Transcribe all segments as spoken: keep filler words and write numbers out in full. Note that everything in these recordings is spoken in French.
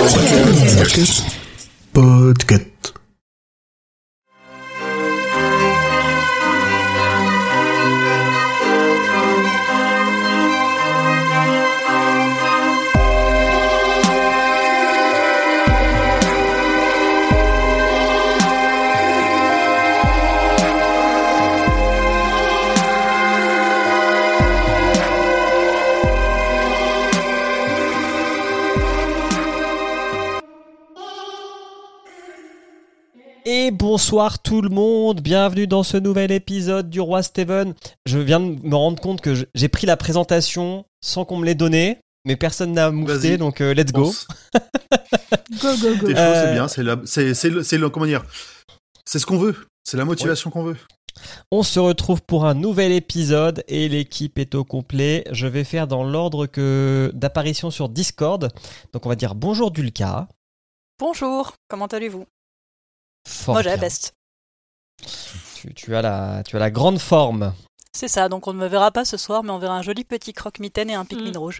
Podcast. Podcast. Et bonsoir tout le monde, bienvenue dans ce nouvel épisode du Roi Steven. Je viens de me rendre compte que j'ai pris la présentation sans qu'on me l'ait donnée, mais personne n'a moufté, donc euh, let's go. Go, go, go. T'es chaud, Euh, c'est bien, c'est, la, c'est, c'est, le, c'est le, comment dire, c'est ce qu'on veut, c'est la motivation qu'on veut. On se retrouve pour un nouvel épisode et l'équipe est au complet. Je vais faire dans l'ordre que d'apparition sur Discord. Donc on va dire bonjour Dulka. Bonjour, comment allez-vous? Fort Moi j'ai la bien. best. Tu, tu, as la, tu as la grande forme. C'est ça, donc on ne me verra pas ce soir, mais on verra un joli petit croque-mitaine et un Pikmin rouge.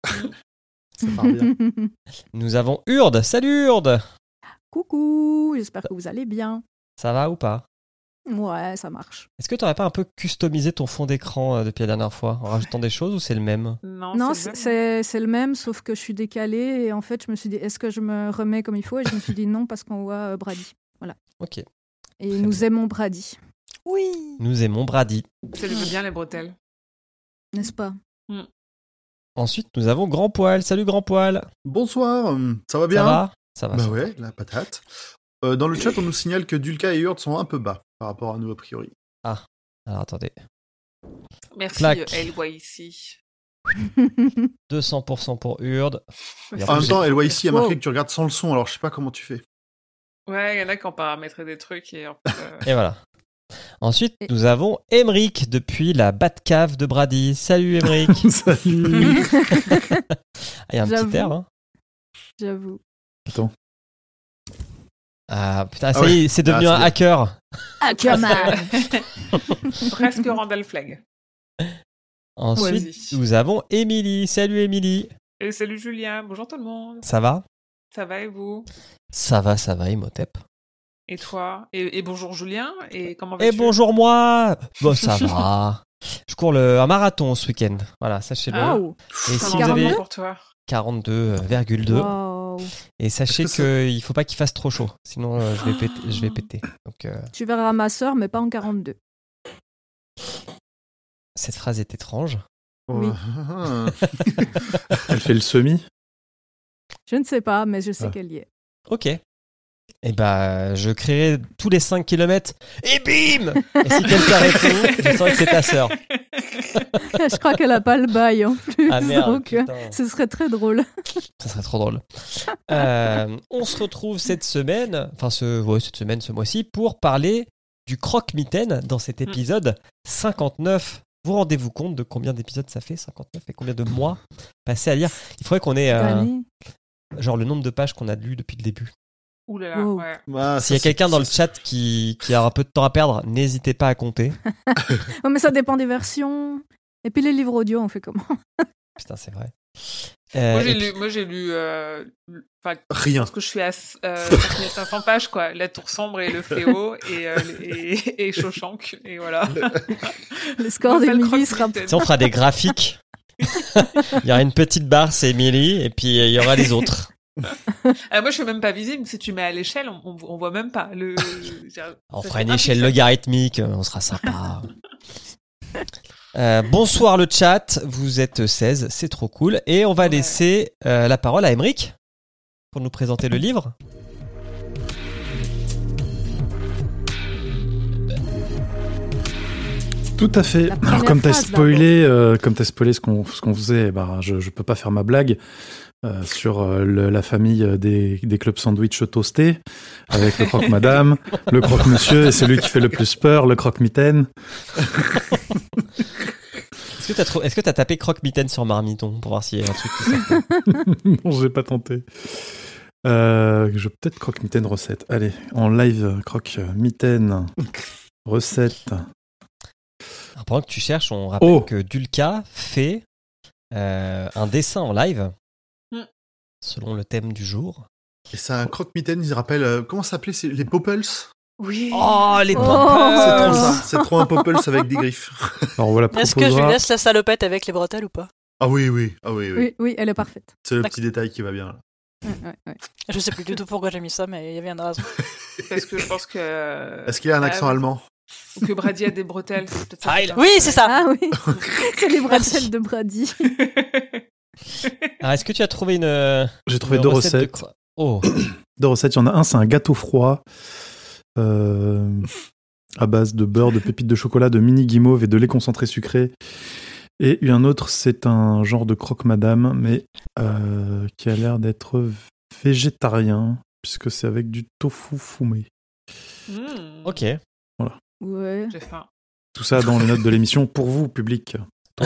Ça part bien. Nous avons Urde. Salut Urde. Coucou, j'espère que vous allez bien. Ça va ou pas? Ouais, ça marche. Est-ce que tu n'aurais pas un peu customisé ton fond d'écran euh, depuis la dernière fois en rajoutant des choses ou c'est le même? Non, Non, c'est c'est, le même. c'est, c'est le même, sauf que je suis décalée et en fait, je me suis dit, est-ce que je me remets comme il faut? Et je me suis dit non, parce qu'on voit euh, Brady. Ok. Et Très nous bien. aimons Brady, Oui. Nous aimons Brady. Ça lui veut bien les bretelles. n'est-ce pas? Ensuite, nous avons Grand Poil. Salut Grand Poil. Bonsoir, hum, ça va bien? Ça va? Ça va. Bah ça va. ouais, la patate. Euh, dans le chat, on nous signale que Dulka et Hurd sont un peu bas par rapport à nous a priori. Alors attendez. Merci, Clac. euh, L Y C. deux cents pour cent pour Urde. Et En même temps, L Y C a marqué Wow. que tu regardes sans le son, alors je sais pas comment tu fais. Ouais, il y en a qui ont paramétré des trucs et... en fait, euh, Et voilà. Ensuite, Et- nous avons Emeric depuis la Batcave de Brady. Salut Emeric. Salut. Ah, il y a un J'avoue. petit air. Hein. J'avoue. Ah putain, ça Ah ouais. y est, c'est devenu Ah, un c'est hacker. Ackerman. presque Randall Flagg. Ensuite, Vas-y. nous avons Émilie. Salut Émilie. Et salut Julien, bonjour tout le monde. Ça va? Ça va et vous? Ça va, ça va, Imhotep. Et toi? Et, et bonjour Julien, et comment Et vas-tu? bonjour moi. Bon, ça va. Je cours le, un marathon ce week-end. Voilà, sachez-le. Wow. Et Comment si vous va avez pour toi? quarante-deux virgule deux. Wow. Et sachez Est-ce que qu'il ne faut pas qu'il fasse trop chaud. Sinon, euh, je, vais péter, je vais péter. Donc, euh, Tu verras ma sœur, mais pas en quarante-deux. cette phrase est étrange. Oui. Ah. Elle fait le semi. Je ne sais pas, mais je sais Ah. qu'elle y est. Ok. Et bah, je créerai tous les cinq kilomètres. Et bim! Et si quelqu'un répond, je saurai que c'est ta sœur. Je crois qu'elle a pas le bail en plus. Ah merde, donc, euh, putain. ce serait très drôle. Ça serait trop drôle. Euh, on se retrouve cette semaine, enfin ce, ouais, cette semaine, ce mois-ci, pour parler du croque-mitaine dans cet épisode cinquante-neuf. Vous rendez-vous compte de combien d'épisodes ça fait, cinquante-neuf, et combien de mois passés à lire? Il faudrait qu'on ait euh, Allez. genre le nombre de pages qu'on a lues depuis le début. Ouh là là, Wow. ouais. Ah, S'il y a ça, quelqu'un c'est- dans le ça, chat qui, qui a un peu de temps à perdre, n'hésitez pas à compter. Oh, mais ça dépend des versions. Et puis les livres audio, on fait comment? Putain, c'est vrai. Euh, Moi j'ai et lu, puis- moi j'ai lu, euh, enfin, Rien. parce que je suis à euh, cinq mille cinq cents pages quoi, La Tour Sombre et le Fléau et euh, et, et Shawshank et voilà. Le score Nouvelle d'Émilie sera... croque-mitaine. Si on fera des graphiques, il y aura une petite barre, c'est Emily, et puis euh, il y aura les autres. Ah, moi, je suis même pas visible. Si tu mets à l'échelle, on, on, on voit même pas. Le... On Ça fera fait une échelle impuissant. logarithmique, on sera sympa. Euh, bonsoir le chat, vous êtes seize, c'est trop cool. Et on va Ouais. laisser euh, la parole à Emeric pour nous présenter le livre. Tout à fait. La première Alors comme t'as phrase, spoilé, euh, comme t'as spoilé ce qu'on ce qu'on faisait, bah je je peux pas faire ma blague euh, sur euh, le- la famille des des clubs sandwich toastés avec le croque madame, le croque monsieur et celui qui fait le plus peur, le croque mitaine. Est-ce que t'as trou- est-ce que t'as tapé croque-mitaine sur Marmiton pour voir s'il y a un truc qui sort? Non, j'ai pas tenté. Euh, je peut-être croque mitaine recette. Allez, en live croque mitaine recette. Alors, pendant que tu cherches, on rappelle Oh. que Dulka fait euh, un dessin en live Mm. selon le thème du jour. Et c'est un croque-mitaine, il rappelle. euh, comment ça s'appelait c'est les Popples? Oui. Oh, les Oh. pompes. C'est Euh. trop ça. C'est trop un Popples avec des griffes. Alors voilà, Est-ce que je lui proposera- laisse la salopette avec les bretelles ou pas? Ah oui, oui. Ah oui, oui. Oui, oui, elle est parfaite. C'est le D'accord. petit détail qui va bien. Là. Ouais, ouais, ouais. Je sais plus du tout pourquoi j'ai mis ça, mais il y avait une raison. Parce que je pense que. Est-ce qu'il a un Ah, accent ouais. allemand? Ou que Brady a des bretelles. c'est peut-être ça Ah, qui il- est Oui, c'est ça. Ah oui, c'est les Merci. bretelles de Brady. Alors, est-ce que tu as trouvé une. J'ai trouvé une deux recette de recettes. cro- Oh, Deux recettes. Il y en a un, c'est un gâteau froid euh, à base de beurre, de pépites de chocolat, de mini guimauve et de lait concentré sucré. Et un autre, c'est un genre de croque-madame, mais euh, qui a l'air d'être végétarien, puisque c'est avec du tofu fumé. Hmm, ok. Ouais. J'ai faim. Tout ça dans les notes de l'émission pour vous, public.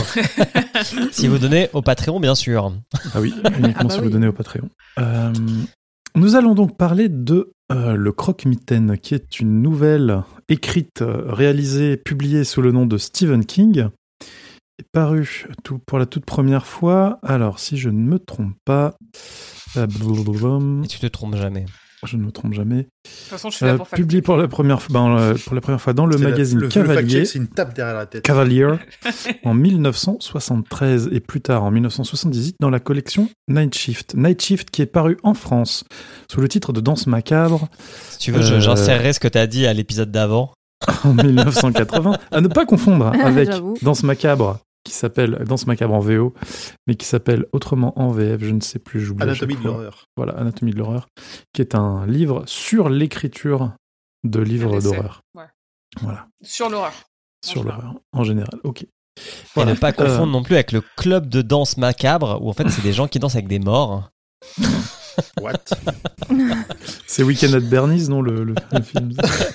Si vous donnez au Patreon, bien sûr. Ah oui, uniquement Ah bah si oui. vous donnez au Patreon. Euh, nous allons donc parler de euh, Le Croque-Mitaine, qui est une nouvelle écrite, euh, réalisée, publiée sous le nom de Stephen King, est parue tout, pour la toute première fois. Alors, si je ne me trompe pas, euh, blablabla, Et tu te trompes jamais. je ne me trompe jamais, De toute façon, je suis là euh, pour faire. publié pour la première, fois- ben, euh, pour la première fois dans le C'est la- magazine le, le Cavalier. fact-check, c'est une tape derrière la tête. Cavalier en mille neuf cent soixante-treize et plus tard en mille neuf cent soixante-dix-huit dans la collection Night Shift. Night Shift qui est paru en France sous le titre de Danse macabre Si tu veux, je- Euh, j'insérerai ce que tu as dit à l'épisode d'avant. en mille neuf cent quatre-vingts. À ne pas confondre avec J'avoue. Danse macabre qui s'appelle Danse macabre en V O, mais qui s'appelle autrement en V F, je ne sais plus, j'oublie. à Anatomie chaque de fois. l'horreur. Voilà, Anatomie de l'horreur, qui est un livre sur l'écriture de livres Un essai. d'horreur. Ouais. Voilà, Sur l'horreur. sur général. l'horreur en général. Ok. Et Voilà. ne pas confondre Euh, non plus avec le club de danse macabre, où en fait, c'est des gens qui dansent avec des morts. What? C'est Weekend at Bernie's, non, le, le- le film.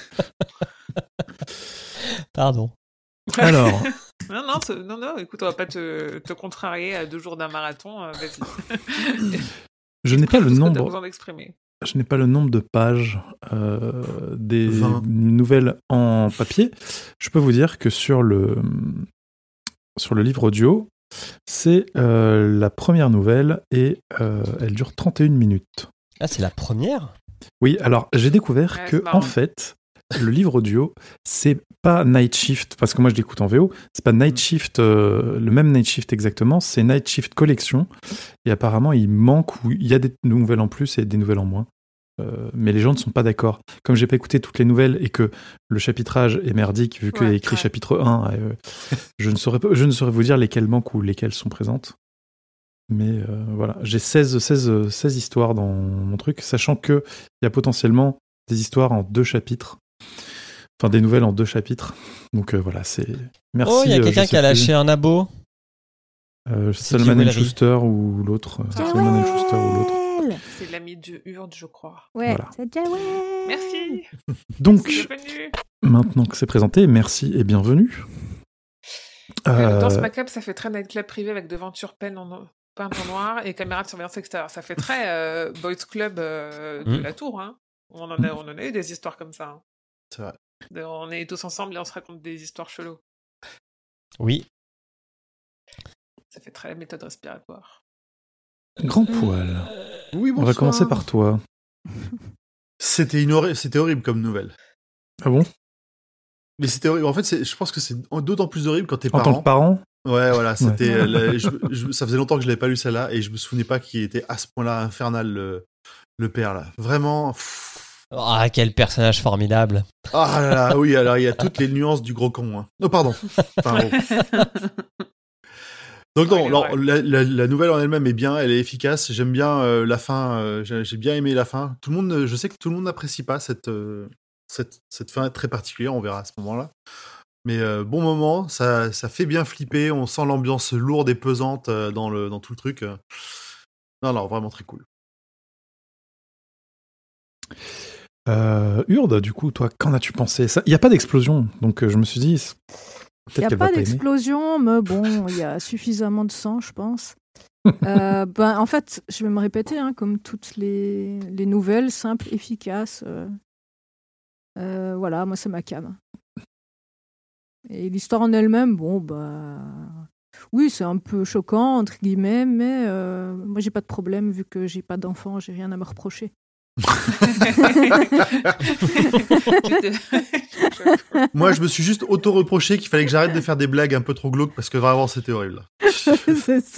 Pardon. Alors, Non, non, te- non, non, écoute, on va pas te, te contrarier à deux jours d'un marathon. euh, Vas-y. je n'ai pas le Tout ce que t'as nombre. besoin d'exprimer. Je n'ai pas le nombre de pages euh, des vingt. nouvelles en papier. Je peux vous dire que sur le, sur le livre audio, c'est euh, la première nouvelle et euh, elle dure trente et une minutes. Ah, c'est la première? Oui, alors j'ai découvert Ouais, que c'est marrant. en fait, le livre audio, c'est pas Night Shift, parce que moi je l'écoute en V O, c'est pas Night Shift, euh, le même Night Shift exactement, c'est Night Shift Collection. Et apparemment, il manque, ou il y a des nouvelles en plus et des nouvelles en moins. Euh, mais les gens ne sont pas d'accord. Comme j'ai pas écouté toutes les nouvelles et que le chapitrage est merdique, vu qu'il y a Ouais, écrit ouais. chapitre un, euh, je, ne saurais pas, je ne saurais vous dire lesquelles manquent ou lesquelles sont présentes. Mais euh, voilà, j'ai seize, seize, seize histoires dans mon truc, sachant qu'il y a potentiellement des histoires en deux chapitres. Enfin, des nouvelles en deux chapitres. Donc euh, voilà, c'est... Merci. Oh, il y a euh, quelqu'un je qui a sais plus. lâché un abo. Euh, C'est Salman qui, and Valérie Schuster ou l'autre. euh, Ah Salman and Schuster ou l'autre. C'est l'ami de Hurde, je crois. Ouais, Voilà. c'est Jawel. Merci. Donc, Bienvenue. maintenant que c'est présenté, merci et bienvenue. Euh, Danse Euh, macabre, ça fait très nightclub privé avec devanture peinte en, peinte en noir et caméra de surveillance extérieure. Ça fait très euh, boys club euh, de Mm. la tour. Hein. On, en a, on en a eu des histoires comme ça. hein. C'est vrai. De- on est tous ensemble et on se raconte des histoires cheloues. Oui. Ça fait très méthode respiratoire. Grand poil. Oui, On va commencer par toi. C'était une horri- c'était horrible comme nouvelle. Ah bon? Mais c'était horrible. En fait, c'est- je pense que c'est d'autant plus horrible quand t'es En tant parent. que parent? Ouais, voilà, c'était. euh, la- je- je- ça faisait longtemps que je l'avais pas lu celle-là et je me souvenais pas qu'il était à ce point-là infernal le, le père là. Vraiment. pff. Ah, quel personnage formidable. Ah là là, oui, alors il y a toutes les nuances du gros con. Hein. Oh, pardon. Enfin, bon. Donc Ouais, non, il est alors, vrai. la, la- la nouvelle en elle-même est bien, elle est efficace. J'aime bien euh, la fin. euh, j'ai, j'ai bien aimé la fin. Tout le monde, euh, je sais que tout le monde n'apprécie pas cette, euh, cette cette fin très particulière. On verra à ce moment-là. Mais euh, bon moment, ça ça fait bien flipper. On sent l'ambiance lourde et pesante euh, dans le dans tout le truc. euh. Non non, vraiment très cool. Euh, Urde, du coup, toi, qu'en as-tu pensé? Il n'y a pas d'explosion, donc euh, je me suis dit, c'est- Il peut-être n'y a qu'elle pas va pas aimer. d'explosion, mais bon, il y a suffisamment de sang, je pense. Euh, ben, en fait, je vais me répéter, hein, comme toutes les, les nouvelles, simples, efficaces. euh, euh, voilà, moi, c'est ma cam. Et l'histoire en elle-même, bon, bah. Oui, c'est un peu choquant, entre guillemets, mais euh, moi, j'ai pas de problème, vu que j'ai pas d'enfant, j'ai rien à me reprocher. Moi, je me suis juste auto-reproché qu'il fallait que j'arrête de faire des blagues un peu trop glauques parce que vraiment, c'était horrible. C'est ça.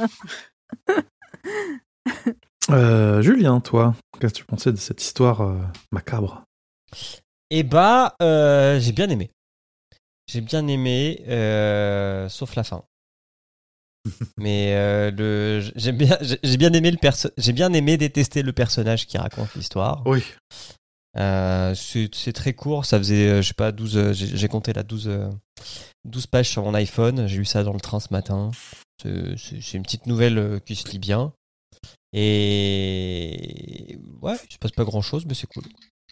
Euh, Julien, toi, qu'est-ce que tu pensais de cette histoire euh, macabre? Eh bah, euh, j'ai bien aimé. J'ai bien aimé, euh, sauf la fin. Mais euh, le, j'aime bien, j'ai j'ai bien aimé le perso, j'ai bien aimé détester le personnage qui raconte l'histoire. Oui. Euh, c'est, c'est très court, ça faisait, euh, je sais pas, douze, euh, j'ai, j'ai compté là douze, euh, douze pages sur mon iPhone. J'ai lu ça dans le train ce matin. C'est, c'est, c'est une petite nouvelle euh, qui se lit bien. Et ouais, il se passe pas grand chose, mais c'est cool.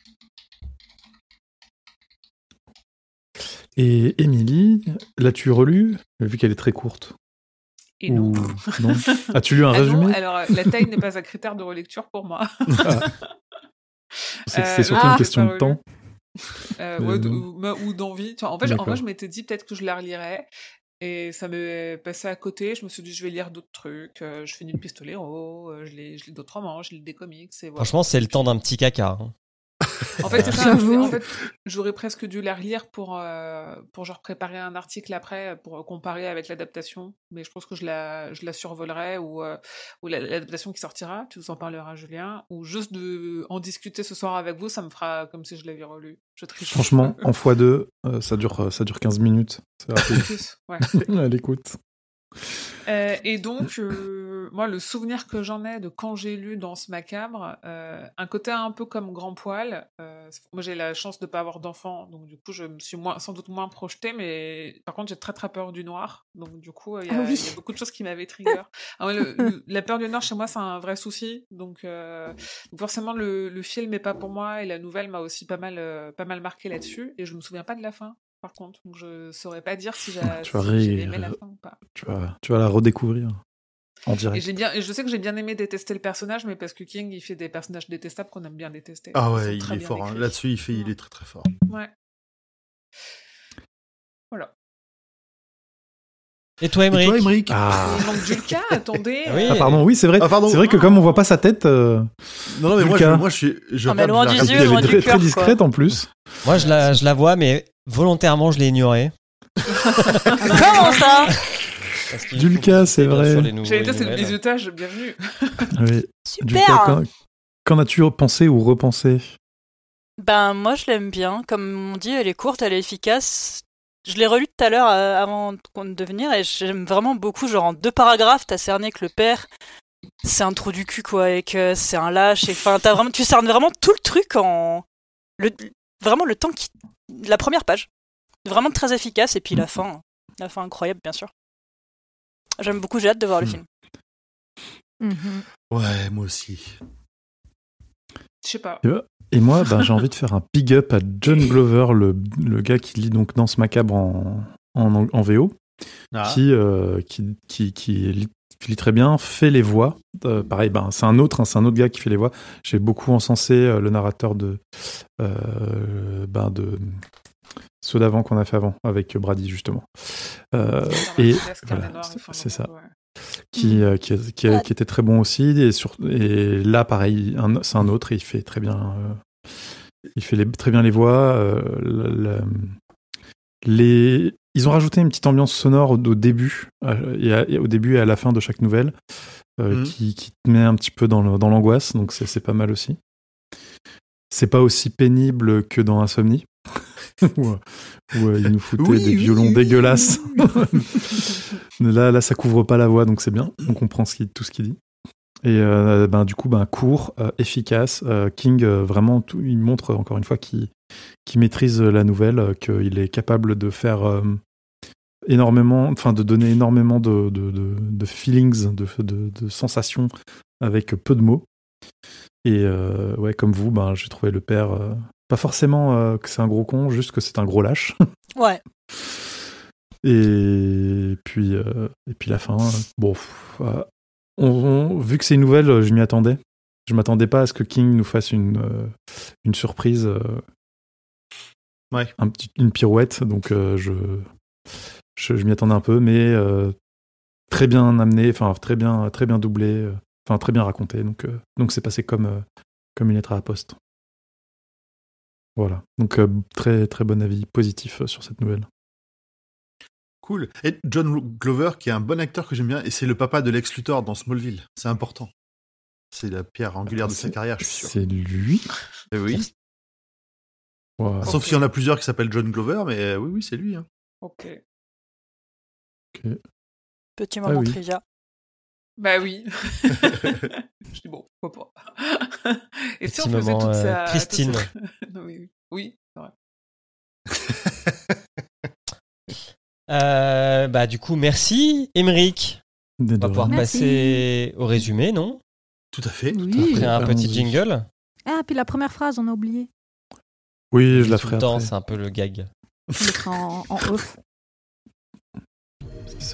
Et Émilie, l'as-tu relue, vu qu'elle est très courte? Et non. Ou... non. As-tu lu un Ah résumé? non, alors euh, la taille n'est pas un critère de relecture pour moi. Ah. C'est, Euh, c'est surtout non, une j'ai question pas de temps. Euh, Euh, ouais, de- non. ou, ou d'envie. Tu vois, En fait, je- en D'accord. vrai, je m'étais dit peut-être que je la relirais. Et ça m'est passé à côté. Je me suis dit, je vais lire d'autres trucs. Euh, je finis le Pistolero. euh, je lis, je lis d'autres romans. Je lis des comics. Et voilà. Franchement, c'est le temps d'un petit caca. hein. En fait, c'est ça. J'avoue. En fait, j'aurais presque dû la relire pour, euh, pour genre préparer un article après, pour comparer avec l'adaptation. Mais je pense que je la, je la survolerai ou, euh, ou la- l'adaptation qui sortira. Tu nous en parleras, Julien. Ou juste de en discuter ce soir avec vous, ça me fera comme si je l'avais relu. Je triche. Franchement, en fois deux, euh, ça, dure, ça dure quinze minutes. C'est rapide. Plus, ouais. À l'écoute. Euh, et donc, euh, moi, le souvenir que j'en ai de quand j'ai lu Danse macabre, euh, un côté un peu comme Grand Poil. Euh, moi, j'ai la chance de ne pas avoir d'enfant, donc du coup, je me suis moins, sans doute moins projetée, mais par contre, j'ai très très peur du noir. Donc, du coup, il y, a- Ah oui. il y a beaucoup de choses qui m'avaient trigger. Ah ouais, le- le- la peur du noir, chez moi, c'est un vrai souci. Donc, euh, donc forcément, le, le film n'est pas pour moi, et la nouvelle m'a aussi pas mal, euh, pas mal marqué là-dessus. Et je me souviens pas de la fin. Par contre, donc je saurais pas dire si j'ai Tu vas si rire. j'ai aimé la fin ou pas. Tu vas, tu vas la redécouvrir en Et, direct. j'ai bien, et je sais que j'ai bien aimé détester le personnage, mais parce que King, il fait des personnages détestables qu'on aime bien détester. Ah Ils ouais, sont il très est bien fort. hein. écrits. Là-dessus, il, fait, il Ouais. est très très fort. Ouais. Voilà. Et toi, Et Émeric? toi, Émeric Ah. Il manque Julka, attendez. Oui. Ah, pardon, oui, c'est vrai. Ah, pardon. C'est vrai que comme on voit pas sa tête, euh, Non, non, mais moi, Lucas. je, moi, je suis. Je Non, mais regarde, loin je la du et regarde puis yeux, elle loin est du très, cœur, très quoi. discrète en plus. Moi, je la, je la vois, mais volontairement, je l'ai ignorée. Comment ça? Parce qu'il Dulca, faut c'est bien vrai. sûr les nou- J'allais les dire, c'est le nouvelles. bizutage, bienvenue. Oui. Super. Lucas, qu'en, qu'en as-tu pensé ou repensé? Ben moi je l'aime bien, comme on dit, elle est courte, elle est efficace. Je l'ai relue tout à l'heure euh, avant de venir et j'aime vraiment beaucoup, genre en deux paragraphes, t'as cerné que le père c'est un trou du cul quoi et que c'est un lâche. Et enfin t'as vraiment, tu cernes vraiment tout le truc en le vraiment le temps qui, la première page, vraiment très efficace et puis la fin, la fin incroyable bien sûr. J'aime beaucoup, j'ai hâte de voir le Mm. film. Mhm. Ouais, moi aussi. Je sais pas. Et moi, ben, j'ai envie de faire un big up à John Glover, le, le gars qui lit donc Danse macabre en, en, en V O, Ah. qui, euh, qui, qui, qui lit, qui lit très bien, fait les voix. Euh, pareil, ben, c'est un autre, hein, c'est un autre gars qui fait les voix. J'ai beaucoup encensé euh, le narrateur de, euh, ben, de ceux d'avant qu'on a fait avant, avec Brady justement. Euh, et voilà, c'est, c'est ça. Qui, euh, qui, qui, qui était très bon aussi. Et, sur, et là, pareil, un, c'est un autre et il fait très bien, euh, il fait les, très bien les voix. Euh, la, la, les, ils ont rajouté une petite ambiance sonore au, au début, euh, et, à, et au début et à la fin de chaque nouvelle, euh, mmh. qui, qui te met un petit peu dans, le, dans l'angoisse. Donc c'est, c'est pas mal aussi. C'est pas aussi pénible que dans Insomnie. où, où euh, ils nous foutaient oui, des oui, violons oui, dégueulasses. Oui. là, là, ça couvre pas la voix, donc c'est bien. On comprend ce qu'il, tout ce qu'il dit. Et euh, ben, du coup, ben, court, euh, efficace. Euh, King, euh, vraiment, tout, il montre encore une fois qu'il, qu'il maîtrise la nouvelle, euh, qu'il est capable de faire euh, énormément, enfin, de donner énormément de, de, de, de feelings, de, de, de sensations avec peu de mots. Et euh, ouais, comme vous, ben, j'ai trouvé le père. Euh, Pas forcément euh, que c'est un gros con, juste que c'est un gros lâche. Ouais. Et puis, euh, et puis la fin, euh, bon, euh, on, on, vu que c'est une nouvelle, je m'y attendais. Je m'attendais pas à ce que King nous fasse une, euh, une surprise, euh, ouais. un petit, une pirouette. Donc euh, je, je, je m'y attendais un peu, mais euh, très bien amené, enfin très bien, très bien doublé, enfin très bien raconté. Donc, euh, donc c'est passé comme, euh, comme une lettre à la poste. Voilà. Donc, euh, très, très bon avis positif euh, sur cette nouvelle. Cool. Et John Glover, qui est un bon acteur que j'aime bien, et c'est le papa de Lex Luthor dans Smallville. C'est important. C'est la pierre angulaire de sa C'est- carrière, je suis sûr. C'est lui. Eh oui. Wow. Sauf Ok. s'il y en a plusieurs qui s'appellent John Glover, mais euh, oui, oui, c'est lui. Hein. Ok. Petit Ah moment oui. trivia. Bah oui. Je dis bon, pourquoi pas. Et si Petit on faisait moment, toute euh, sa... Christine. toute sa- non, oui, oui. Oui, c'est vrai. Euh, bah, du coup, merci, Émeric. Des On va deux. pouvoir Merci. passer au résumé, non? Tout à fait. Oui. Après un Allons-y. petit jingle. Ah, puis la première phrase, on a oublié. Oui, je la Tout ferai le temps, après. c'est un peu le gag. On le fera en, en off. C'est ça.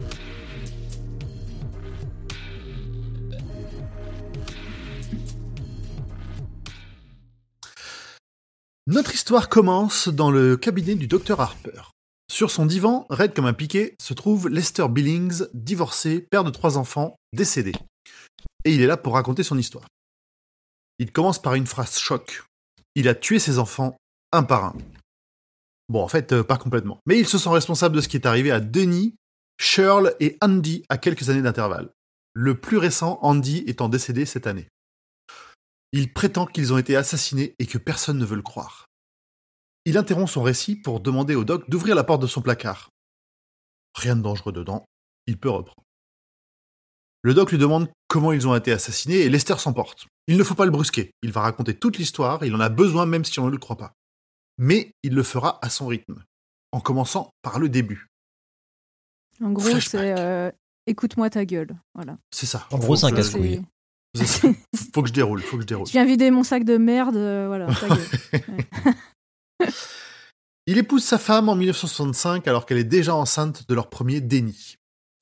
Notre histoire commence dans le cabinet du docteur Harper. Sur son divan, raide comme un piquet, se trouve Lester Billings, divorcé, père de trois enfants, décédé. Et il est là pour raconter son histoire. Il commence par une phrase choc. Il a tué ses enfants, un par un. Bon, en fait, euh, pas complètement. Mais il se sent responsable de ce qui est arrivé à Denny, Shirl et Andy à quelques années d'intervalle. Le plus récent, Andy, étant décédé cette année. Il prétend qu'ils ont été assassinés et que personne ne veut le croire. Il interrompt son récit pour demander au doc d'ouvrir la porte de son placard. Rien de dangereux dedans, il peut reprendre. Le doc lui demande comment ils ont été assassinés et Lester s'emporte. Il ne faut pas le brusquer, il va raconter toute l'histoire, il en a besoin même si on ne le croit pas. Mais il le fera à son rythme, en commençant par le début. En gros, Flashback. c'est euh, écoute-moi ta gueule. Voilà. C'est ça. En gros, c'est un que- casse-couille. C'est- c'est ça. Faut que je déroule, faut que je déroule. Je viens vider mon sac de merde, euh, voilà, ta gueule. Il épouse sa femme en dix-neuf cent soixante-cinq alors qu'elle est déjà enceinte de leur premier Denny.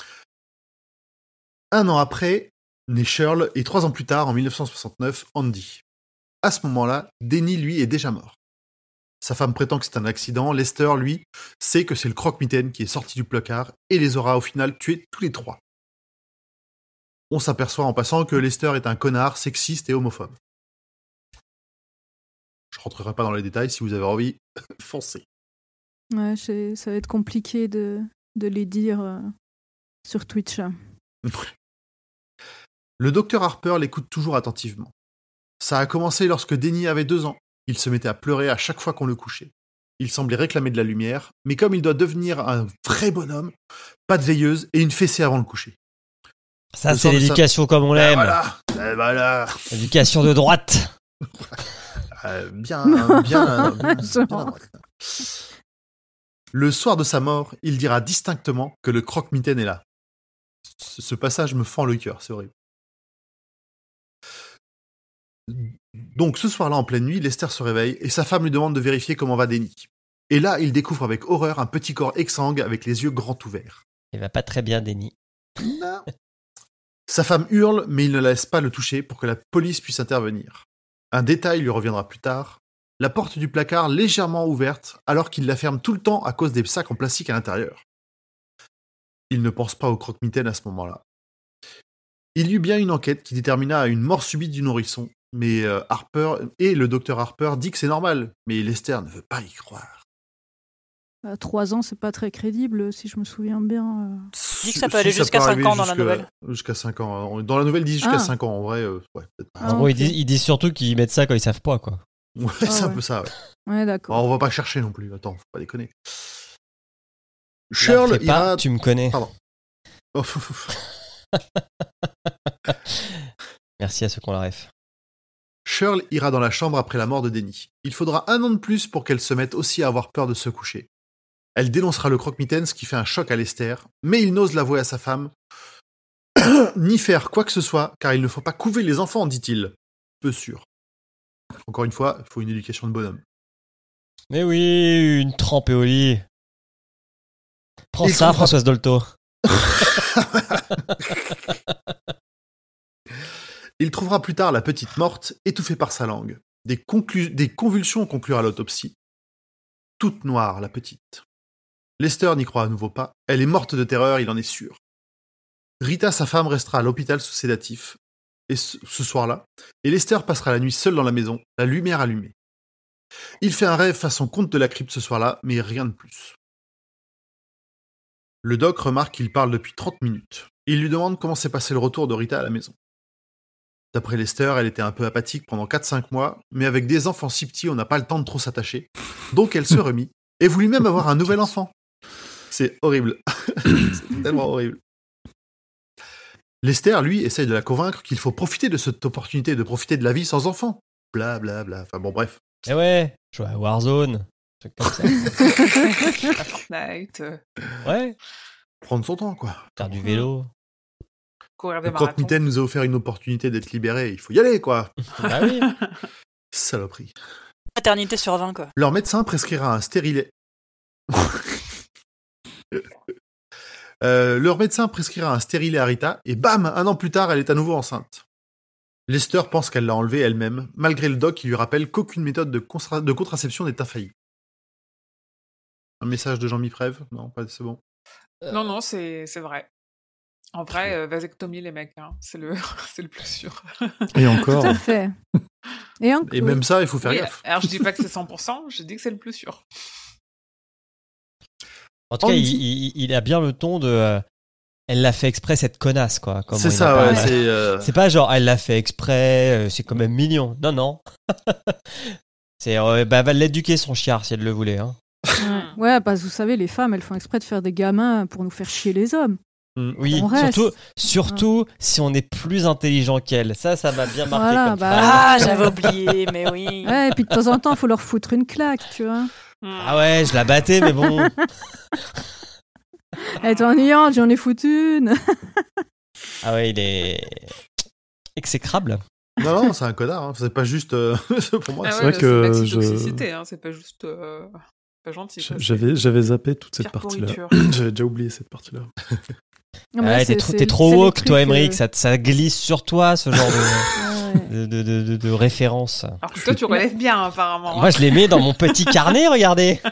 Un an après, naît Shirl et trois ans plus tard, en dix-neuf cent soixante-neuf, Andy. À ce moment-là, Denny, lui, est déjà mort. Sa femme prétend que c'est un accident. Lester, lui, sait que c'est le croque-mitaine qui est sorti du placard et les aura au final tués tous les trois. On s'aperçoit en passant que Lester est un connard, sexiste et homophobe. Je rentrerai pas dans les détails, si vous avez envie, foncez. Ouais, c'est- ça va être compliqué de, de les dire euh, sur Twitch. Le docteur Harper l'écoute toujours attentivement. Ça a commencé lorsque Denny avait deux ans. Il se mettait à pleurer à chaque fois qu'on le couchait. Il semblait réclamer de la lumière, mais comme il doit devenir un vrai bonhomme, pas de veilleuse et une fessée avant le coucher. Ça, Le c'est soir de sa- l'éducation comme on Ben l'aime. voilà, ben voilà. L'éducation de droite. Euh, bien, bien, bien, bien Genre. à droite. Le soir de sa mort, il dira distinctement que le croque-mitaine est là. Ce ce passage me fend le cœur, c'est horrible. Donc ce soir-là, en pleine nuit, Lester se réveille et sa femme lui demande de vérifier comment va Denny. Et là, il découvre avec horreur un petit corps exsangue avec les yeux grands ouverts. Il va pas très bien, Denis. Non. Sa femme hurle, mais il ne la laisse pas le toucher pour que la police puisse intervenir. Un détail lui reviendra plus tard. La porte du placard légèrement ouverte, alors qu'il la ferme tout le temps à cause des sacs en plastique à l'intérieur. Il ne pense pas au croque-mitaine à ce moment-là. Il y eut bien une enquête qui détermina une mort subite du nourrisson, mais euh, Harper et le docteur Harper dit que c'est normal, mais Lester ne veut pas y croire. À trois ans, c'est pas très crédible, si je me souviens bien. euh. Dit que ça peut aller jusqu'à peut cinq arriver ans dans la jusque- nouvelle. Jusqu'à cinq ans. Dans la nouvelle, ils disent jusqu'à Ah. cinq ans. En vrai, euh, ouais, peut-être pas. Ah, En gros, ils ok. disent, ils disent surtout qu'ils mettent ça quand ils savent pas, quoi. Ouais, Ah c'est un ouais. peu ça, ouais. Ouais, Bon, d'accord. on va pas chercher non plus. Attends, faut pas déconner. Là, Shirl fais pas, ira... tu me connais. Pardon. Oh, Merci à ceux qui ont la ref. Shirl ira dans la chambre après la mort de Denny. Il faudra un an de plus pour qu'elle se mette aussi à avoir peur de se coucher. Elle dénoncera le croque-mitaine, ce qui fait un choc à Lester, mais il n'ose l'avouer à sa femme, ni faire quoi que ce soit, car il ne faut pas couver les enfants, dit-il. Peu sûr. Encore une fois, il faut une éducation de bonhomme. Mais oui, une trempée au lit. Prends Il ça, trouvera- Françoise Dolto. Il trouvera plus tard la petite morte, étouffée par sa langue. Des, conclu- des convulsions conclurent à l'autopsie. Toute noire, la petite. Lester n'y croit à nouveau pas. Elle est morte de terreur, il en est sûr. Rita, sa femme, restera à l'hôpital sous sédatif. et ce, ce soir-là, et Lester passera la nuit seul dans la maison, la lumière allumée. Il fait un rêve façon conte de la crypte ce soir-là, mais rien de plus. Le doc remarque qu'il parle depuis trente minutes. Il lui demande comment s'est passé le retour de Rita à la maison. D'après Lester, elle était un peu apathique pendant quatre cinq mois, mais avec des enfants si petits, on n'a pas le temps de trop s'attacher. Donc elle se remit, et voulut même avoir un nouvel enfant. C'est horrible. C'est tellement horrible. Lester, lui, essaye de la convaincre qu'il faut profiter de cette opportunité de profiter de la vie sans enfant. Bla bla bla. Enfin bon, bref. Eh ouais, jouer à Warzone. Truc comme ça. Fortnite, euh, Ouais, Prendre son temps, quoi. faire du vélo. courir des Le marathons. croque-mitaine nous a offert une opportunité d'être libérés. Il faut y aller, quoi. Bah oui. Saloperie. Paternité sur vingt, quoi. Leur médecin prescrira un stérilet. Euh, leur médecin prescrira un stérilet à Rita, et bam, un an plus tard, elle est à nouveau enceinte. Lester pense qu'elle l'a enlevé elle-même, malgré le doc qui lui rappelle qu'aucune méthode de, constra- de contraception n'est infaillible. Un message de Jean-Mi Prève ? Non, pas, c'est bon. Non, non, c'est, c'est vrai. En vrai, euh, vasectomie, les mecs, hein, c'est, le, c'est le plus sûr. Et Tout encore, à fait. Et, en- Et oui. même ça, il faut faire Oui, gaffe. alors, je dis pas que c'est cent pour cent, je dis que c'est le plus sûr. En tout cas, On il, dit- il- il a bien le ton de. euh, elle l'a fait exprès, cette connasse, quoi. Comment C'est il ça, en ouais. parle. C'est, euh, C'est pas genre, elle l'a fait exprès, euh, c'est quand même mignon. Non, non. c'est, euh, bah, elle va l'éduquer, son chiard, si elle le voulait. Hein. Ouais. Ouais, parce que vous savez, les femmes, elles font exprès de faire des gamins pour nous faire chier les hommes. Oui, On reste. surtout, surtout si on est plus intelligent qu'elle. Ça, ça m'a bien marqué Voilà, comme bah, phrase. Ah, j'avais oublié, mais oui. Ouais, et puis de temps en temps, il faut leur foutre une claque, tu vois. Ah ouais, je la battais, mais bon. Elle est ennuyante, j'en ai foutu une. Ah ouais, il est exécrable. Non, non, c'est un connard. Hein. C'est pas juste. euh, Pour moi, Ah c'est- vrai ouais, que c'est je- pas toxicité, hein, c'est pas juste euh, pas gentil. quoi, c'est j'avais, j'avais zappé toute cette pire partie-là. pourriture. J'avais déjà oublié cette partie-là. Non, mais Ouais, là, t'es c'est- trop, c'est- t'es trop c'est les woke, toi, trucs, Emmerich. euh, Ça, ça glisse sur toi, ce genre de, ouais. de, de, de, de référence. Alors que toi, tu relèves bien, apparemment. Moi, je les mets dans mon petit carnet, regardez.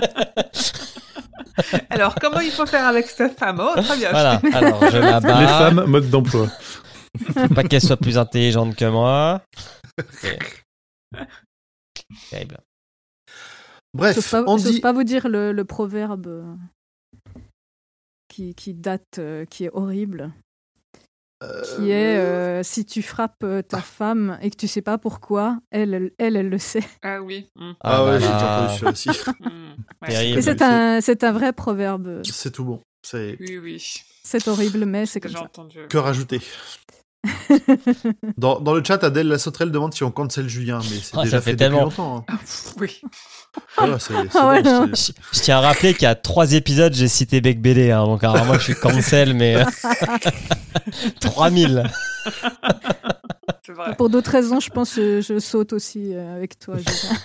Alors, comment il faut faire avec cette femme? Oh, très bien. Voilà, alors je la bats. Les femmes, mode d'emploi. Faut pas qu'elle soit plus intelligente que moi. C'est terrible. Bref, J'ose pas, on j'ose dit. pas vous dire le, le proverbe euh, qui, qui date, euh, qui est horrible, qui est euh, si tu frappes euh, ta femme et que tu sais pas pourquoi, elle, elle, elle, elle le sait. Ah oui. mm, Ah ouais, bah j'ai là. déjà entendu celui-là aussi. mm, ouais. Terrible. Et c'est un, c'est un vrai proverbe. C'est tout bon. C'est Oui, oui. C'est horrible, mais c'est que comme j'ai ça. entendu. que rajouter. Dans, dans le chat, Adèle La Sauterelle demande si on cancel Julien, mais c'est Ah, déjà ça fait fait, tellement. depuis longtemps. hein. Oui. Voilà, c'est, c'est Ah ouais, bon, non. c'est- Je, je tiens à rappeler qu'il y a trois épisodes, j'ai cité Bec B D, hein, donc alors moi je suis cancel, mais euh, trois mille. C'est vrai. Pour d'autres raisons, je pense que je, je saute aussi euh, avec toi. Julien.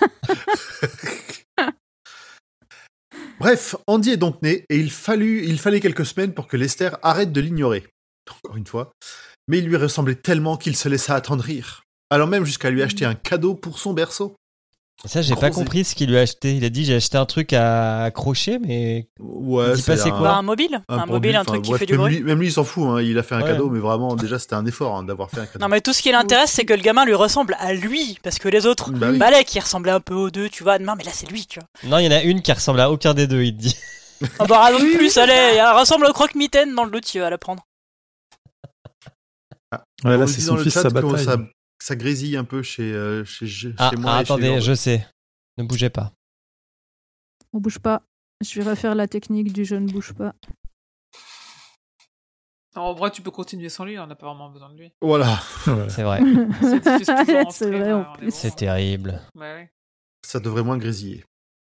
Bref, Andy est donc né et il, fallut, il fallait quelques semaines pour que Lester arrête de l'ignorer. Encore une fois. Mais il lui ressemblait tellement qu'il se laissa attendrir. Allant même jusqu'à lui acheter un cadeau pour son berceau. Ça, j'ai pas Gros compris ce qu'il lui a acheté. Il a dit j'ai acheté un truc à accrocher, mais Ouais, Dis pas c'est quoi. Bah, un mobile. Un, mobile, un enfin, truc qui bref, fait du même bruit. Lui, même lui, il s'en fout. Hein. Il a fait un Ouais. cadeau, mais vraiment, déjà, c'était un effort hein, d'avoir fait un cadeau. Non, mais tout ce qui l'intéresse, c'est que le gamin lui ressemble à lui. Parce que les autres, Bah oui. Balek, qui ressemblait un peu aux deux, tu vois. Non, mais là, c'est lui, tu vois. non, il y en a une qui ressemble à aucun des deux, il te dit. Ah bah, rien de plus, allez, elle ressemble au croque-mitaine dans le doute, tu vas la prendre. Ouais, On là, nous c'est dit son dans le fils, chat sa que bataille. Ça, ça grésille un peu chez, euh, chez, chez Ah, moi. ah, et chez attendez, Laure. je sais. Ne bougez pas. On bouge pas. Je vais refaire la technique du je ne bouge pas. En vrai, tu peux continuer sans lui, on n'a pas vraiment besoin de lui. Voilà. Voilà. C'est vrai. C'est difficile toujours en C'est stream, vrai, en ouais, on est plus. C'est bon. terrible. Ouais, ouais. Ça devrait moins grésiller.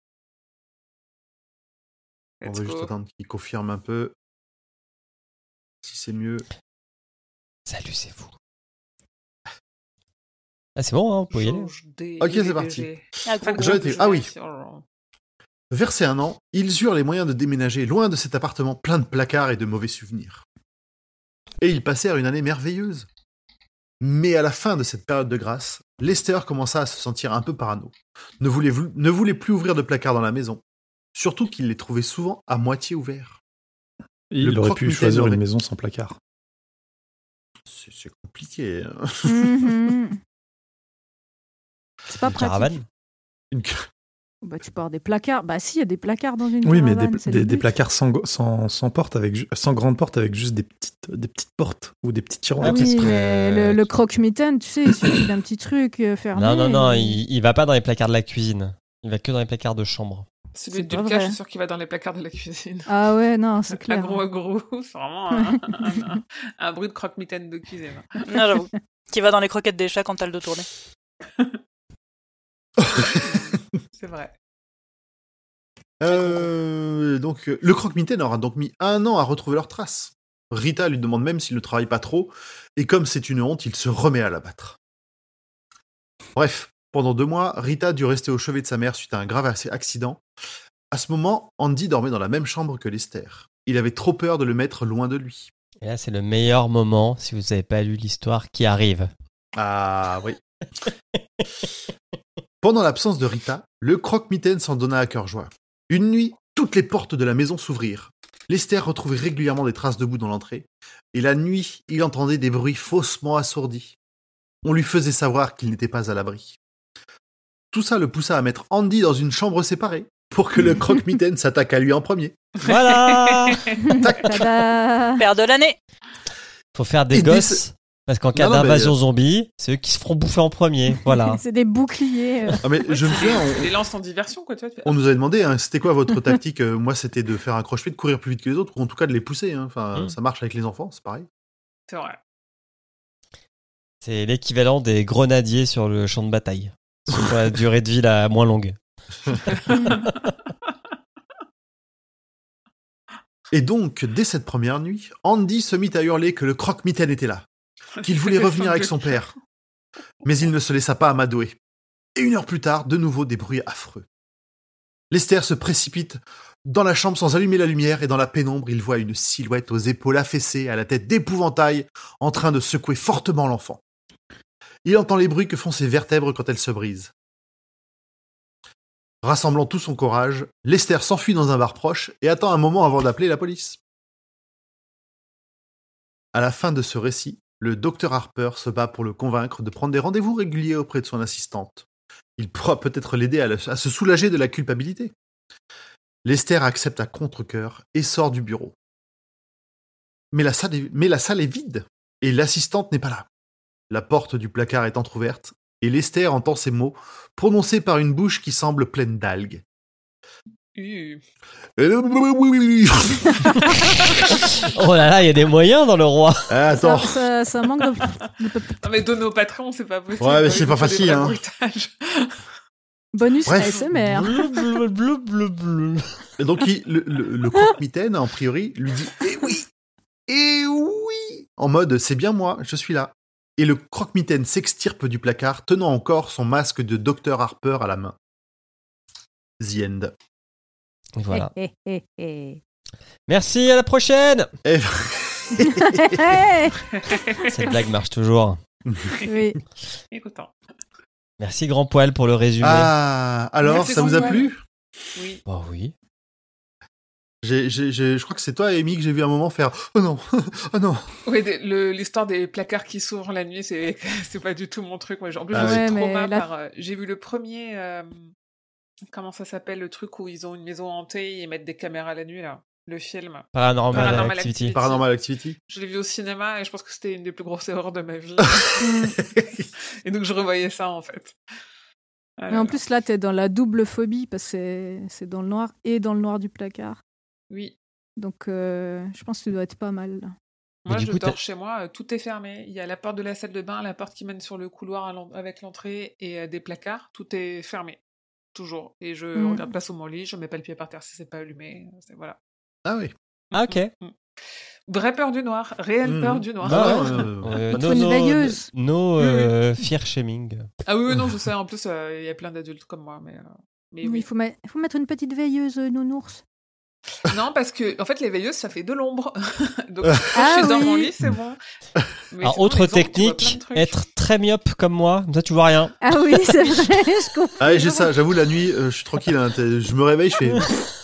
On Let's va juste go. attendre qu'il confirme un peu. Si c'est mieux. Salut, c'est vous. Ah, c'est bon, hein, vous pouvez y aller. Jauge des- Ok, c'est des- parti. des- Ah, gros, des- Je l'étais- ah oui. sur- Versé un an, ils eurent les moyens de déménager loin de cet appartement plein de placards et de mauvais souvenirs. Et ils passèrent une année merveilleuse. Mais à la fin de cette période de grâce, Lester commença à se sentir un peu parano. Ne voulait, ne voulait plus ouvrir de placards dans la maison. Surtout qu'il les trouvait souvent à moitié ouverts. Il Le aurait pu croque-mitaine choisir aurait- une maison sans placard. c'est, c'est compliqué. hein. Mhm. C'est pas Une pratique. caravane. Une- Bah, tu peux avoir des placards. Bah, si, il y a des placards dans une Oui, mais caravane. des, c'est des, le des but. placards sans, go- sans, sans porte, avec, ju- sans grande porte, avec juste des petites, des petites portes ou des petits tiroirs. Ah, Oui, parce que- mais le, le croque-mitaine, tu sais, il suffit d'un petit truc euh, fermé. Non, non, non, et- il, il va pas dans les placards de la cuisine. Il va que dans les placards de chambre. Celui C'est de pas Lucas, vrai. je suis sûr qu'il va dans les placards de la cuisine. Ah ouais, non, c'est Un clair. gros gros, c'est vraiment un, un, un- un bruit de croque-mitaine de cuisine. Non, j'avoue. Qui va dans les croquettes des chats quand t'as le dos tourné. C'est vrai. Euh, donc, euh, le croque-mitaine aura donc mis un an à retrouver leurs traces. Rita lui demande même s'il ne travaille pas trop, et comme c'est une honte, il se remet à l'abattre. Bref, pendant deux mois, Rita a dû rester au chevet de sa mère suite à un grave accident. À ce moment, Andy dormait dans la même chambre que Lester. Il avait trop peur de le mettre loin de lui. Et là, c'est le meilleur moment, si vous n'avez pas lu l'histoire, qui arrive. Ah oui. Pendant l'absence de Rita, le croque-mitaine s'en donna à cœur joie. Une nuit, toutes les portes de la maison s'ouvrirent. Lester retrouvait régulièrement des traces de boue dans l'entrée, et la nuit, il entendait des bruits faussement assourdis. On lui faisait savoir qu'il n'était pas à l'abri. Tout ça le poussa à mettre Andy dans une chambre séparée, pour que le croque-mitaine s'attaque à lui en premier. Voilà. Tada. Père de l'année. Faut faire des Et des- gosses, parce qu'en cas Non, non, mais, d'invasion euh, zombie, c'est eux qui se feront bouffer en premier. Voilà. C'est des boucliers. euh. Ah mais je me souviens, on, Les lances en diversion, quoi, tu vois. tu fais, on nous avait demandé, hein, c'était quoi votre tactique. Euh, Moi, c'était de faire un croche-pied, de courir plus vite que les autres, ou en tout cas de les pousser. hein. Enfin, Mm. ça marche avec les enfants, c'est pareil. C'est vrai. C'est l'équivalent des grenadiers sur le champ de bataille. Sur la durée de vie la moins longue. Et donc, dès cette première nuit, Andy se mit à hurler que le croque-mitaine était là, qu'il voulait revenir avec son père. Mais il ne se laissa pas amadouer. Et une heure plus tard, de nouveau des bruits affreux. Lester se précipite dans la chambre sans allumer la lumière, et dans la pénombre, il voit une silhouette aux épaules affaissées, à la tête d'épouvantail, en train de secouer fortement l'enfant. Il entend les bruits que font ses vertèbres quand elles se brisent. Rassemblant tout son courage, Lester s'enfuit dans un bar proche et attend un moment avant d'appeler la police. À la fin de ce récit, le docteur Harper se bat pour le convaincre de prendre des rendez-vous réguliers auprès de son assistante. Il pourra peut-être l'aider à, le- à se soulager de la culpabilité. Lester accepte à contre-cœur et sort du bureau. Mais la salle est, mais la salle est vide et l'assistante n'est pas là. La porte du placard est entr'ouverte et Lester entend ces mots prononcés par une bouche qui semble pleine d'algues. Uh. Oh là là, il y a des moyens dans le roi. Ah, Ça, attends, ça, ça manque de. Non, mais donner au patron, c'est pas possible. Ouais, mais Il c'est nous pas faut des facile, vrais hein. bruitages. Bonus Bref. A S M R. Bleu, bleu, bleu, bleu, bleu. Et donc il- le, le, le croque-mitaine, en priori, lui dit « Eh oui, eh oui !» En mode « C'est bien moi, je suis là !» Et le croque-mitaine s'extirpe du placard, tenant encore son masque de docteur Harper à la main. The end. Voilà. Hé, hé, hé, Merci, à la prochaine. Et- hé. Cette blague marche toujours. Oui. Écoutant. Merci Grand Poil pour le résumé. Ah, alors, Merci, ça vous a Grand plu? Oui. Bah oui. J'ai, j'ai, j'ai- je crois que c'est toi, Amy, que j'ai vu un moment faire « Oh non, oh non !» Oui, des- le- l'histoire des placards qui s'ouvrent la nuit, c'est c'est pas du tout mon truc. Moi, en plus, Ah je ouais, suis mais trauma là- par. euh, J'ai vu le premier. euh, comment ça s'appelle, le truc où ils ont une maison hantée et ils mettent des caméras la nuit là, le film. Paranormal, Paranormal Activity. Activity. Paranormal Activity. Je l'ai vu au cinéma et je pense que c'était une des plus grosses erreurs de ma vie. Et donc je revoyais ça en fait. Ah Mais là en là. plus, là, t'es dans la double phobie parce que c'est- c'est dans le noir et dans le noir du placard. Oui. Donc, euh, je pense que tu dois être pas mal. là. Mais Moi, du je coup, dors t'as- chez moi, euh, tout est fermé. Il y a la porte de la salle de bain, la porte qui mène sur le couloir à l'en- avec l'entrée et euh, des placards. Tout est fermé. Toujours. Et je Mm. regarde pas sous mon lit, je mets pas le pied par terre si c'est pas allumé. C'est- Voilà. Ah oui. Ah, ok. Mm. Vraie peur du noir. Réelle Mhm. peur du noir. Bah Ah, ouais. euh, Euh, Faut une veilleuse. No euh, fear shaming. Ah oui, oui, non, je sais. En plus, euh, il y a plein d'adultes comme moi. Mais, euh, mais Oui, oui. Il faut, met- il faut mettre une petite veilleuse euh, nounours. Non, parce que en fait, les veilleuses, ça fait de l'ombre. Donc, Ah quand je suis dans oui. mon lit, c'est bon. Mais Alors, sinon, autre les ombres, tu vois technique, plein de trucs. être très myope comme moi, comme ça tu vois rien. Ah oui, c'est vrai, je comprends. Ah, et j'ai ça, j'avoue, la nuit, euh, je suis tranquille. hein, t'es- je me réveille, je fais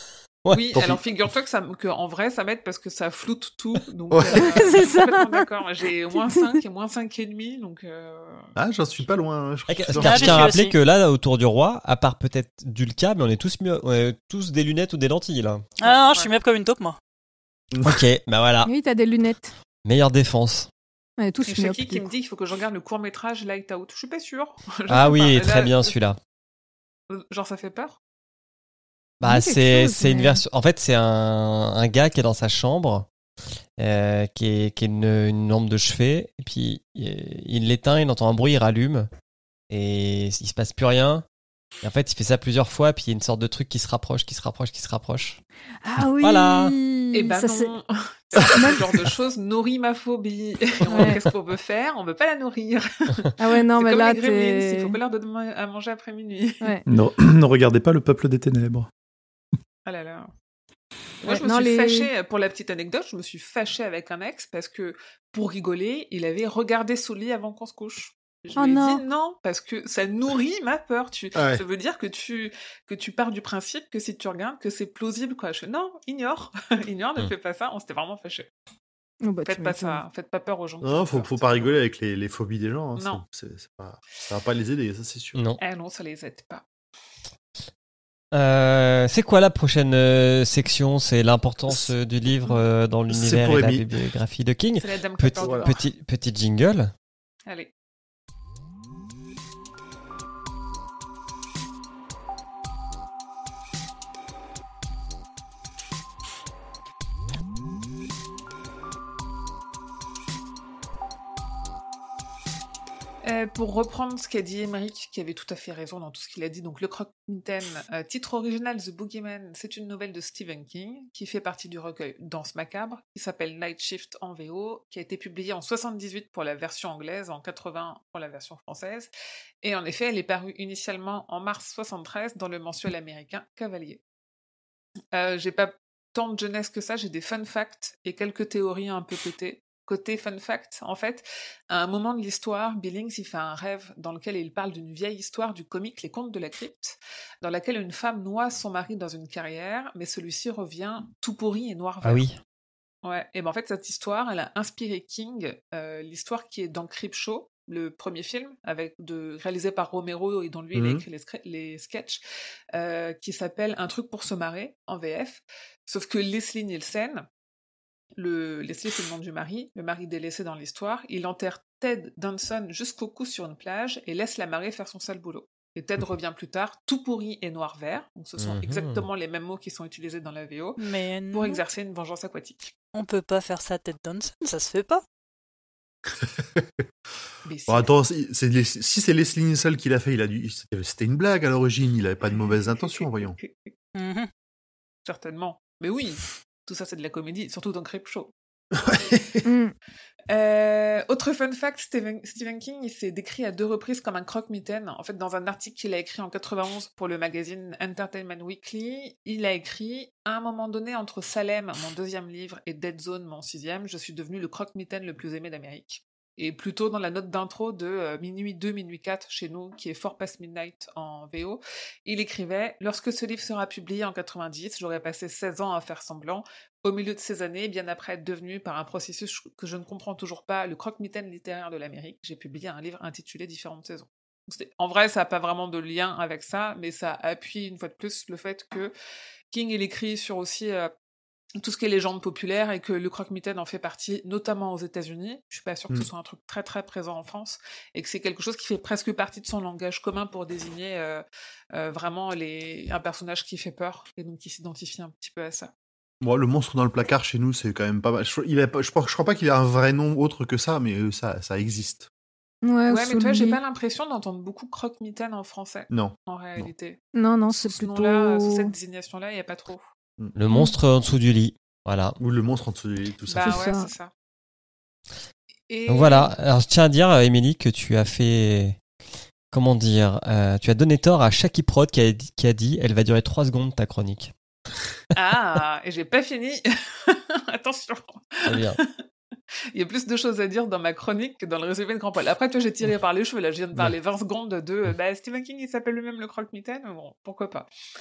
Ouais, oui, tant alors pis. figure-toi que, ça, que en vrai, ça m'aide parce que ça floute tout. Donc, Ouais. euh, C'est je suis ça. complètement d'accord. J'ai moins cinq et moins cinq et demi. Donc, euh... Ah, j'en suis pas loin. hein, Je Ok, je suis dans- car Ah, je tiens à j'y suis rappeler aussi. que là, autour du roi, à part peut-être Dulca, mais on est tous, mieux, on est tous des lunettes ou des lentilles, là. Ah non, je suis même comme une taupe, moi. Ok, bah voilà. Oui, t'as des lunettes. Meilleure défense. On est tous Et myopes, Shaki qui du me coup. dit qu'il faut que je regarde le court-métrage Light Out. Je suis pas sûre. Je Ah sais oui, pas. très Là, bien euh, celui-là. Genre, ça fait peur. Bah, dit quelque c'est chose, c'est une mais- version. En fait, c'est un, un gars qui est dans sa chambre, euh, qui est, qui est une, une lampe de chevet, et puis il, il l'éteint, il entend un bruit, il rallume, et il se passe plus rien. Et en fait, il fait ça plusieurs fois, puis il y a une sorte de truc qui se rapproche, qui se rapproche, qui se rapproche. Ah oui. Voilà. Et ben ça, c'est- non. Ce genre de choses nourrit ma phobie. Et on- Ouais. Qu'est-ce qu'on veut faire On veut pas la nourrir. Ah ouais, non, C'est mais comme là, les gremlins, t'es... il faut pas leur donner à manger après minuit. Ouais. Ne, ne regardez pas le peuple des ténèbres. Ah là là. Moi, Ouais, je me non, suis les- fâchée, pour la petite anecdote, je me suis fâchée avec un ex parce que, pour rigoler, il avait regardé sous le lit avant qu'on se couche. Je Oh lui ai non. dit non, parce que ça nourrit ma peur. Tu... Ouais. Ça veut dire que tu, que tu pars du principe que si tu regardes, que c'est plausible, quoi. Je fais non, ignore. ignore, ne Hmm. fais pas ça. On s'était vraiment fâchés. Oh, bah, tu Faites pas m'étonnes. ça. Faites pas peur aux gens. qui Non, ont faut, peur, faut c'est pas tout. rigoler avec les, les phobies des gens. hein, c'est- Non. c'est- c'est pas, ça va pas les aider, ça c'est sûr. Non. Eh non, ça les aide pas. Euh, c'est quoi la prochaine euh, section? C'est l'importance euh, du livre euh, dans C'est l'univers pour et la Amy. bibliographie de King. C'est la dame qui a Petit, peur du voilà. noir. petit, petit jingle. Allez. Euh, pour reprendre ce qu'a dit Émeric, qui avait tout à fait raison dans tout ce qu'il a dit, donc le Croque-Mitaine, euh, titre original The Boogeyman, c'est une nouvelle de Stephen King, qui fait partie du recueil Danse macabre, qui s'appelle Night Shift en V O, qui a été publiée en soixante-dix-huit pour la version anglaise, en quatre-vingts pour la version française, et en effet, elle est parue initialement en mars soixante-treize dans le mensuel américain Cavalier. Euh, j'ai pas tant de jeunesse que ça, j'ai des fun facts et quelques théories un peu pétées. Côté fun fact, en fait, à un moment de l'histoire, Billings il fait un rêve dans lequel il parle d'une vieille histoire du comique Les Contes de la Crypte, dans laquelle une femme noie son mari dans une carrière, mais celui-ci revient tout pourri et noir vert. Ah oui. Ouais, et ben en fait, cette histoire, elle a inspiré King, euh, l'histoire qui est dans Creepshow, le premier film, avec de, réalisé par Romero et dont lui, il a Mhm. écrit les, scre- les sketchs, euh, qui s'appelle Un truc pour se marrer, en V F. Sauf que Leslie Nielsen, le, Leslie c'est le nom du mari, le mari délaissé dans l'histoire, il enterre Ted Danson jusqu'au cou sur une plage et laisse la marée faire son sale boulot. Et Ted revient plus tard, tout pourri et noir-vert, donc ce sont Mhm. exactement les mêmes mots qui sont utilisés dans la V O, Mais pour non, exercer une vengeance aquatique. on peut pas faire ça Ted Danson, ça se fait pas. Mais si. Bon, attends, si c'est Les- si c'est Leslie Nielsen qui l'a fait, il a dû, c'était c'était une blague à l'origine, il avait pas de mauvaises intentions, voyons. Mhm. Certainement. Mais oui, tout ça c'est de la comédie, surtout dans Creepshow. Mm. Euh, autre fun fact, Stephen, Stephen King, il s'est décrit à deux reprises comme un croque-mitaine. En fait, dans un article qu'il a écrit en quatre-vingt-onze pour le magazine Entertainment Weekly, il a écrit « À un moment donné, entre Salem, mon deuxième livre, et Dead Zone, mon sixième, je suis devenu le croque-mitaine le plus aimé d'Amérique. » Et plutôt dans la note d'intro de euh, Minuit deux, Minuit quatre chez nous, qui est Four Past Midnight en V O, il écrivait « Lorsque ce livre sera publié en quatre-vingt-dix, j'aurai passé seize ans à faire semblant. Au milieu de ces années, bien après être devenu, par un processus que je ne comprends toujours pas, le croque-mitaine littéraire de l'Amérique, j'ai publié un livre intitulé Différentes saisons. » En vrai, ça n'a pas vraiment de lien avec ça, mais ça appuie une fois de plus le fait que King, il écrit sur aussi euh, tout ce qui est légende populaire et que le croque-mitaine en fait partie, notamment aux États-Unis. Je suis pas sûre que Mm. ce soit un truc très très présent en France et que c'est quelque chose qui fait presque partie de son langage commun pour désigner euh, euh, vraiment les... un personnage qui fait peur et donc qui s'identifie un petit peu à ça. Moi, le monstre dans le placard chez nous, c'est quand même pas mal. Je, il a pas- je, pense- je crois pas qu'il a un vrai nom autre que ça, mais euh, ça, ça existe. Ouais, Ouais, mais sous toi, le j'ai lit. pas l'impression d'entendre beaucoup croque-mitaine en français, Non. en réalité. Non, non, Sous c'est ce plutôt... nom-là, sous cette désignation-là, il n'y a pas trop. Le monstre en dessous du lit. Voilà. Ou le monstre en dessous du lit, tout ça. Bah C'est ouais, ça. c'est ça. Et... Donc voilà. Alors je tiens à dire, Émilie, que tu as fait. Comment dire euh, Tu as donné tort à Shaki Prod qui a, dit, qui a dit elle va durer trois secondes ta chronique. Ah, et j'ai pas fini. Attention. Très bien. Il y a plus de choses à dire dans ma chronique que dans le résumé de Grand Poil. Après, toi, j'ai tiré par les cheveux. Là, je viens de parler vingt secondes de euh, bah, Stephen King, il s'appelle lui-même le croque-mitaine. Bon, pourquoi pas.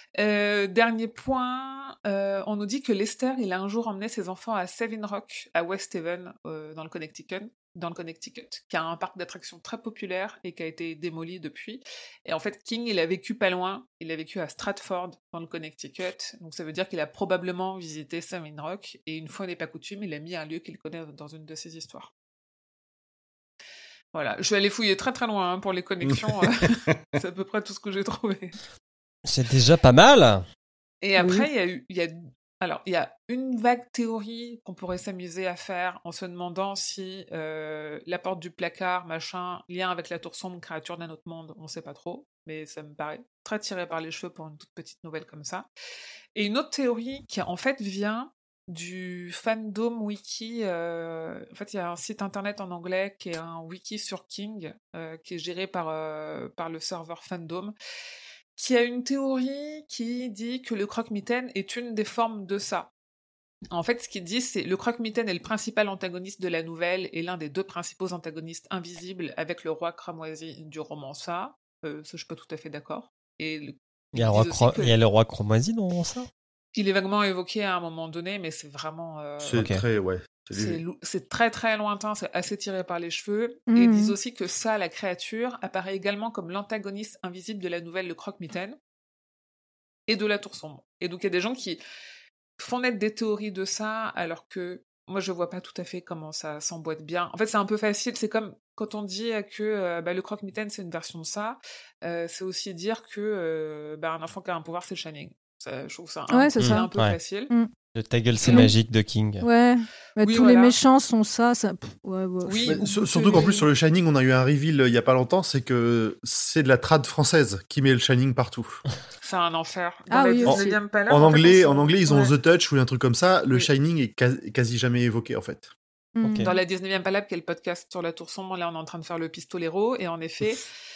Euh, dernier point, euh, on nous dit que Lester, il a un jour emmené ses enfants à Savin Rock, à West Haven, euh, dans le Connecticut, dans le Connecticut, qui a un parc d'attractions très populaire et qui a été démoli depuis. Et en fait, King, il a vécu pas loin. Il a vécu à Stratford, dans le Connecticut. Donc ça veut dire qu'il a probablement visité Savin Rock. Et une fois n'est pas coutume, il a mis un lieu qu'il connaît dans une de ses histoires. Voilà, je vais aller fouiller très très loin hein, pour les connexions. C'est à peu près tout ce que j'ai trouvé. C'est déjà pas mal. Et après, il oui. y a eu, il y a, alors il y a une vague théorie qu'on pourrait s'amuser à faire en se demandant si euh, la porte du placard, machin, lien avec la tour sombre, créature d'un autre monde, on sait pas trop, mais ça me paraît très tiré par les cheveux pour une toute petite nouvelle comme ça. Et une autre théorie qui en fait vient du fandom wiki. Euh, en fait, il y a un site internet en anglais qui est un wiki sur King, euh, qui est géré par euh, par le serveur fandom, qui a une théorie qui dit que le croque-mitaine est une des formes de ça. En fait, ce qu'il dit, c'est le croque-mitaine est le principal antagoniste de la nouvelle et l'un des deux principaux antagonistes invisibles avec le roi cramoisi du roman ça. Euh, ça, je suis pas tout à fait d'accord. Et le... il, y a le roi cro... que... il y a le roi cramoisi dans ça. Il est vaguement évoqué à un moment donné, mais c'est vraiment... Euh... C'est okay. très... ouais. C'est, lo... c'est très très lointain, c'est assez tiré par les cheveux. Mmh. Et ils disent aussi que ça, la créature, apparaît également comme l'antagoniste invisible de la nouvelle Le Croque-Mitaine et de la Tour Sombre. Et donc il y a des gens qui font naître des théories de ça, alors que moi je vois pas tout à fait comment ça s'emboîte bien. En fait, c'est un peu facile, c'est comme quand on dit que euh, bah, le Croque-Mitaine c'est une version de ça, euh, c'est aussi dire que euh, bah, un enfant qui a un pouvoir c'est le Shining. Ça, je trouve ça un, ouais, c'est un, ça. un peu ouais. facile. Mm. Le ta gueule c'est magique de King. Ouais, mais oui, tous voilà. les méchants sont ça. ça... Ouais, ouais. Oui, mais, surtout qu'en plus sur le Shining, on a eu un reveal il y a pas longtemps, c'est que c'est de la trad française qui met le Shining partout. C'est un enfer. Dans ah oui, en, palais, en, en anglais, fait, en anglais, ils ont ouais. The Touch ou un truc comme ça. Le oui. Shining est quasi, quasi jamais évoqué en fait. Mm. Okay. Dans la dix-neuvième Palab, qui est le podcast sur la Tour Sombre, là on est en train de faire le Pistolero, et en effet,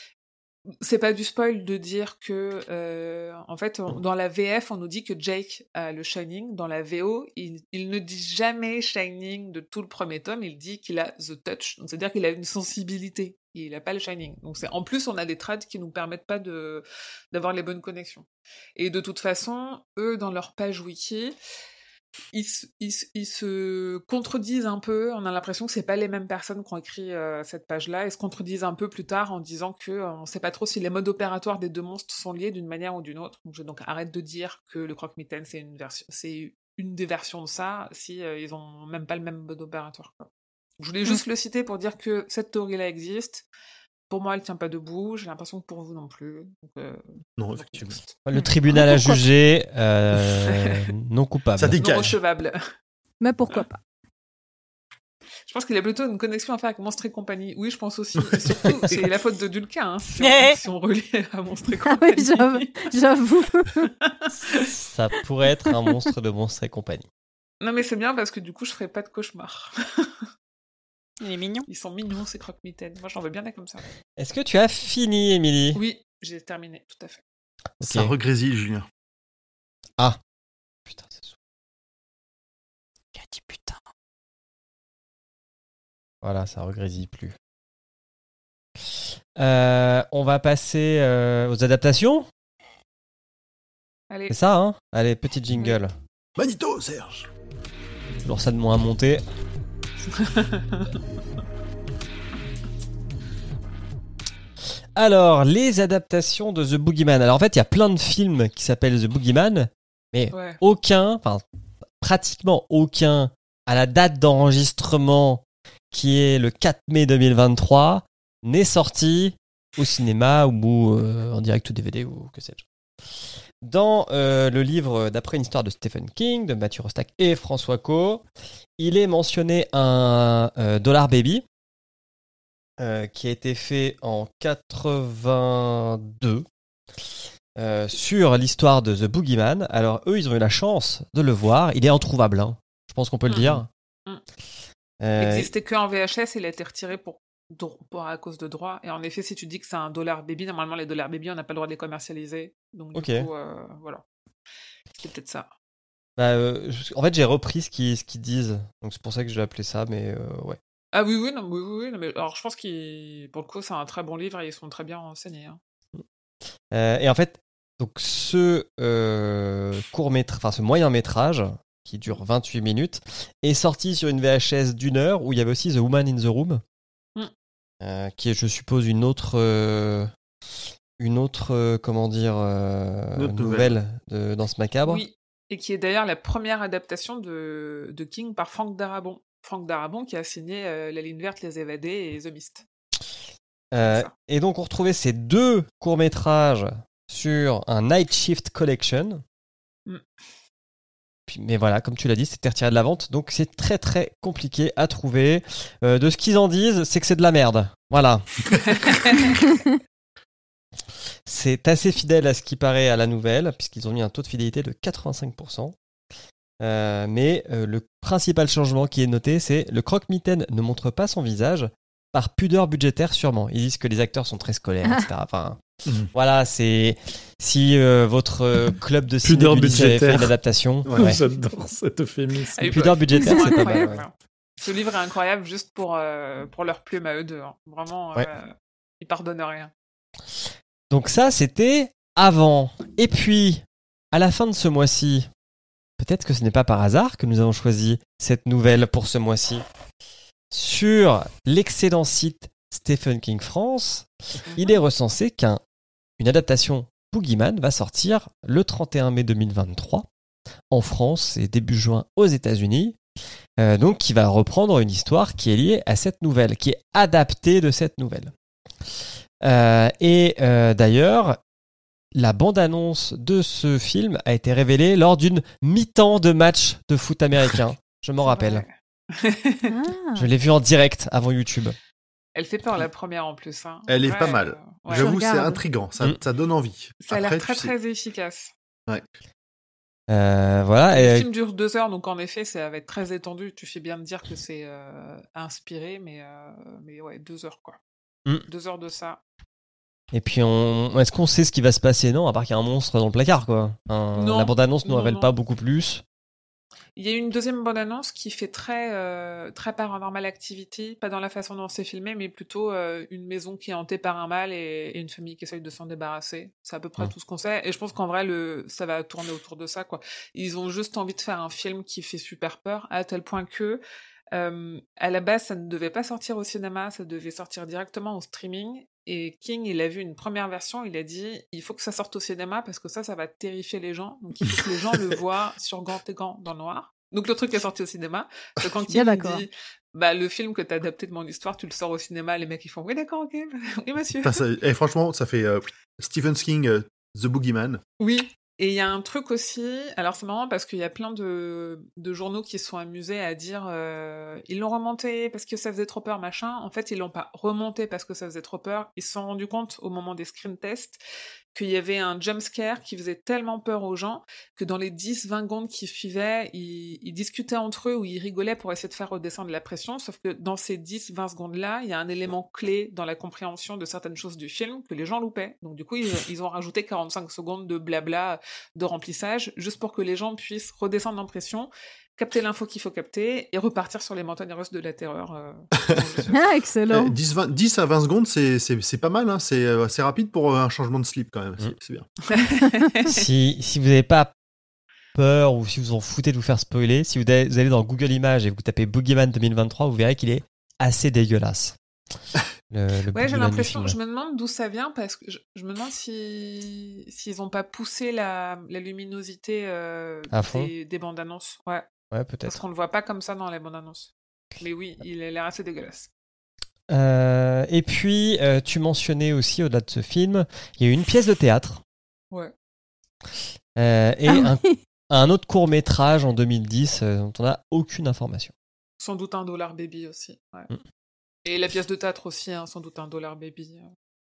c'est pas du spoil de dire que, euh, en fait, on, dans la V F, on nous dit que Jake a le Shining. Dans la V O, il, il ne dit jamais Shining de tout le premier tome, il dit qu'il a The Touch. Donc, c'est-à-dire qu'il a une sensibilité. Il n'a pas le Shining. Donc, c'est, en plus, on a des trades qui nous permettent pas de, d'avoir les bonnes connexions. Et de toute façon, eux, dans leur page wiki, Ils, ils, ils se contredisent un peu. On a l'impression que c'est pas les mêmes personnes qui ont écrit euh, cette page-là. Ils se contredisent un peu plus tard en disant que euh, on sait pas trop si les modes opératoires des deux monstres sont liés d'une manière ou d'une autre. Donc, je donc arrête de dire que le croque-mitaine c'est une version, c'est une des versions de ça si euh, ils ont même pas le même mode opératoire. Quoi. Je voulais juste mmh. le citer pour dire que cette théorie-là existe. Pour moi, elle tient pas debout. J'ai l'impression que pour vous non plus. Donc, euh, non, effectivement. Le tribunal a jugé euh, non coupable. Ça dégage. Non recevable. Mais pourquoi pas. Je pense qu'il a plutôt une connexion à faire avec Monstres et compagnie. Oui, je pense aussi. Et surtout, c'est la faute de Dulca, hein, si, on, si on relie à Monstres et compagnie. Ah oui, j'avoue. Ça pourrait être un monstre de Monstres et compagnie. Non, mais c'est bien parce que du coup, je ferai pas de cauchemar. Il est mignon. Ils sont mignons, ces croque-mitaines. Moi, j'en veux bien des comme ça. Est-ce que tu as fini, Émilie ? Oui, j'ai terminé, tout à fait. Okay. Ça regrésille, Julien. Ah. Putain, c'est sûr. Il a dit putain. Voilà, ça regrésille plus. Euh, on va passer euh, aux adaptations. Allez. C'est ça, hein ? Allez, petit jingle. Oui. Manito, Serge. Alors ça de moins à monter. Alors, les adaptations de The Boogeyman. Alors en fait, il y a plein de films qui s'appellent The Boogeyman, mais ouais. aucun, enfin pratiquement aucun, à la date d'enregistrement qui est le quatre mai deux mille vingt-trois, n'est sorti au cinéma ou euh, en direct ou D V D ou que sais-je. Dans euh, le livre d'après une histoire de Stephen King, de Matthew Rostack et François Coe, il est mentionné un euh, Dollar Baby euh, qui a été fait en quatre-vingt-deux euh, sur l'histoire de The Boogeyman. Alors eux, ils ont eu la chance de le voir. Il est introuvable, hein. Je pense qu'on peut le dire. Mmh. Euh, il n'existait qu'en V H S, il a été retiré pour, pour à cause de droit. Et en effet, si tu dis que c'est un Dollar Baby, normalement les Dollar Baby, on n'a pas le droit de les commercialiser. Donc du okay. coup, euh, voilà. C'est peut-être ça. Bah, euh, je, en fait, j'ai repris ce qu'ils, ce qu'ils disent. Donc c'est pour ça que je l'ai appelé ça, mais euh, ouais. Ah oui, oui, non, oui, oui, non, mais alors je pense qu'il, pour le coup, c'est un très bon livre et ils sont très bien enseignés. Hein. Euh, et en fait, donc ce euh, court métrage, enfin ce moyen métrage qui dure vingt-huit minutes est sorti sur une V H S d'une heure où il y avait aussi The Woman in the Room, mm. euh, qui est, je suppose, une autre, euh, une autre, euh, comment dire, euh, Notre nouvelle, nouvelle. de Danse Macabre. Oui, et qui est d'ailleurs la première adaptation de, de King par Frank Darabont. Frank Darabont qui a signé euh, La Ligne Verte, Les Évadés et The Mist. Euh, et donc on retrouvait ces deux courts-métrages sur un Night Shift Collection. Mm. Puis, mais voilà, comme tu l'as dit, c'était retiré de la vente, donc c'est très très compliqué à trouver. Euh, de ce qu'ils en disent, c'est que c'est de la merde. Voilà. C'est assez fidèle à ce qui paraît à la nouvelle, puisqu'ils ont mis un taux de fidélité de quatre-vingt-cinq pour cent. Euh, mais euh, le principal changement qui est noté, c'est le croque-mitaine ne montre pas son visage, par pudeur budgétaire sûrement. Ils disent que les acteurs sont très scolaires, et cetera. Enfin, mmh. voilà, c'est si euh, votre euh, club de ciné pudeur budgétaire fait une budgétaire. adaptation. Ouais, ouais. J'adore cet euphémisme. Ah, pudeur budgétaire, c'est pas mal. Ouais. Ce livre est incroyable juste pour euh, pour leur plume à eux deux. Hein. Vraiment, ouais. euh, ils pardonnent rien. Donc ça, c'était avant. Et puis, à la fin de ce mois-ci, peut-être que ce n'est pas par hasard que nous avons choisi cette nouvelle pour ce mois-ci. Sur l'excellent site Stephen King France, il est recensé qu'une adaptation Boogeyman va sortir le trente et un mai deux mille vingt-trois en France et début juin aux États-Unis. Euh, donc, qui va reprendre une histoire qui est liée à cette nouvelle, qui est adaptée de cette nouvelle. Euh, et euh, d'ailleurs, la bande-annonce de ce film a été révélée lors d'une mi-temps de match de foot américain. Je m'en rappelle. Ouais. Ah. Je l'ai vu en direct avant YouTube. Elle fait peur la première en plus. Hein. Elle est ouais, pas mal. Euh, ouais. J'avoue, c'est regarde. intriguant. Ça, Mm. ça donne envie. Ça a Après, l'air tu très sais- très efficace. Ouais. Euh, voilà. Le Et, film dure deux heures, donc en effet, ça va être très étendu. Tu fais bien de dire que c'est euh, inspiré, mais, euh, mais ouais, deux heures quoi. Mm. Deux heures de ça. et puis, on... est-ce qu'on sait ce qui va se passer? Non, à part qu'il y a un monstre dans le placard, quoi. Un- Non. La bande-annonce ne Non, révèle non. pas beaucoup plus. Il y a eu une deuxième bande-annonce qui fait très, euh, très Paranormal Activity, pas dans la façon dont c'est filmé, mais plutôt euh, une maison qui est hantée par un mal et, et une famille qui essaye de s'en débarrasser. C'est à peu près Ouais. tout ce qu'on sait. Et je pense qu'en vrai, le, ça va tourner autour de ça, quoi. Ils ont juste envie de faire un film qui fait super peur, à tel point que, euh, à la base, ça ne devait pas sortir au cinéma, ça devait sortir directement au streaming. Et King, il a vu une première version, il a dit il faut que ça sorte au cinéma parce que ça, ça va terrifier les gens. Donc il faut que les gens le voient sur grand écran dans le noir. Donc le truc est sorti au cinéma. Donc, quand Bien King d'accord. dit bah, le film que t'as adapté de mon histoire, tu le sors au cinéma, les mecs ils font oui, d'accord, ok, oui, monsieur. Putain, ça- eh, franchement, ça fait euh, Stephen King, euh, The Boogeyman. Oui. Et il y a un truc aussi, alors c'est marrant parce qu'il y a plein de, de journaux qui se sont amusés à dire euh, ils l'ont remonté parce que ça faisait trop peur, machin. En fait, ils l'ont pas remonté parce que ça faisait trop peur. Ils se sont rendus compte au moment des screen tests qu'il y avait un jump scare qui faisait tellement peur aux gens que dans les dix vingt secondes qui suivaient, ils, ils discutaient entre eux ou ils rigolaient pour essayer de faire redescendre la pression, sauf que dans ces dix vingt secondes-là, il y a un élément clé dans la compréhension de certaines choses du film que les gens loupaient. Donc du coup, ils, ils ont rajouté quarante-cinq secondes de blabla, de remplissage, juste pour que les gens puissent redescendre en pression, capter l'info qu'il faut capter et repartir sur les montagnes russes de la terreur. Euh, Ah, excellent. Eh, dix, vingt, dix à vingt secondes, c'est, c'est, c'est pas mal. Hein. C'est, euh, c'est rapide pour un changement de slip quand même. C'est, Mm. c'est bien. si, si vous n'avez pas peur ou si vous en foutez de vous faire spoiler, si vous allez, vous allez dans Google Images et vous tapez Boogeyman deux mille vingt-trois, vous verrez qu'il est assez dégueulasse. Le, le Ouais, j'ai Boogeyman du l'impression, je film. me demande d'où ça vient parce que je, je me demande si s'ils ont pas poussé la, la luminosité euh, À fond. des, des bandes annonces. Ouais, Ouais, parce peut-être. qu'on le voit pas comme ça dans les bandes annonces. Mais oui, il a l'air assez dégueulasse. Euh, et puis, euh, tu mentionnais aussi, au-delà de ce film, il y a eu une pièce de théâtre Ouais. euh, et Ah un, oui. un autre court-métrage en deux mille dix euh, dont on n'a aucune information. Sans doute un dollar baby aussi. Ouais. Mm. Et la pièce de théâtre aussi, hein, sans doute un dollar baby.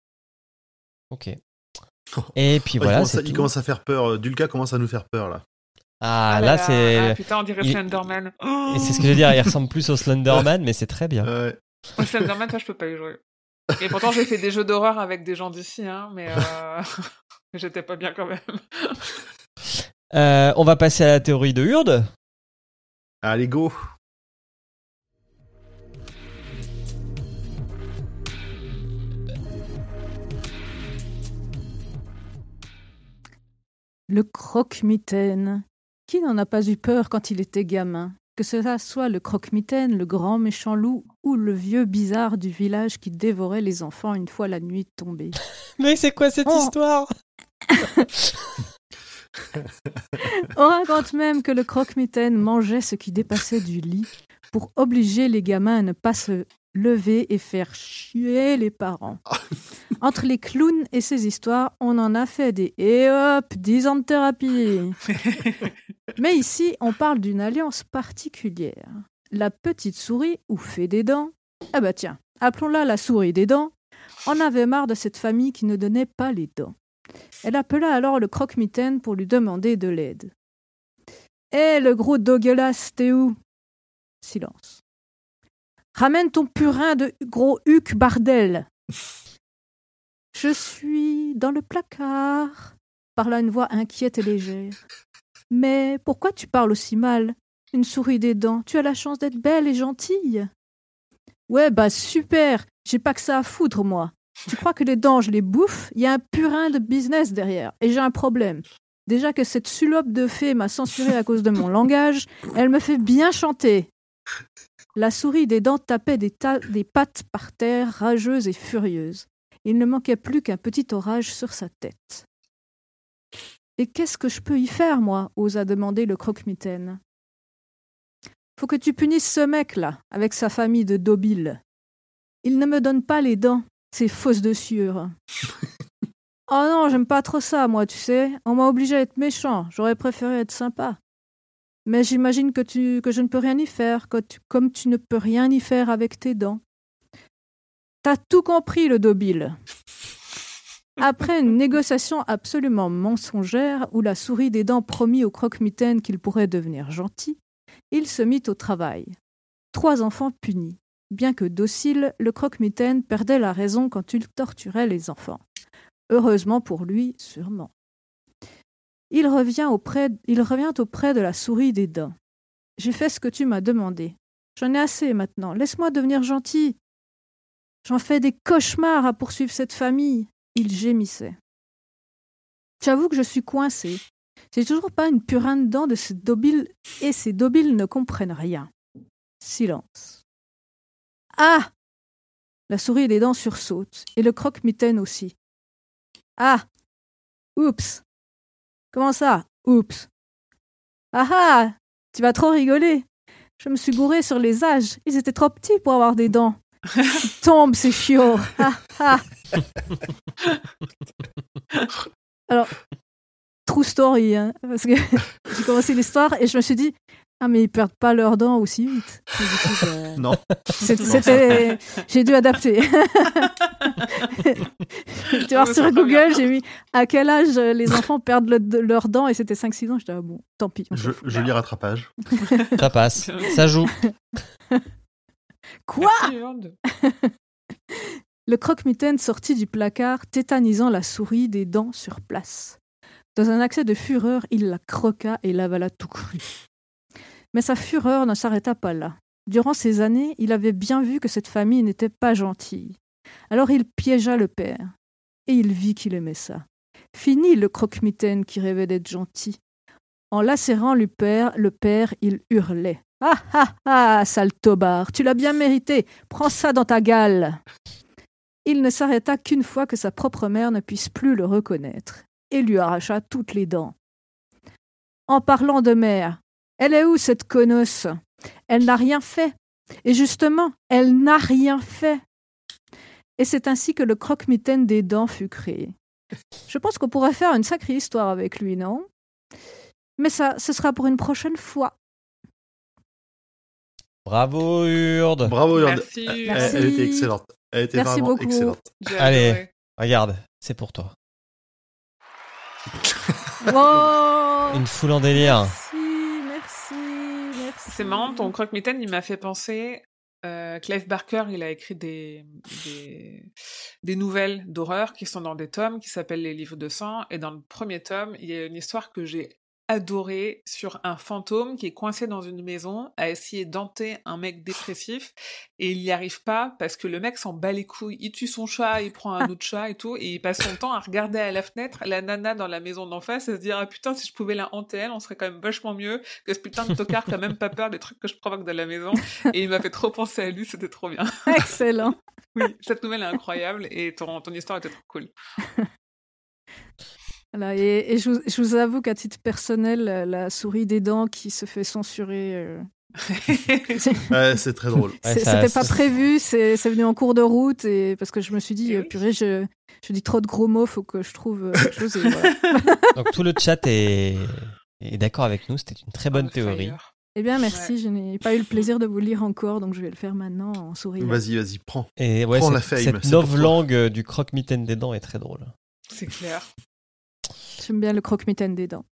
Ok. Et puis il, voilà, commence c'est à, il tout. commence à faire peur. Dulka commence à nous faire peur là. Ah, là là, là, c'est... ah, putain, on dirait il- Slenderman. Et c'est ce que je veux dire, il ressemble plus au Slenderman, mais c'est très bien. Ouais. Oh, Slenderman, ça, je peux pas y jouer. Et pourtant, j'ai fait des jeux d'horreur avec des gens d'ici, hein, mais euh... j'étais pas bien quand même. Euh, on va passer à la théorie de Hurde. Allez, go. Le croque-mitaine. Qui n'en a pas eu peur quand il était gamin? Que cela soit le croque-mitaine, le grand méchant loup ou le vieux bizarre du village qui dévorait les enfants une fois la nuit tombée. Mais c'est quoi cette Oh. histoire? On raconte même que le croque-mitaine mangeait ce qui dépassait du lit pour obliger les gamins à ne pas se lever et faire chier les parents. Entre les clowns et ces histoires, on en a fait des « et hop, dix ans de thérapie ». Mais ici, on parle d'une alliance particulière. La petite souris, ou fée des dents, ah bah tiens, appelons-la la souris des dents, en avait marre de cette famille qui ne donnait pas les dents. Elle appela alors le croque-mitaine pour lui demander de l'aide. « Hé, le gros dogueulasse, t'es où ?» Silence. « Ramène ton purin de gros huc, bardel !»« Je suis dans le placard !» parla une voix inquiète et légère. « Mais pourquoi tu parles aussi mal? Une souris des dents, tu as la chance d'être belle et gentille. »« Ouais, bah super, j'ai pas que ça à foutre, moi. Tu crois que les dents, je les bouffe? Il y a un purin de business derrière, et j'ai un problème. Déjà que cette sulope de fée m'a censuré à cause de mon langage, elle me fait bien chanter. » La souris des dents tapait des, ta- des pattes par terre, rageuse et furieuse. Il ne manquait plus qu'un petit orage sur sa tête. « Et qu'est-ce que je peux y faire, moi ?» osa demander le croque-mitaine. « Faut que tu punisses ce mec-là, avec sa famille de dobiles. Il ne me donne pas les dents, ces fausses de sueur. »« Oh non, j'aime pas trop ça, moi, tu sais. On m'a obligé à être méchant, j'aurais préféré être sympa. Mais j'imagine que, tu, que je ne peux rien y faire, que tu, comme tu ne peux rien y faire avec tes dents. »« T'as tout compris, le dobile. » Après une négociation absolument mensongère où la souris des dents promit au croque-mitaine qu'il pourrait devenir gentil, il se mit au travail. Trois enfants punis. Bien que docile, le croque-mitaine perdait la raison quand il torturait les enfants. Heureusement pour lui, sûrement. Il revient auprès, il revient auprès de la souris des dents. « J'ai fait ce que tu m'as demandé. J'en ai assez maintenant. Laisse-moi devenir gentil. J'en fais des cauchemars à poursuivre cette famille. » Il gémissait. « J'avoue que je suis coincé. J'ai toujours pas une purin de dents de ces dobiles et ces dobiles ne comprennent rien. » Silence. « Ah !» La souris des dents sursaute, et le croque-mitaine aussi. « Ah ! Oups ! Comment ça ? Oups ! Ah ah ! Tu vas trop rigoler. Je me suis gouré sur les âges. Ils étaient trop petits pour avoir des dents. Ils tombent, ces chiots. Ah ah !» Alors, true story, hein, parce que j'ai commencé l'histoire et je me suis dit « Ah, mais ils perdent pas leurs dents aussi vite. » euh, Non. C'était, c'était... J'ai dû adapter. Tu vois, sur Google, j'ai mis « À quel âge les enfants perdent le, leurs dents ?» et c'était cinq six ans. J'étais ah, bon, tant pis. Je, joli rattrapage. Ça passe, ça joue. Quoi ? Merci, Yolande. Le croque-mitaine sortit du placard, tétanisant la souris des dents sur place. Dans un accès de fureur, il la croqua et l'avala tout cru. Mais sa fureur ne s'arrêta pas là. Durant ces années, il avait bien vu que cette famille n'était pas gentille. Alors il piégea le père. Et il vit qu'il aimait ça. Fini le croque-mitaine qui rêvait d'être gentil. En lacérant le père, le père, il hurlait. « Ah ah ah, sale tobard, tu l'as bien mérité, prends ça dans ta gale !» Il ne s'arrêta qu'une fois que sa propre mère ne puisse plus le reconnaître, et lui arracha toutes les dents. En parlant de mère, elle est où cette connosse ? Elle n'a rien fait. Et justement, elle n'a rien fait. Et c'est ainsi que le croque-mitaine des dents fut créé. Je pense qu'on pourrait faire une sacrée histoire avec lui, non ? Mais ça, ce sera pour une prochaine fois. Bravo Urde. Bravo, Yolande. Merci. Elle, Merci. elle était excellente. Elle était Merci vraiment beaucoup. excellente. J'ai Allez. adoré. Regarde, c'est pour toi. Wow. Une foule en délire. Merci, merci, merci. C'est marrant, ton croque-mitaine, il m'a fait penser. Euh, Clive Barker, il a écrit des, des, des nouvelles d'horreur qui sont dans des tomes qui s'appellent Les Livres de sang. Et dans le premier tome, il y a une histoire que j'ai adoré sur un fantôme qui est coincé dans une maison à essayer d'hanter un mec dépressif et il n'y arrive pas parce que le mec s'en bat les couilles. Il tue son chat, il prend un autre chat et tout et il passe son temps à regarder à la fenêtre la nana dans la maison d'en face et se dire « Ah putain, si je pouvais la hanter, elle, on serait quand même vachement mieux que ce putain de tocard qui a même pas peur des trucs que je provoque dans la maison. » Et il m'a fait trop penser à lui, c'était trop bien. Excellent. Oui, cette nouvelle est incroyable et ton, ton histoire était trop cool. Voilà, et et je, vous- je vous avoue qu'à titre personnel, la, la souris des dents qui se fait censurer, euh, c'est- Ouais, c'est très drôle. Ouais, c'est- ça- c'était pas ça- prévu, c'est c'est venu en cours de route, et parce que je me suis dit, Eh euh, oui. purée, je, je dis trop de gros mots, faut que je trouve euh, quelque chose. Et voilà. Donc tout le chat est, est d'accord avec nous, c'était une très bonne On théorie. fire. Eh bien, merci, je n'ai pas eu le plaisir de vous le lire encore, donc je vais le faire maintenant en souriant. Vas-y, vas-y, prends. Et ouais, Prends cette, la fame, cette c'est pour toi. novlangue euh, du croque-mitaine des dents est très drôle. C'est clair. J'aime bien le croque-mitaine des dents.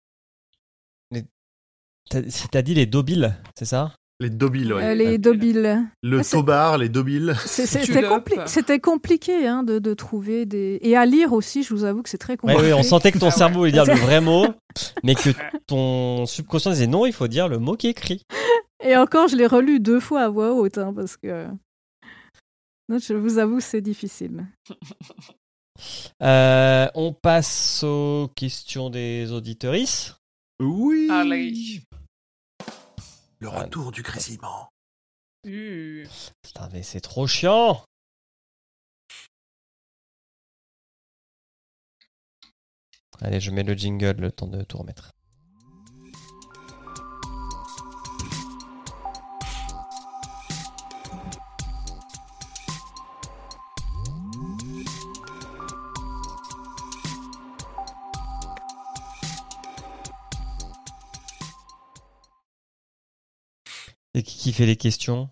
T'as t'as dit les dobiles, c'est ça? Les dobiles, ouais. Euh, les dobiles. Le Ah, c'est- tobard, les dobiles. C'est- c'est- Tu C'était l'opes. compli- c'était compliqué hein, de, de trouver des... Et à lire aussi, je vous avoue que c'est très Ouais, compliqué. oui, on sentait que ton Ah ouais. cerveau voulait dire le C'est- vrai mot, mais que ton subconscient disait non, il faut dire le mot qui est écrit. Et encore, je l'ai relu deux fois à voix haute, hein, parce que... Non, je vous avoue, c'est difficile. Euh, on passe aux questions des auditorices. Oui. Allez. Le retour du grésillement. Uh. Putain, mais c'est trop chiant. Allez, je mets le jingle, le temps de tout remettre. Et qui qui fait les questions?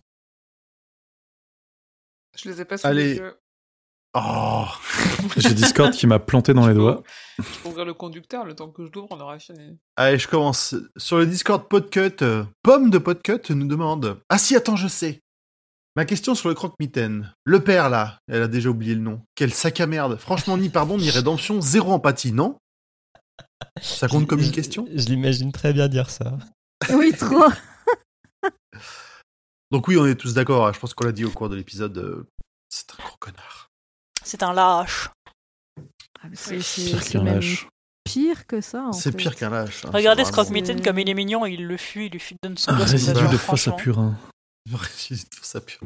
Je les ai pas sous Allez. les yeux. Oh. J'ai Discord qui m'a planté dans les doigts. Je peux ouvrir le conducteur, le temps que je l'ouvre, on aura fini. Allez, je commence. Sur le Discord Podcut, euh, Pomme de Podcut nous demande... Ah si, attends, je sais. Ma question sur le croque-mitaine. Le père, là, elle a déjà oublié le nom. Quel sac à merde. Franchement, ni pardon, ni rédemption, zéro empathie, non? Ça compte comme Je- une question? Je l'imagine très bien dire ça. Oui, trop. Donc oui, on est tous d'accord. hein. Je pense qu'on l'a dit au cours de l'épisode. euh, C'est un gros connard. C'est un lâche. Ah, mais C'est c'est- Pire c'est qu'un même lâche. pire que ça, en C'est fait. pire qu'un lâche. hein. Regardez C'est ce vraiment- croque-mitaine C'est- comme il est mignon, il le fuit, il lui fuit donne son Un gosse. résidu ça, de genre, fosse à franchement. purin. Résidu de fosse à purin.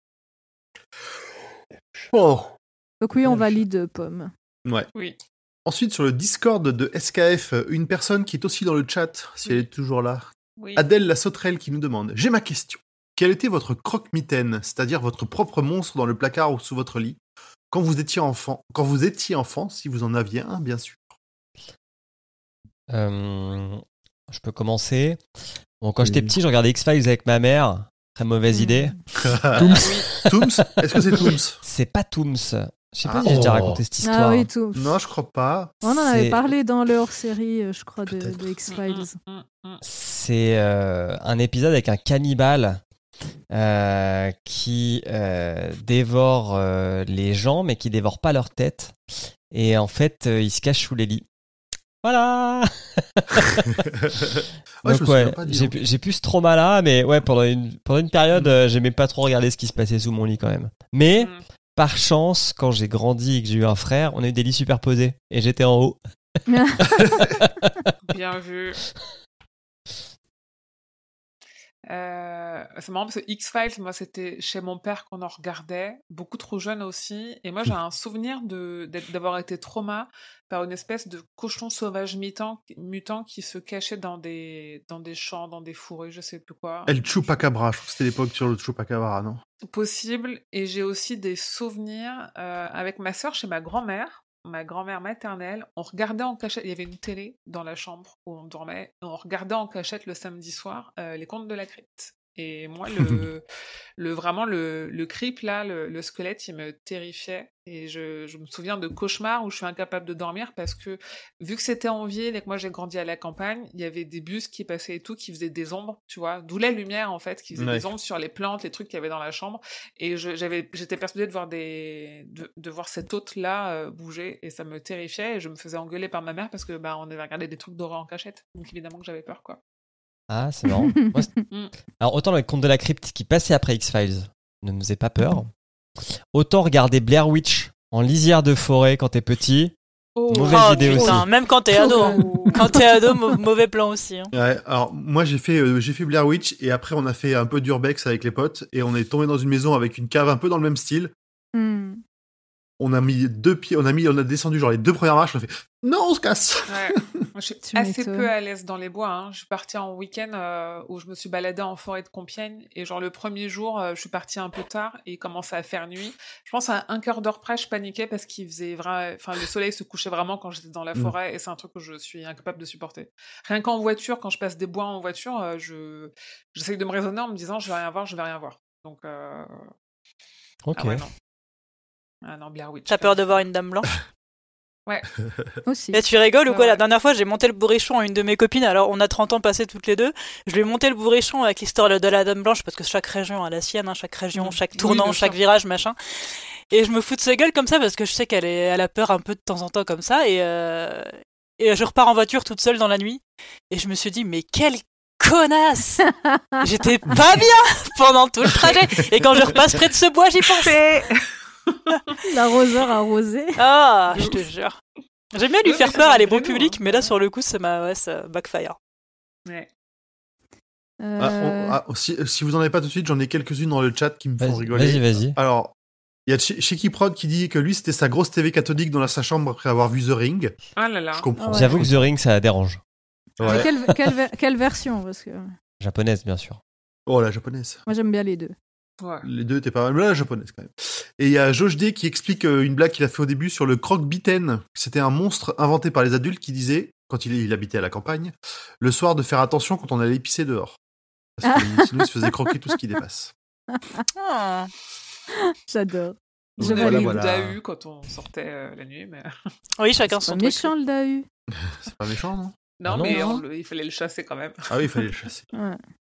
Oh. Donc oui, on valide Pomme. Ouais. Oui. Ensuite, sur le Discord de S K F, une personne qui est aussi dans le chat, si Oui. elle est toujours là, Oui. Adèle la sauterelle qui nous demande « J'ai ma question. Quel était votre croque-mitaine, c'est-à-dire votre propre monstre dans le placard ou sous votre lit, quand vous étiez enfant, quand vous étiez enfant, si vous en aviez un, bien sûr. Euh, je peux commencer. Bon, quand Oui. j'étais petit, je regardais X-Files avec ma mère. Très mauvaise Hmm. idée. Tooms Tooms Est-ce que c'est Tooms? C'est pas Tooms. Je sais pas Ah. si j'ai déjà Oh. raconté cette Ah histoire. oui, tout. Non, je crois pas. On en avait C'est- parlé dans le hors-série, euh, je crois, de, Peut-être. de X-Files. Mm, mm, mm. C'est euh, un épisode avec un cannibale euh, qui euh, dévore euh, les gens, mais qui dévore pas leur tête. Et en fait, euh, il se cache sous les lits. Voilà. Ouais, je Donc me ouais, souviens pas, dis j'ai donc. j'ai plus ce trauma-là, mais ouais, pendant une, pendant une période, euh, j'aimais pas trop regarder ce qui se passait sous mon lit quand même. Mais Mm. par chance, quand j'ai grandi et que j'ai eu un frère, on a eu des lits superposés et j'étais en haut. Bien vu. Euh, c'est marrant parce que X-Files, moi, c'était chez mon père qu'on en regardait, beaucoup trop jeune aussi. Et moi, j'ai un souvenir de, d'être- d'avoir été trauma par une espèce de cochon sauvage mutant, mutant qui se cachait dans des, dans des champs, dans des fourrés, je sais plus quoi. El Chupacabra, je crois que c'était l'époque sur le Chupacabra, non? Possible. Et j'ai aussi des souvenirs euh, avec ma sœur chez ma grand-mère, ma grand-mère maternelle. On regardait en cachette, il y avait une télé dans la chambre où on dormait, et on regardait en cachette le samedi soir euh, les contes de la crypte. Et moi, le, le vraiment le, le creep là, le, le squelette, il me terrifiait. Et je, je me souviens de cauchemars où je suis incapable de dormir parce que vu que c'était en ville et que moi j'ai grandi à la campagne, il y avait des bus qui passaient et tout qui faisaient des ombres, tu vois, d'où la lumière en fait, qui faisait Ouais. des ombres sur les plantes, les trucs qu'il y avait dans la chambre. Et je, j'avais, j'étais persuadée de voir des, de, de voir cette hôte là euh, bouger et ça me terrifiait et je me faisais engueuler par ma mère parce que bah on avait regardé des trucs d'horreur en cachette. Donc évidemment que j'avais peur quoi. Ah, c'est marrant. Moi, c'est- Mm. Alors, autant le conte de la crypte qui passait après X-Files ne me faisait pas peur, autant regarder Blair Witch en lisière de forêt quand t'es petit. Oh, Mauvaise Oh, idée putain, aussi. même quand t'es ado. hein. Oh. Quand t'es ado, mau- mauvais plan aussi. hein. Ouais, alors moi j'ai fait euh, j'ai fait Blair Witch et après on a fait un peu d'urbex avec les potes et on est tombé dans une maison avec une cave un peu dans le même style. Hmm. On a mis deux pieds, on a mis on a descendu genre les deux premières marches, on a fait non, on se casse. Ouais. Moi, je suis Tu assez m'étonnes. peu à l'aise dans les bois. Hein. Je suis partie en week-end euh, où je me suis baladée en forêt de Compiègne et genre le premier jour, euh, je suis partie un peu tard et il commençait à faire nuit. Je pense à un quart d'heure près, je paniquais parce qu'il faisait vrai, enfin le soleil se couchait vraiment quand j'étais dans la Mm. forêt et c'est un truc que je suis incapable de supporter. Rien qu'en voiture, quand je passe des bois en voiture, euh, je j'essaye de me raisonner en me disant je vais rien voir, je vais rien voir. Donc euh... Ok. ah ouais non. Ah non, Blair Witch. T'as peur de voir une dame blanche? Aussi. Et tu rigoles ou quoi? Ouais. La dernière fois, j'ai monté le bourrichon à une de mes copines. Alors, on a trente ans passés toutes les deux. Je lui ai monté le bourrichon avec l'histoire de la Dame Blanche parce que chaque région a la sienne, hein, chaque région, Mhm. chaque Oui, tournant, bien chaque sûr. virage, machin. Et je me fous de sa gueule comme ça parce que je sais qu'elle est, elle a peur un peu de temps en temps comme ça. Et, euh, et je repars en voiture toute seule dans la nuit. Et je me suis dit, mais quelle connasse! J'étais pas bien pendant tout le trajet. Et quand je repasse près de ce bois, j'y pense. L'arroseur arrosé. Ah, je te jure. J'aime bien lui Ouais, faire mais ça peur fait à les bons rigoler, publics, hein. mais là, sur le coup, ça m'a, ouais, ça backfire. Ouais. Euh, Ah, on- ah, si, si vous en avez pas tout de suite, j'en ai quelques-unes dans le chat qui me font Vas-y, rigoler. vas-y, vas-y. Alors, il y a Ch- Shaky Prod qui dit que lui c'était sa grosse T V cathodique dans sa chambre après avoir vu The Ring. Ah là là. Je comprends. Ah ouais. J'avoue que The Ring, ça dérange. Ouais. mais quelle, quelle, ver- quelle version? Parce que Japonaise, bien sûr. Oh la japonaise. moi j'aime bien les deux. Ouais. Les deux étaient pas mal, mais là, la japonaise quand même. Et il y a Josh D qui explique euh, une blague qu'il a fait au début sur le croque-bitaine. C'était un monstre inventé par les adultes qui disait, quand il, il habitait à la campagne, le soir de faire attention quand on allait pisser dehors. Parce que sinon il se faisait croquer tout ce qui dépasse. Ah. J'adore. On Je avait Voilà, le valide. voilà. Dahu quand on sortait euh, la nuit, mais... Oui, chacun C'est son pas truc. méchant le Dahu. C'est pas méchant, non? Non, Ah non, mais non. on le- il fallait le chasser quand même. Ah oui, il fallait le chasser. Ouais.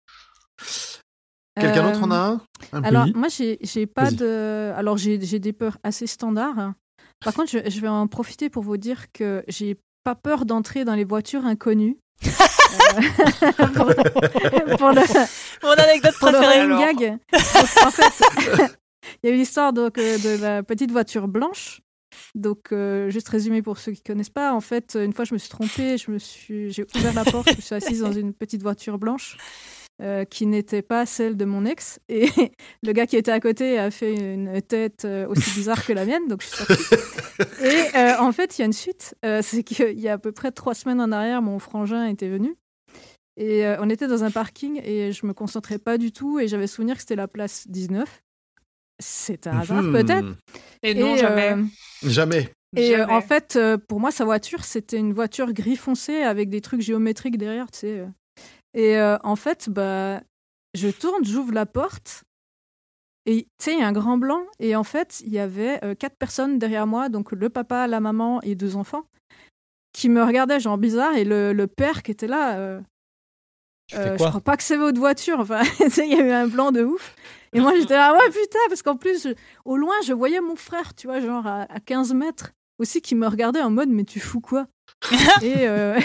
Quelqu'un Euh, d'autre en a un, un peu Alors, Oui. moi, j'ai j'ai pas Vas-y. de. Alors, j'ai j'ai des peurs assez standards. Par contre, je, je vais en profiter pour vous dire que j'ai pas peur d'entrer dans les voitures inconnues. Euh, pour, pour le, Mon anecdote pour le préférée. running alors. gag. Donc, en fait, il y a eu l'histoire donc, euh, de la petite voiture blanche. Donc, euh, juste résumé pour ceux qui connaissent pas. En fait, une fois, je me suis trompée. Je me suis, j'ai ouvert la porte. Je me suis assise dans une petite voiture blanche. Euh, qui n'était pas celle de mon ex. Et le gars qui était à côté a fait une tête euh, aussi bizarre que la mienne, donc je suis sortie. Et euh, en fait, il y a une suite. Euh, c'est qu'il y a à peu près trois semaines en arrière, mon frangin était venu. Et euh, on était dans un parking et je me concentrais pas du tout et j'avais souvenir que c'était la place dix-neuf. C'est un hasard, Mhm. peut-être. Et non, Et, jamais. euh, Jamais. et euh, Jamais. en fait, euh, pour moi, sa voiture, c'était une voiture gris foncé avec des trucs géométriques derrière, tu sais. euh. Et euh, en fait, bah, je tourne, j'ouvre la porte, et tu sais, il y a un grand blanc, et en fait, il y avait euh, quatre personnes derrière moi, donc le papa, la maman et deux enfants, qui me regardaient genre bizarre, et le, le père qui était là, euh, Tu euh, fais je quoi? crois pas que c'est votre voiture, enfin, tu sais, il y a eu un blanc de ouf. Et moi, j'étais là, ouais, putain, parce qu'en plus, je- au loin, je voyais mon frère, tu vois, genre à, à quinze mètres, aussi, qui me regardait en mode, mais tu fous quoi? Et euh,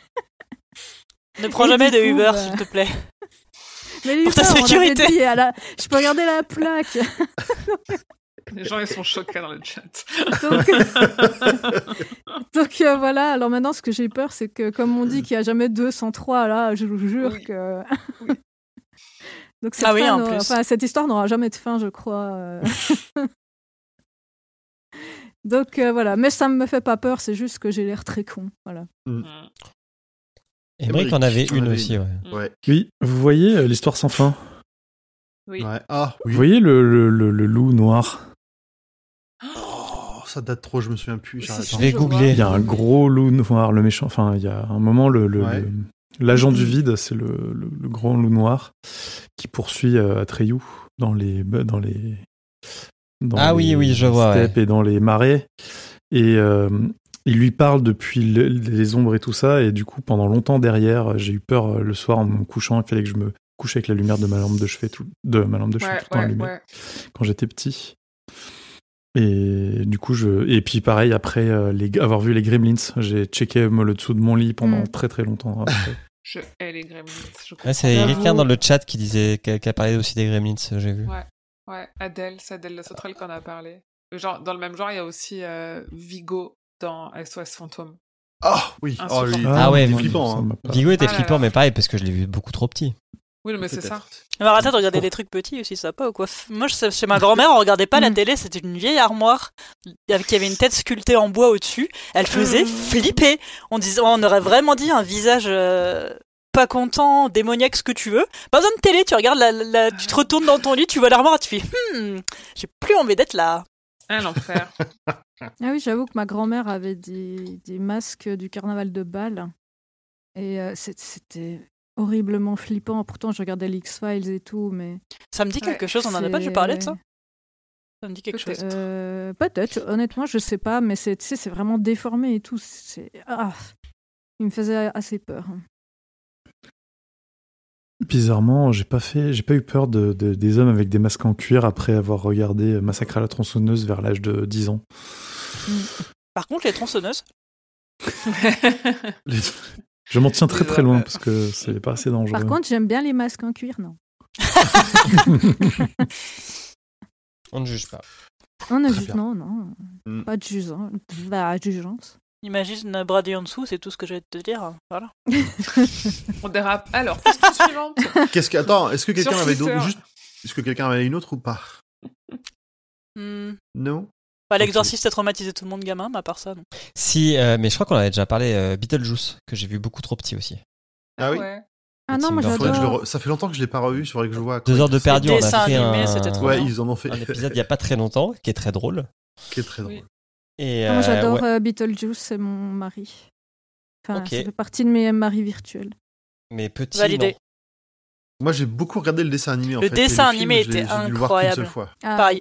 Ne prends Et jamais du de coup, Uber, bah, s'il te plaît. mais Pour ta Uber, on avait sécurité. dit à la- je peux regarder la plaque. Les gens, ils sont choqués dans le chat. Donc, donc, euh, voilà, alors maintenant, ce que j'ai peur, c'est que, comme on dit qu'il n'y a jamais deux sans trois, là, je vous jure Oui. que. Oui. Donc, cette, Ah oui, fin en n'aura- plus. enfin, cette histoire n'aura jamais de fin, je crois. euh. Donc, euh, voilà, mais ça ne me fait pas peur, c'est juste que j'ai l'air très con. Voilà. Mm. Emmerich en avait en une avait aussi, une. ouais. Ouais. Oui, vous voyez euh, l'histoire sans fin. Oui. Ouais. Ah oui. Vous voyez le, le, le, le loup noir. Oh, ça date trop, je me souviens plus. Si, j'arrête. si, Je vais je vois. googler. Il y a un gros loup noir, le méchant. Enfin, il y a un moment, le, le, Ouais. le, l'agent du vide, c'est le, le, le grand loup noir qui poursuit euh, Atreyu dans les dans les dans Ah les oui, oui, je vois, steppes ouais. et dans les marais. Et euh, il lui parle depuis le- les ombres et tout ça. Et du coup, pendant longtemps derrière, j'ai eu peur euh, le soir en me couchant. Il fallait que je me couche avec la lumière de ma lampe de chevet tout, de ma lampe de chevet Ouais, tout le temps ouais, allumée ouais. quand j'étais petit. Et du coup, je et puis pareil après euh, les... avoir vu les Gremlins, j'ai checké moi, le dessous de mon lit pendant Mm. très très longtemps. Après. Je hais les Gremlins. Je comprends Ouais, c'est pas. quelqu'un dans le chat qui disait, qui a, qui a parlé aussi des Gremlins, j'ai vu. Ouais, ouais, Adèle, c'est Adèle La Sauterelle qu'on a parlé. Genre, dans le même genre, il y a aussi euh, Vigo dans S O S Fantôme. Ah oui, Un oh, lui, super- Ah ouais, il est moi, flippant. ça hein. m'a pas- Vigo était Ah là flippant, là. mais pareil, parce que je l'ai vu beaucoup trop petit. Oui, non, mais c'est ça. Peut-être. Alors arrête de regarder des trucs petits aussi, ça va pas ou quoi? Moi, je sais- chez ma grand-mère, on regardait pas la Mm. télé, c'était une vieille armoire avec qui avait une tête sculptée en bois au-dessus. Elle faisait flipper. On disait, on aurait vraiment dit un visage euh, pas content, démoniaque, ce que tu veux. Pas besoin de télé, tu regardes la, la- tu te retournes dans ton lit, tu vois l'armoire, et tu fais, hmm, j'ai plus envie d'être là. Ah, l'enfer. Ah oui, j'avoue que ma grand-mère avait des, des masques du carnaval de Bâle. Et euh, c'est- c'était horriblement flippant. Pourtant, je regardais l'X-Files et tout, mais... Ça me dit Ouais, quelque chose, on en a pas dû parler de ça? Ça me dit quelque chose. Peut-être. Euh, Peut-être, honnêtement, je sais pas, mais c'est, tu sais, c'est vraiment déformé et tout. C'est... Ah, il me faisait assez peur. Bizarrement, j'ai pas fait, j'ai pas eu peur de, de- des hommes avec des masques en cuir après avoir regardé Massacre à la tronçonneuse vers l'âge de dix ans. Par contre, les tronçonneuses, Les- Je m'en tiens très Les très loin hommes. parce que c'est pas assez dangereux. Par contre, j'aime bien les masques en cuir, non. On ne juge pas. On a Très ju- bien. non, non, Mm. pas de jugeance. La jugeance. imagine Brady en dessous, c'est tout ce que je vais te dire. Voilà. On dérape. Alors, question suivante. Qu'est-ce que Attends, est-ce que quelqu'un Sur avait Twitter. d'autres juste Est-ce que quelqu'un avait une autre ou pas Hmm. Non. Bah, l'exorciste a traumatisé tout le monde gamin, mais à part ça, non. Si, euh, mais je crois qu'on avait déjà parlé, euh, Beetlejuice, que j'ai vu beaucoup trop petit aussi. Ah oui. Ouais. Ah non, moi Faudrait Faudrait que je le j'adore. re- Ça fait longtemps que je l'ai pas revu. Il faudrait que je le vois. Deux heures de perdu, on a dessins fait animés, un... c'était trop Ouais, bien. ils en ont fait un épisode il y a pas très longtemps, qui est très drôle. qui est très drôle. Oui. Et, Ah, moi euh, j'adore ouais. euh, Beetlejuice, c'est mon mari. Enfin, Ok. ça fait partie de mes maris virtuels. Mais petit, Validé. non. Moi, j'ai beaucoup regardé le dessin animé. En Le fait, et dessin film, animé je l'ai- était j'ai dû le voir qu'une seule incroyable. fois. Ah, Pareil.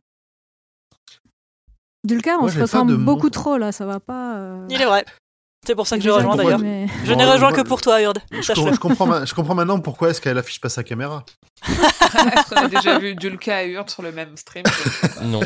Dulcar, on Moi, se j'ai pas ressemble de beaucoup monstre. trop là, ça va pas. euh, Il est vrai. C'est pour ça que je j'ai rejoins déjà d'ailleurs. dit, mais- Je Bon, n'ai rejoint moi, que pour toi, Urde. Je, Sache-le. com- je comprends, ma- je comprends maintenant pourquoi est-ce qu'elle affiche pas sa caméra. Est-ce qu'on a déjà vu Dulca et Hurt sur le même stream? Non.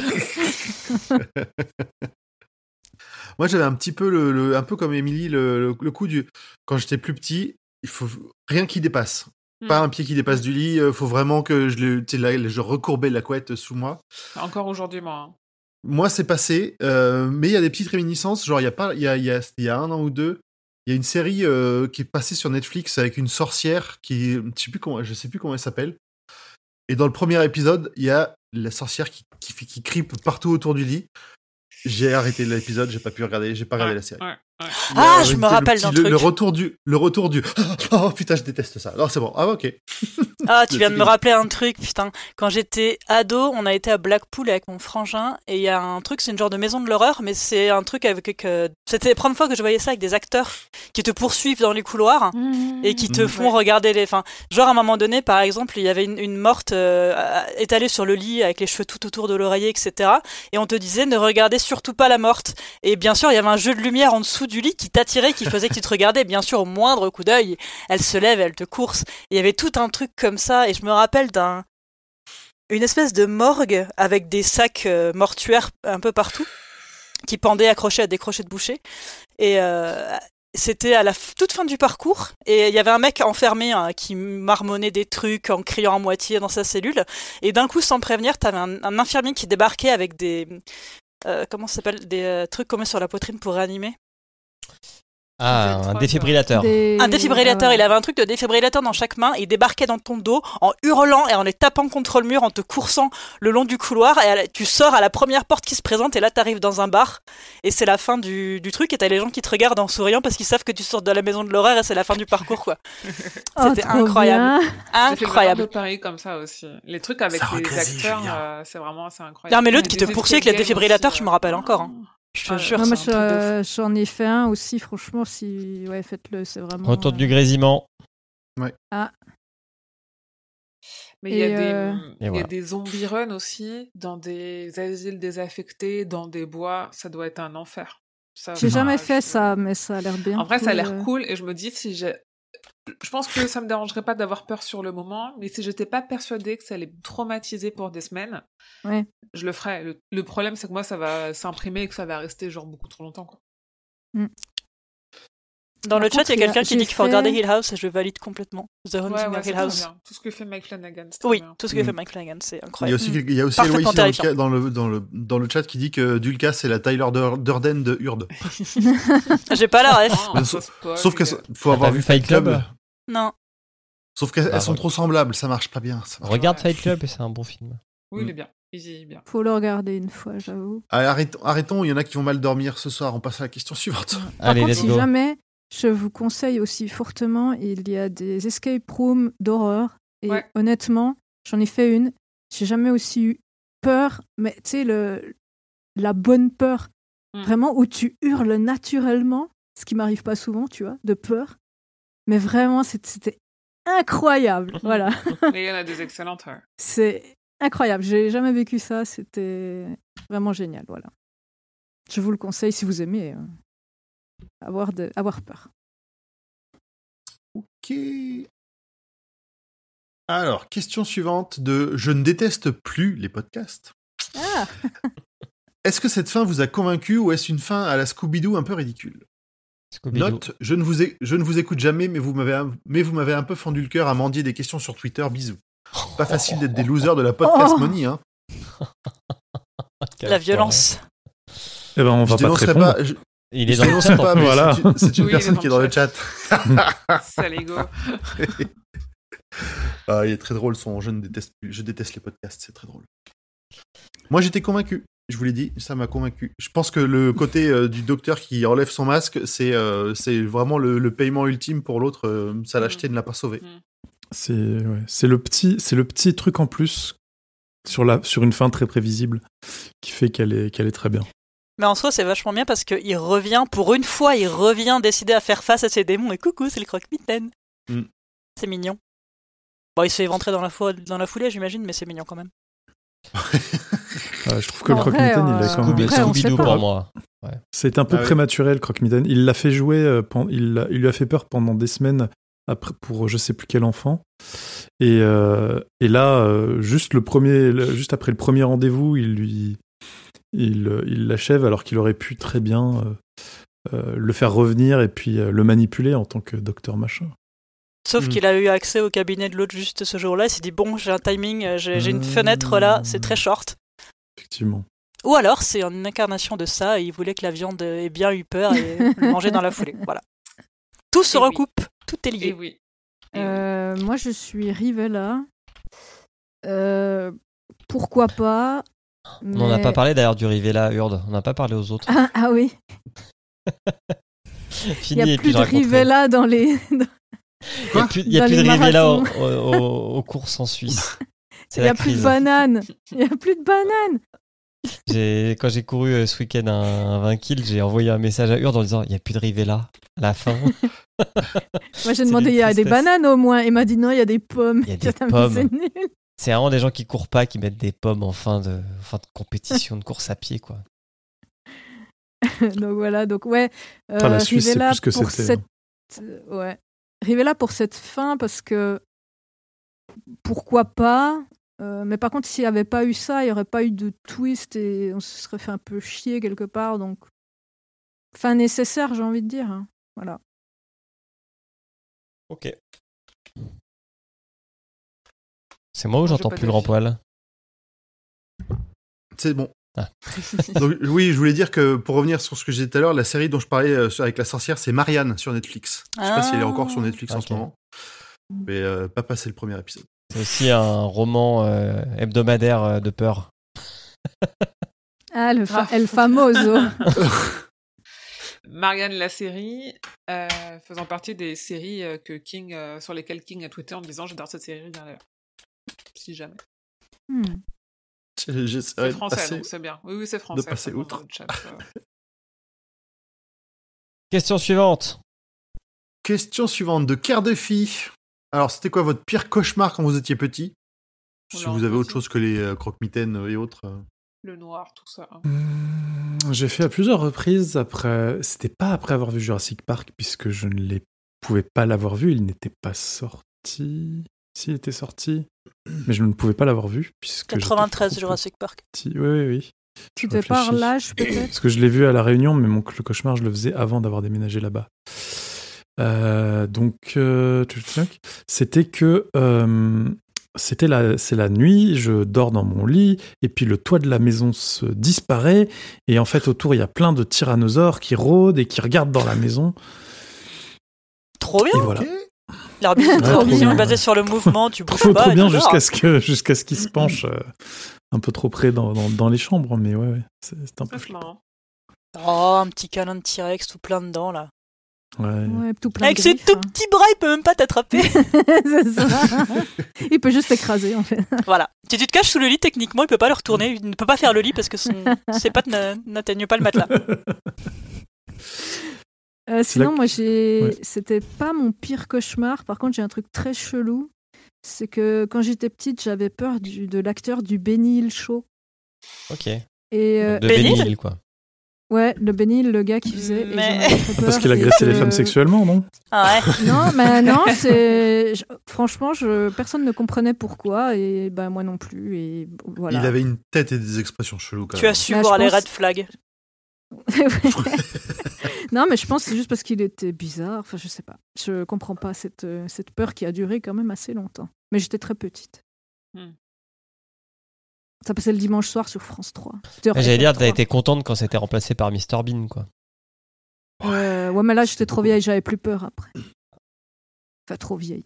Moi, j'avais un petit peu le, le- un peu comme Émilie, le, le, le coup du quand j'étais plus petit, il faut rien qui dépasse. Hmm. Pas un pied qui dépasse du lit. Il faut vraiment que je, le, tu sais, là, je recourbais la couette sous moi. Encore aujourd'hui, moi. hein. Moi, c'est passé, euh, mais il y a des petites réminiscences. Genre, il y a pas, il y a, il y a, il y a un an ou deux, il y a une série euh, qui est passée sur Netflix avec une sorcière qui, je sais plus comment, je sais plus comment elle s'appelle. Et dans le premier épisode, il y a la sorcière qui, qui, fait- qui crie partout autour du lit. J'ai arrêté l'épisode, j'ai pas pu regarder, j'ai pas regardé Ouais, la série. ouais, ouais. Il y a, Ah, euh, je me le rappelle petit- d'un le, truc. Le retour du, le retour du. Oh putain, je déteste ça. Alors c'est bon. Ah ok. Ah, tu viens de C'est me fini. rappeler un truc, putain. Quand j'étais ado, on a été à Blackpool avec mon frangin, et il y a un truc, c'est une genre de maison de l'horreur, mais c'est un truc avec... que c'était la première fois que je voyais ça avec des acteurs qui te poursuivent dans les couloirs et qui te Mhm. font regarder les... Enfin, genre à un moment donné, par exemple, il y avait une, une morte euh, étalée sur le lit avec les cheveux tout autour de l'oreiller, et cetera. Et on te disait ne regardez surtout pas la morte. Et bien sûr, il y avait un jeu de lumière en dessous du lit qui t'attirait, qui faisait que tu te regardais. Bien sûr, au moindre coup d'œil, elle se lève, elle te course. Et il y avait tout un truc comme ça. Et je me rappelle d'un une espèce de morgue avec des sacs euh, mortuaires un peu partout qui pendaient accrochés à des crochets de boucher. Et euh, c'était à la f- toute fin du parcours. Et il y avait un mec enfermé hein, qui marmonnait des trucs en criant à moitié dans sa cellule. Et d'un coup, sans prévenir, t'avais un, un infirmier qui débarquait avec des... Euh, comment ça s'appelle, des euh, trucs qu'on met sur la poitrine pour réanimer. Ah, un défibrillateur. Des- Un défibrillateur, Ah ouais. il avait un truc de défibrillateur dans chaque main, il débarquait dans ton dos en hurlant et en les tapant contre le mur, en te coursant le long du couloir, et à la- tu sors à la première porte qui se présente, et là t'arrives dans un bar, et c'est la fin du, du truc, et t'as les gens qui te regardent en souriant parce qu'ils savent que tu sors de la maison de l'horreur, et c'est la fin du parcours, quoi. Oh, C'était trop incroyable. bien. J'ai fait Incroyable. un peu pareil comme ça aussi. Les trucs avec Ça les regrésille, acteurs, Julien. euh, c'est vraiment assez incroyable. Non mais l'autre qui Les te poursuit avec les escape games défibrillateurs, aussi, je me euh. rappelle encore. hein. Je te Ah, jure, Non, moi, c'est un truc de fou. je- j'en ai fait un aussi, franchement, si... Ouais, faites-le, c'est vraiment... Retour euh, du grésillement. Mais il y a Et, des, euh, il y Et a voilà. des zombie runs aussi dans des asiles désaffectés, dans des bois. Ça doit être un enfer. Ça, J'ai enfin, jamais fait je- ça, mais ça a l'air bien. En vrai, ça a cool, l'air euh. cool et je me dis si j'ai. Je pense que ça me dérangerait pas d'avoir peur sur le moment, mais si j'étais pas persuadée que ça allait me traumatiser pour des semaines, Ouais. je le ferais. Le, le problème, c'est que moi, ça va s'imprimer et que ça va rester genre beaucoup trop longtemps, quoi. Dans Par le chat, contre, il y a il y a- quelqu'un qui j'ai dit qu'il faut fait- regarder Hill House et je valide complètement. The Haunting Ouais, of ouais, c'est Hill très House. bien. Tout ce que fait Mike Flanagan, c'est très Oui, bien. tout ce que Mm. fait Mike Flanagan, c'est Il y a incroyable. aussi, il y a aussi Parfaitement Eloïse dans le, terrifiant. ca- dans, le, dans, le, dans le chat qui dit que Dulca, c'est la Tyler Dur- Durden de Hurd. J'ai pas la ref. Oh, Mais ça sauf- spoil, Sauf les qu'il gars. faut avoir pas vu vu Fight Fight Club Club. Non. Sauf qu'elles Bah, elles sont ouais. trop semblables, ça marche pas bien. ça marche. Regarde Ouais. Fight Club et c'est un bon film. Oui, il est bien. Easy, il est bien. Faut le regarder une fois, j'avoue. Allez, arrêtons, arrêtons, il y en a qui vont mal dormir ce soir. On passe à la question suivante. Par Allez, contre, let's si go. jamais, je vous conseille aussi fortement, il y a des escape rooms d'horreur. Et Ouais. honnêtement, j'en ai fait une. J'ai jamais aussi eu peur, mais tu sais, le... la bonne peur. Mm. Vraiment, où tu hurles naturellement, ce qui m'arrive pas souvent, tu vois, de peur. Mais vraiment, c'est- c'était incroyable. Voilà. Mais il y en a des excellentes. Ouais. C'est incroyable. J'ai jamais vécu ça. C'était vraiment génial. Voilà. Je vous le conseille si vous aimez euh, avoir, de, avoir peur. Ok. Alors, question suivante de Je ne déteste plus les podcasts. Ah, Est-ce que cette fin vous a convaincu ou est-ce une fin à la Scooby-Doo un peu ridicule? Scooby-Doo. Note, je ne, vous é- je ne vous écoute jamais, mais vous m'avez un... mais vous m'avez un peu fendu le cœur à mendier des questions sur Twitter. Bisous. Pas facile d'être des losers de la podcast Oh. money, hein. Quel La enfoiré. violence. Eh ben, on Je va pas te dénoncerai répondre. pas, je, Il est je dans le dénoncerai chat. pas, en mais plus. Voilà. c'est une, c'est une Oui, il est personne dans qui est le dans le chat. Saligo. Ah, il est très drôle son Je ne déteste plus. Je déteste les podcasts, c'est très drôle. Moi, j'étais convaincu. Je vous l'ai dit, ça m'a convaincu. Je pense que le côté euh, du docteur qui enlève son masque, c'est euh, c'est vraiment le, le paiement ultime pour l'autre. Euh, ça l'a acheté, ne l'a pas sauvé. C'est ouais, c'est le petit c'est le petit truc en plus sur la sur une fin très prévisible qui fait qu'elle est qu'elle est très bien. Mais en soi, c'est vachement bien parce qu'il revient, pour une fois, il revient décider à faire face à ses démons. Et coucou, c'est le croque-mitaine. Mm. C'est mignon. Bon, il se fait éventrer dans la, fo- dans la foulée, j'imagine, mais c'est mignon quand même. Euh, je trouve que En le vrai, croque-mitaine, il a euh, quand Scooby- même. Après, on sait Scooby-Doo pas. pour moi. C'est un peu Ah oui. prématuré le croque-mitaine. Il l'a fait jouer, euh, pen- il, l'a- il lui a fait peur pendant des semaines après, pour je sais plus quel enfant. Et, euh, et là, euh, juste, le premier, le- juste après le premier rendez-vous, il lui, il, euh, il l'achève alors qu'il aurait pu très bien euh, euh, le faire revenir et puis euh, le manipuler en tant que docteur machin. Sauf Mm. qu'il a eu accès au cabinet de l'autre juste ce jour-là. Il s'est dit, bon, j'ai un timing, euh, j'ai j'ai une Mm. fenêtre là, c'est très short. Effectivement. Ou alors, c'est une incarnation de ça, et il voulait que la viande ait bien eu peur et le manger dans la foulée. Voilà. Tout se Et oui. recoupe, tout est Et lié. oui. Et oui. euh, moi, je suis Rivella. Euh, pourquoi pas On n'en a mais- pas parlé d'ailleurs du Rivella Hurd. On n'a pas parlé aux autres. Ah, ah oui, il Fini n'y et a puis plus je de raconterai. Rivella dans les. Il n'y a plus, il y a Dans plus de les Rivella au- marathons. au- au- aux courses en Suisse. C'est Il n'y la a plus de crise. bananes. Il n'y a plus de bananes. J'ai- Quand j'ai couru euh, ce week-end un, un vingt kills, j'ai envoyé un message à Hurd en disant il n'y a plus de Rivella à la fin. Moi, j'ai C'est demandé, d'une il y a des tristesse. bananes au moins. Il m'a dit non, il y a des pommes. Il y a des Putain, mais pommes. c'est nul. C'est vraiment des gens qui courent pas qui mettent des pommes en fin de, en fin de compétition de course à pied, quoi. Donc voilà, donc ouais. euh, Ah, la Suisse, c'est Rivella plus que pour c'était, cette, euh, ouais. Rivella pour cette fin parce que pourquoi pas. euh, mais par contre, s'il n'y avait pas eu ça, il n'y aurait pas eu de twist et on se serait fait un peu chier quelque part. Donc fin nécessaire, j'ai envie de dire. hein. Voilà. Ok. C'est moi ou Moi, j'ai j'entends pas plus le grand d'avis. poil? C'est bon. Ah. Donc, oui, je voulais dire que pour revenir sur ce que j'ai dit tout à l'heure, la série dont je parlais euh, sur- avec la sorcière, c'est Marianne sur Netflix. Je sais pas Ah. si elle est encore sur Netflix en Ok. ce moment. Mais euh, pas passé le premier épisode. C'est aussi un roman euh, hebdomadaire euh, de peur. Ah, le fa- Ah. El Famoso. Marianne la série, euh, faisant partie des séries euh, que King, euh, sur lesquelles King a tweeté en disant j'adore cette série, regardez-la. Si jamais. Hmm. J'essaierai C'est de français, passer- donc c'est bien. Oui, oui, c'est français. passer ça, dans outre. le chat, euh. Question suivante. Question suivante de Cœur de Fille. Alors, c'était quoi votre pire cauchemar quand vous étiez petit? Si Oula, vous avez autre aussi. chose que les euh, croque-mitaines et autres. euh. Le noir, tout ça. Hum, J'ai fait à plusieurs reprises après. C'était pas après avoir vu Jurassic Park, puisque je ne les pouvais pas l'avoir vu. Il n'était pas sorti. S'il était sorti. Mais je ne pouvais pas l'avoir vu, puisque. j'étais quatre-vingt-treize trop Jurassic Park. petit. Oui, oui, oui. Tu Je devais pas réfléchis. l'âge, peut-être. Parce que je l'ai vu à La Réunion, mais mon, le cauchemar, je le faisais avant d'avoir déménagé là-bas. Euh, donc, euh, tchouk, tchouk, c'était que euh, c'était la, c'est la nuit, je dors dans mon lit, et puis le toit de la maison se disparaît, et en fait, autour, il y a plein de tyrannosaures qui rôdent et qui regardent dans la maison. Trop bien. Et voilà. Ok. Leur vision Ouais, trop vision bien. est basée sur le mouvement, tu bouges Trop, pas. trop et bien t'adores. jusqu'à ce que jusqu'à ce qu'ils se penchent euh, un peu trop près dans, dans, dans les chambres, mais ouais, ouais c'est, c'est un Ça, peu c'est flippant. marrant. Oh, un petit câlin de T-Rex tout plein dedans, là. Ouais. Ouais, tout plein Avec de ses griffes, tout hein. petits bras, il peut même pas t'attraper. C'est ça. Il peut juste t'écraser, en fait. Voilà. Si tu te caches sous le lit, techniquement, il peut pas le retourner. Il ne peut pas faire le lit parce que son... ses pattes n'a- n'atteignent pas le matelas. Euh, sinon, la- moi, j'ai. Ouais. C'était pas mon pire cauchemar. Par contre, j'ai un truc très chelou. C'est que quand j'étais petite, j'avais peur du... de l'acteur du Benny Hill Show. Ok. Et euh, De Benny Benny Hill Hill, quoi. ouais, le Benny Hill, le gars qui faisait. et Mais- j'en avais très Parce peur, qu'il et agressait les que- femmes sexuellement, non? Ah ouais. Non, mais non, c'est. je- Franchement, je... personne ne comprenait pourquoi, et ben moi non plus. Et voilà. Il avait une tête et des expressions cheloues quand Tu même. as su Bah, voir je les pense- red flags. Non, mais je pense que c'est juste parce qu'il était bizarre. Enfin, je sais pas. Je comprends pas cette, euh, cette peur qui a duré quand même assez longtemps. Mais j'étais très petite. Hmm. Ça passait le dimanche soir sur France trois. Ouais, J'allais dire, t'as été contente quand c'était remplacé par mister Bean, quoi. Euh, ouais, mais là, j'étais trop vieille. J'avais plus peur après. Enfin, trop vieille.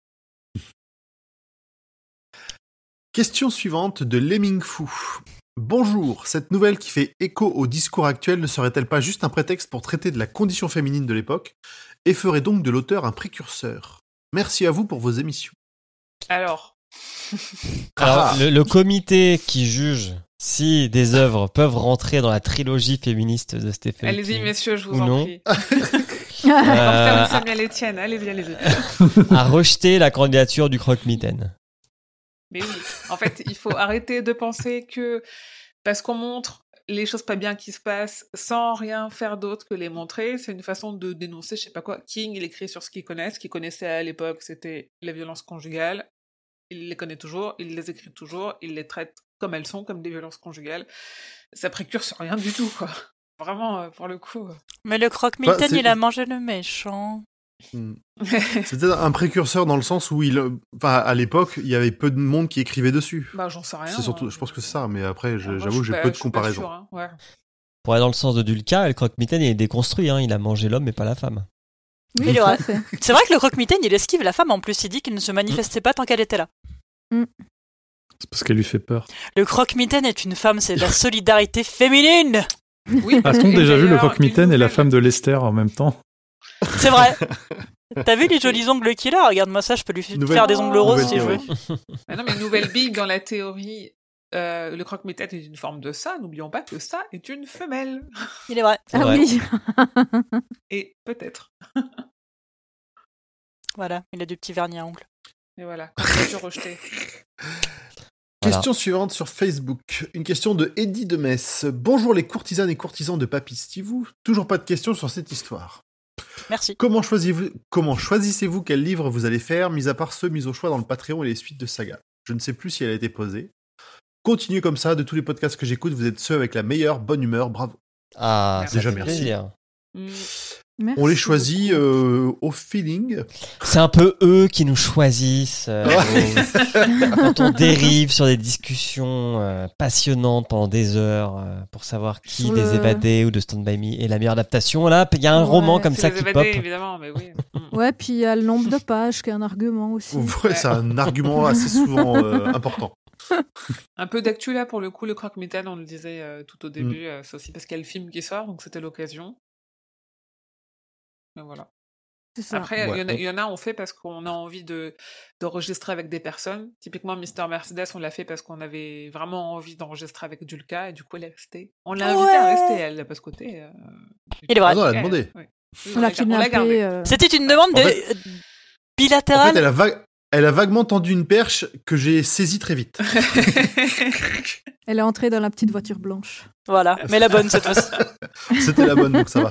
Question suivante de Lemming Fou. Bonjour, cette nouvelle qui fait écho au discours actuel ne serait-elle pas juste un prétexte pour traiter de la condition féminine de l'époque et ferait donc de l'auteur un précurseur? Merci à vous pour vos émissions. Alors, Alors, Ah. le, le comité qui juge si des œuvres peuvent rentrer dans la trilogie féministe de Stephen allez-y, King messieurs, je vous ou en non, prie. euh, Comme Samuel Etienne, allez-y, allez-y. a rejeté la candidature du croque-mitaine. Mais oui, en fait, il faut arrêter de penser que parce qu'on montre les choses pas bien qui se passent sans rien faire d'autre que les montrer, c'est une façon de dénoncer, je sais pas quoi. King, il écrit sur ce qu'il connaît. Ce qu'il connaissait à l'époque, c'était les violences conjugales. Il les connaît toujours, il les écrit toujours, il les traite comme elles sont, comme des violences conjugales. Ça précurse rien du tout, quoi. Vraiment, euh, pour le coup. Mais le croque-mitaine, Bah, c'est- il a mangé le méchant. Hmm. C'était un précurseur dans le sens où il, enfin, à l'époque, il y avait peu de monde qui écrivait dessus. Bah, j'en sais rien. C'est surtout, hein. je pense que c'est ça, mais après, je- Moi, j'avoue, suis j'ai pas- peu de je suis pas comparaisons. sûre, hein. Ouais. Pour aller dans le sens de Dulca, le croque-mitaine il est déconstruit, hein. Il a mangé l'homme mais pas la femme. Oui, Il est tout à vrai. fait. C'est vrai que le croque-mitaine, il esquive la femme en plus. Il dit qu'il ne se manifestait pas tant qu'elle était là. C'est parce qu'elle lui fait peur. Le croque-mitaine est une femme, c'est de la solidarité féminine. Oui, A-t-on et déjà vu le d'ailleurs, croque-mitaine une et la nouvelle- femme de Lester en même temps? C'est vrai. T'as vu les jolis ongles qu'il a? Regarde-moi ça, je peux lui f- Nouvelle- faire des ongles roses nouvelle si je veux. théorie. Ah non, mais nouvelle bille dans la théorie, euh, le croque-mitaine est une forme de ça. N'oublions pas que ça est une femelle. Il est vrai. C'est Ah vrai. oui. Et peut-être. Voilà, il a du petit vernis à ongles. Et voilà, candidature rejetée. Voilà. Question suivante sur Facebook. Une question de Eddie de Metz. Bonjour les courtisanes et courtisans de Papy Stivou. Toujours pas de questions sur cette histoire. Merci. Comment choisissez-vous, comment choisissez-vous quel livre vous allez faire, mis à part ceux mis au choix dans le Patreon et les suites de saga? Je ne sais plus si elle a été posée. Continuez comme ça, de tous les podcasts que j'écoute, vous êtes ceux avec la meilleure bonne humeur, bravo. Ah, Merci. ça Déjà, fait merci. plaisir. Mm. Merci On les choisit beaucoup. euh, au feeling. C'est un peu eux qui nous choisissent euh, au- quand on dérive sur des discussions euh, passionnantes pendant des heures euh, pour savoir qui Sur des le- évadés ou de Stand By Me est la meilleure adaptation. Là, il y a un Ouais, roman comme C'est ça les qui évadés, pop. évidemment, mais oui. Mm. Ouais, puis il y a le nombre de pages qui est un argument aussi. Ouais, c'est un argument assez souvent euh, important. Un peu d'actu là, pour le coup, le croque-mitaine, on le disait euh, tout au début, euh, c'est aussi parce qu'il y a le film qui sort, donc c'était l'occasion. Mais voilà. C'est ça. Après, il Ouais. y, en a- il y en a, on fait parce qu'on a envie de d'enregistrer avec des personnes. Typiquement, mister Mercedes, on l'a fait parce qu'on avait vraiment envie d'enregistrer avec Dulca, et du coup, elle est restée. On l'a invitée à Ouais. rester, elle, de ce côté. euh, Il est vrai. Ah non, elle a Ouais, demandé. ouais. On l'a l'a gardé. kidnappé. euh, C'était une demande En de... fait- En bilatérale. fait, elle a, va- elle a vaguement tendu une perche que j'ai saisie très vite. Elle est entrée dans la petite voiture blanche. Voilà, mais la bonne cette fois-ci. C'était la bonne, donc ça va.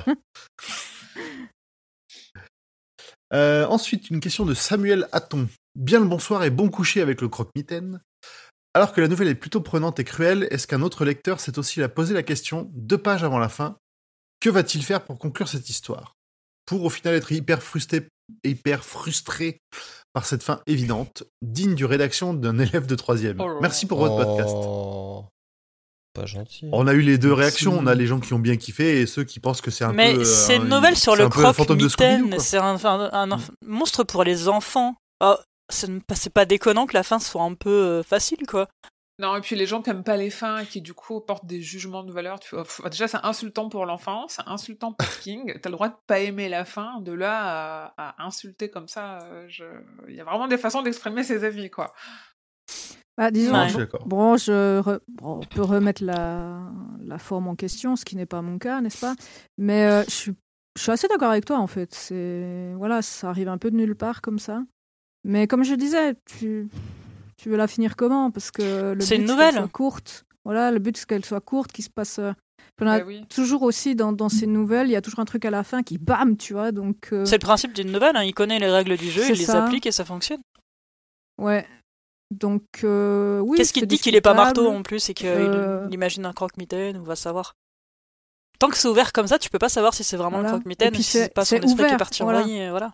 Euh, ensuite, une question de Samuel Hatton. Bien le bonsoir et bon coucher avec le croque-mitaine. Alors que la nouvelle est plutôt prenante et cruelle, est-ce qu'un autre lecteur s'est aussi la posé la question, deux pages avant la fin, que va-t-il faire pour conclure cette histoire ? Pour au final être hyper frustré, hyper frustré par cette fin évidente, digne du rédaction d'un élève de troisième. Oh là là. Merci pour votre podcast. Oh, pas gentil. On a eu les deux Merci. réactions, on a les gens qui ont bien kiffé et ceux qui pensent que c'est un Mais peu... euh, c'est une un- nouvelle sur c'est le un peu le fantôme de Scooby-Doo, croque-mitaine. quoi. C'est un, un- un enf- monstre pour les enfants. Oh, c'est c'est pas déconnant que la fin soit un peu euh, facile, quoi. Non, et puis les gens qui aiment pas les fins et qui du coup portent des jugements de valeur, tu vois, pff, déjà c'est insultant pour l'enfant, c'est insultant pour King. T'as le droit de pas aimer la fin, de là à, à insulter comme ça, euh, je... il y a vraiment des façons d'exprimer ses avis, quoi. Bah, disons, Ouais. Je suis d'accord. bon, je re- bon, on peut remettre la, la forme en question, ce qui n'est pas mon cas, n'est-ce pas ? Mais euh, je, suis, je suis assez d'accord avec toi, en fait. C'est, voilà, ça arrive un peu de nulle part comme ça. Mais comme je disais, tu, tu veux la finir comment ? Parce que le C'est but, une c'est nouvelle. qu'elle soit courte. Voilà, le but, c'est qu'elle soit courte, qu'il se passe... euh, on a Bah oui. toujours aussi, dans, dans ces nouvelles, il y a toujours un truc à la fin qui, bam, tu vois, donc... euh, C'est le principe d'une nouvelle, hein. Il connaît les règles du jeu, C'est il les ça. applique et ça fonctionne. ouais. Donc, euh, oui, Qu'est-ce qui c'est te dit qu'il est pas discutable. marteau en plus et qu'il Euh. imagine un croque-mitaine, on va savoir. Tant que c'est ouvert comme ça, tu peux pas savoir si c'est vraiment Voilà. le Et croque-mitaine puis ou si c'est c'est- pas son c'est esprit qui est ouvert, parti voilà. en vrille, voilà.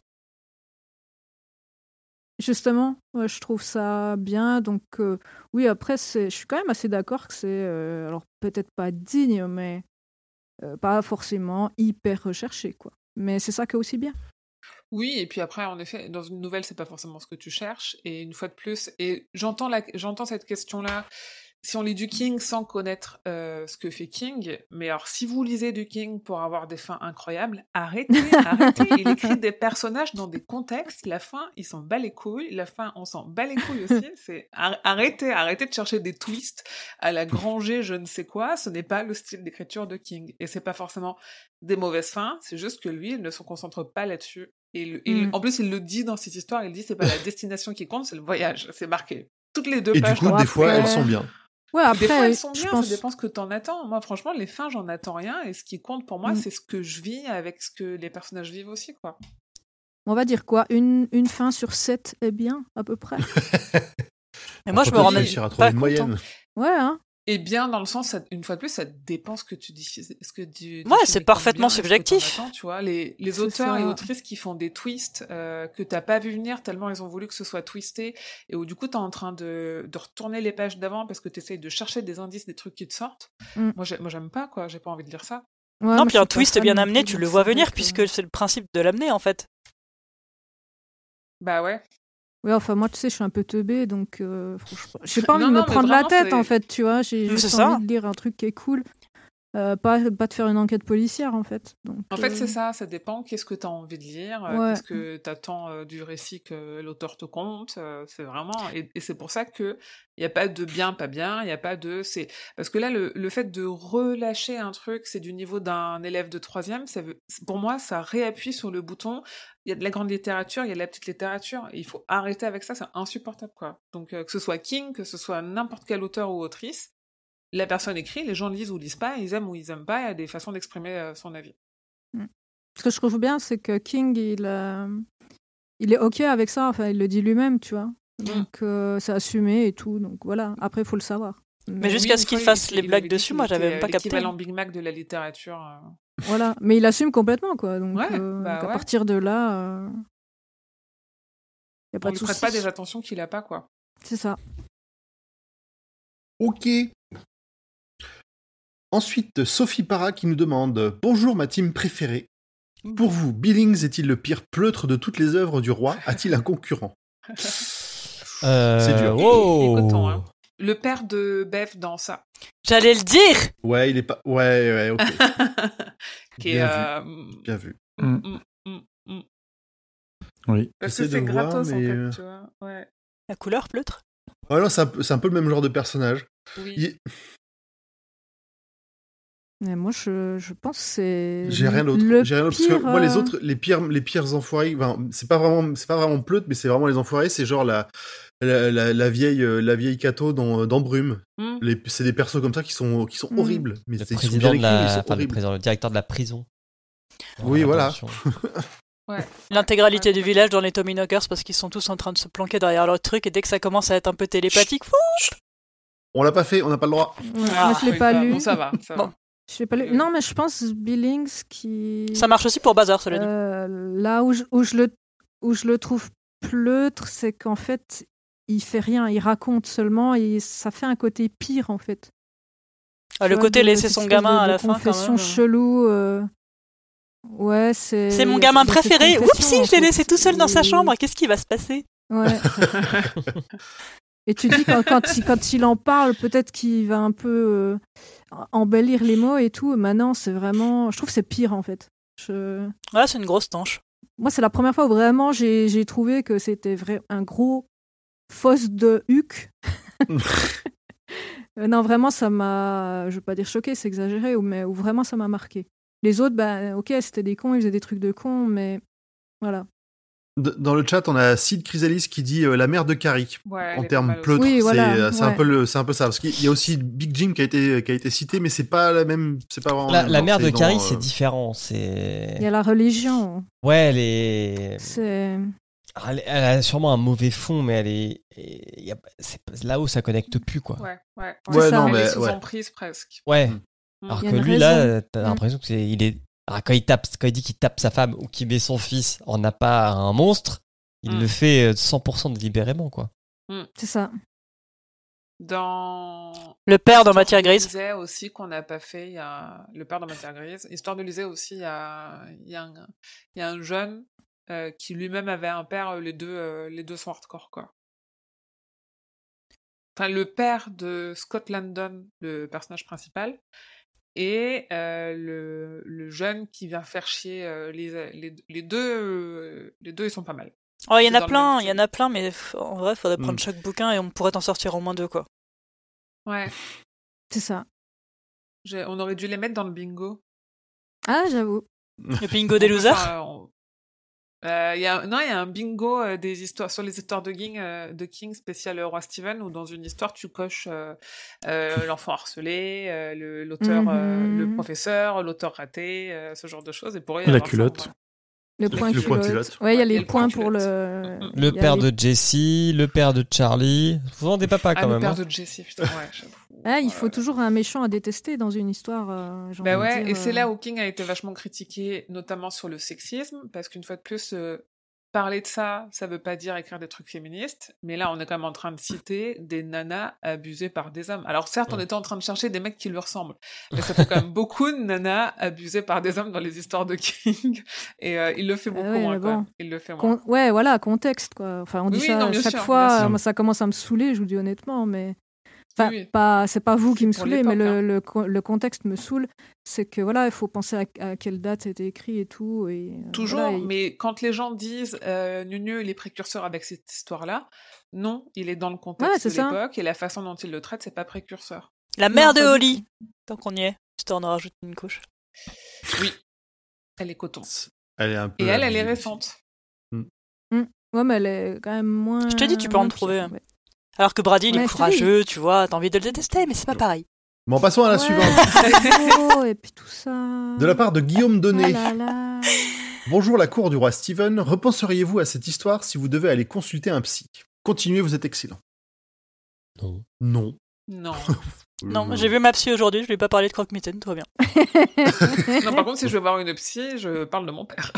Justement, ouais, je trouve ça bien. Donc, euh, oui, après, c'est, je suis quand même assez d'accord que c'est, euh, alors peut-être pas digne, mais euh, pas forcément hyper recherché, quoi. Mais c'est ça qui est aussi bien. Oui, et puis après, en effet, dans une nouvelle, c'est pas forcément ce que tu cherches. Et une fois de plus, et j'entends la, j'entends cette question-là. Si on lit du King sans connaître euh, ce que fait King, mais alors si vous lisez du King pour avoir des fins incroyables, arrêtez, arrêtez. Il écrit des personnages dans des contextes. La fin, il s'en bat les couilles. La fin, on s'en bat les couilles aussi. C'est ar- arrêtez, arrêtez de chercher des twists à la Granger, je ne sais quoi. Ce n'est pas le style d'écriture de King, et c'est pas forcément des mauvaises fins. C'est juste que lui, il ne se concentre pas là-dessus. Et il- il- Mm. en plus, il le dit dans cette histoire. Il dit c'est pas la destination qui compte, c'est le voyage. C'est marqué. Toutes les deux Et pages. du coup, dans- des fois, après- elles sont bien. Ouais, après, des fois, elles sont je bien, pense. ça dépend ce que t'en attends. Moi, franchement, les fins, j'en attends rien. Et ce qui compte pour moi, Mm. c'est ce que je vis avec ce que les personnages vivent aussi, quoi. On va dire quoi une, une fin sur sept est bien, à peu près. Et moi, je Faut me pas rends même réussir à trouver pas une compte. moyenne. Ouais, hein. Et bien, dans le sens, ça- une fois de plus, ça dépend ce que tu dis. Ce que tu, Ouais, c'est parfaitement subjectif. Attends, tu vois, les, les C'est auteurs ça. et autrices qui font des twists euh, que t'as pas vu venir tellement ils ont voulu que ce soit twisté et où du coup t'es en train de, de retourner les pages d'avant parce que t'essayes de chercher des indices, des trucs qui te sortent. Mm. Moi, j'ai- moi, j'aime pas, quoi. J'ai pas envie de lire ça. Ouais, Non, moi, puis je un suis pas twist fan bien non amené, plus tu de le ça, vois venir donc, euh, puisque c'est le principe de l'amener en fait. Bah ouais. Oui, enfin, moi, tu sais, je suis un peu teubée, donc euh, franchement, j'ai pas envie Non, de me non, mais prendre la vraiment, tête, c'est- en fait, tu vois. J'ai Mais juste c'est ça. envie de lire un truc qui est cool. Euh, pas, pas de faire une enquête policière, en fait. Donc, En fait, euh, c'est ça, ça dépend. Qu'est-ce que tu as envie de lire euh, Ouais. Qu'est-ce que tu attends du récit que l'auteur te conte euh, C'est vraiment. Et, et c'est pour ça qu'il n'y a pas de bien, pas bien, il n'y a pas de. C'est Parce que là, le, le fait de relâcher un truc, c'est du niveau d'un élève de troisième, ça veut... pour moi, ça réappuie sur le bouton. Il y a de la grande littérature, il y a de la petite littérature, et il faut arrêter avec ça, c'est insupportable, quoi. Donc, euh, que ce soit King, que ce soit n'importe quel auteur ou autrice, la personne écrit, les gens lisent ou lisent pas, ils aiment ou ils aiment pas, il y a des façons d'exprimer euh, son avis. Ce que je trouve bien, c'est que King, il, euh, il est OK avec ça. Enfin, il le dit lui-même, tu vois. Donc, euh, c'est assumé et tout. Donc, voilà. Après, il faut le savoir. Mais jusqu'à Oui, ce une qu'il fois, fasse il- les il blagues avait dit dessus, qu'il moi, j'avais était, même pas euh, capté. l'équivalent Big Mac de la littérature. euh. Voilà. Mais il assume complètement, quoi. Donc, Ouais, euh, bah donc à ouais. partir de là, euh, il n'y a pas On de lui souci. prête pas des attentions qu'il a pas, quoi. C'est ça. Ok. Ensuite, Sophie Para qui nous demande « Bonjour ma team préférée. Pour vous, Billings est-il le pire pleutre de toutes les œuvres du roi ? A-t-il un concurrent ?» Euh, C'est dur. wow. Écoutons, hein. Le père de Bev dans ça. J'allais le dire. Ouais, il est pas... Ouais, ouais, ok. Qui est, Bien euh, Bien vu. mm, mm, mm. Oui. Parce que J'essaie de c'est voir, gratos, en mais, fait, euh, tu vois. Ouais. La couleur pleutre. Ouais, non, c'est un, peu- c'est un peu le même genre de personnage. Oui. Il- Mais moi, je, je pense que c'est. J'ai rien d'autre. le J'ai rien d'autre, pire, parce que moi, les euh, autres, les pires, les pires enfoirés, enfin, c'est pas vraiment, c'est pas vraiment Pleut, mais c'est vraiment les enfoirés. C'est genre la, la, la, la vieille, euh, la vieille Cato dans, dans Brume. Hmm. Les, c'est des persos comme ça qui sont, qui sont Mm. horribles. Mais Le c'est- ils sont président bien de écrits, mais ils la, sont enfin, le horribles. président, le directeur de la prison. Oui, voilà. Attention. L'intégralité Ouais, du village dans les Tommy Knockers parce qu'ils sont tous en train de se planquer derrière leur truc et dès que ça commence à être un peu télépathique, fou, On l'a pas fait, on n'a pas le droit. ouais, Ah, moi, je l'ai Oui, pas bah, lu. Bon, ça va. Ça Bon. va. Je l'ai pas lu. Oui. Non, mais je pense Billings qui. ça marche aussi pour Bazar, cela dit. Euh, là où je, où, je le, où je le trouve pleutre, c'est qu'en fait, il fait rien, il raconte seulement et ça fait un côté pire en fait. Ah, Tu le vois, côté de- laisser cette son espèce gamin de- à de la fin, quand confession même. chelou. euh, Ouais, c'est. C'est mon il y a gamin cette- cette préféré. confession, Oupsie, en je l'ai fait. laissé tout seul dans sa Et- chambre. Qu'est-ce qui va se passer? Ouais. Et tu dis quand, quand, il, quand il en parle, peut-être qu'il va un peu euh, embellir les mots et tout. Maintenant, c'est vraiment. Je trouve que c'est pire en fait. Je... Ouais, c'est une grosse tanche. Moi, c'est la première fois où vraiment j'ai, j'ai trouvé que c'était vrai, un gros fosse de huc. Euh, non, vraiment, ça m'a. Je veux pas dire choqué, c'est exagéré, ou- mais où vraiment ça m'a marqué. Les autres, bah, ok, c'était des cons, ils faisaient des trucs de cons, mais voilà. D- Dans le chat, on a Sid Chrysalis qui dit euh, la mère de Carrie. Ouais, elle En est termes pas mal pleutre, Oui, c'est, voilà, euh, c'est, ouais. un peu le, c'est un peu ça. Parce qu'il y a aussi Big Jim qui a été, qui a été cité, mais c'est pas la même. C'est pas vraiment La, même la genre, mère c'est de dans, Carrie, euh, c'est différent. C'est. Il y a la religion. Ouais, elle est. C'est. Elle, elle a sûrement un mauvais fond, mais elle est. il y a- c'est là où ça connecte plus, quoi. Ouais, ouais. Ouais, ça. non, Elle est mais sous ouais. emprise presque. Ouais. Mm. Alors Il y a que une lui, raison. là, t'as Mm. l'impression que c'est, il est. Alors, quand il tape, quand il dit qu'il tape sa femme ou qu'il met son fils en appât à un monstre, il Mm. le fait euh, cent pour cent délibérément, quoi. C'est ça. Dans Le père dans Histoire Matière de Grise. Lisée aussi qu'on n'a pas fait, il y a le père dans Matière Grise. Histoire de Lisée aussi, il y a, il y a, un... il y a un jeune euh, qui lui-même avait un père, euh, les deux, euh, les deux sont hardcore, quoi. Enfin, le père de Scott Landon, le personnage principal, et euh, le, le jeune qui vient faire chier euh, les, les, les deux, euh, les deux, ils sont pas mal. Oh, il y en C'est a dans le plein, même il y en a plein, mais f- en vrai, faudrait prendre Mm. chaque bouquin et on pourrait en sortir au moins deux, quoi. Ouais, C'est ça. j'ai- on aurait dû les mettre dans le bingo. Ah, j'avoue. Le bingo des On peut losers. faire, euh, on- Euh, il y a, non, il y a un bingo euh, des histoires, sur les histoires de King, euh, de King spécial euh, Roi Steven, où dans une histoire, tu coches euh, euh, l'enfant harcelé, euh, le, l'auteur, euh, Mhm. le professeur, l'auteur raté, euh, ce genre de choses. Et pourrait y La avoir ça, culotte. en vrai. Le Le point point culotte. culotte. Ouais, il y a Ouais, et les le points point pour culotte. le. Mm, mm. Le il y a père les- de Jessie, le père de Charlie. Souvent des papas, Ah, quand le même. père hein. de Jessie, putain, ouais, j'avoue. Ah, il Oh faut là là. toujours un méchant à détester dans une histoire. euh, j'ai Bah envie de ouais, dire, et c'est euh. là où King a été vachement critiqué, notamment sur le sexisme, parce qu'une fois de plus, euh, parler de ça, ça veut pas dire écrire des trucs féministes, mais là, on est quand même en train de citer des nanas abusées par des hommes. Alors certes, on Ouais. était en train de chercher des mecs qui lui ressemblent, mais ça fait quand même beaucoup de nanas abusées par des hommes dans les histoires de King, et euh, il le fait beaucoup ouais, moins, mais quand bon. même. Il le fait moins. Con- Ouais, voilà, contexte, quoi. Enfin, on dit Oui, ça non, à bien chaque sûr, bien fois. sûr. Moi, ça commence à me saouler, je vous dis honnêtement, mais. Enfin, Oui, oui. pas, c'est pas vous qui C'est me pour saoulez, mais l'époque, le, hein. le, co- le contexte me saoule. C'est que voilà, il faut penser à, à quelle date c'était écrit et tout. Et, euh, Toujours, voilà, et- mais quand les gens disent euh, Nunu, il est précurseur avec cette histoire-là, non, il est dans le contexte Ouais, c'est de ça. l'époque et la façon dont il le traite, c'est pas précurseur. La Non, mère de pas du Holly. tout. Tant qu'on y est. Histoire d'en rajouter une couche. Oui, elle est coton. Elle est un peu Et elle, elle est abusée. récente. Ouais, mais elle est quand même moins. Je te dis, tu peux en moins trouver, pire, hein. ouais. Alors que Brady, il Ouais, est je te courageux, tu vois, t'as envie de le détester, mais c'est pas pareil. Bon, passons à la Ouais, suivante. c'est beau, et puis tout ça. De la part de Guillaume Ah Donnet. là là. Bonjour la cour du roi Steven, repenseriez-vous à cette histoire si vous devez aller consulter un psy? Continuez, vous êtes excellent. Non. Non. Non. Non, Euh, j'ai vu ma psy aujourd'hui, je lui ai pas parlé de croque-mitaine, tout va bien. non, par contre, si je veux voir une psy, je parle de mon père.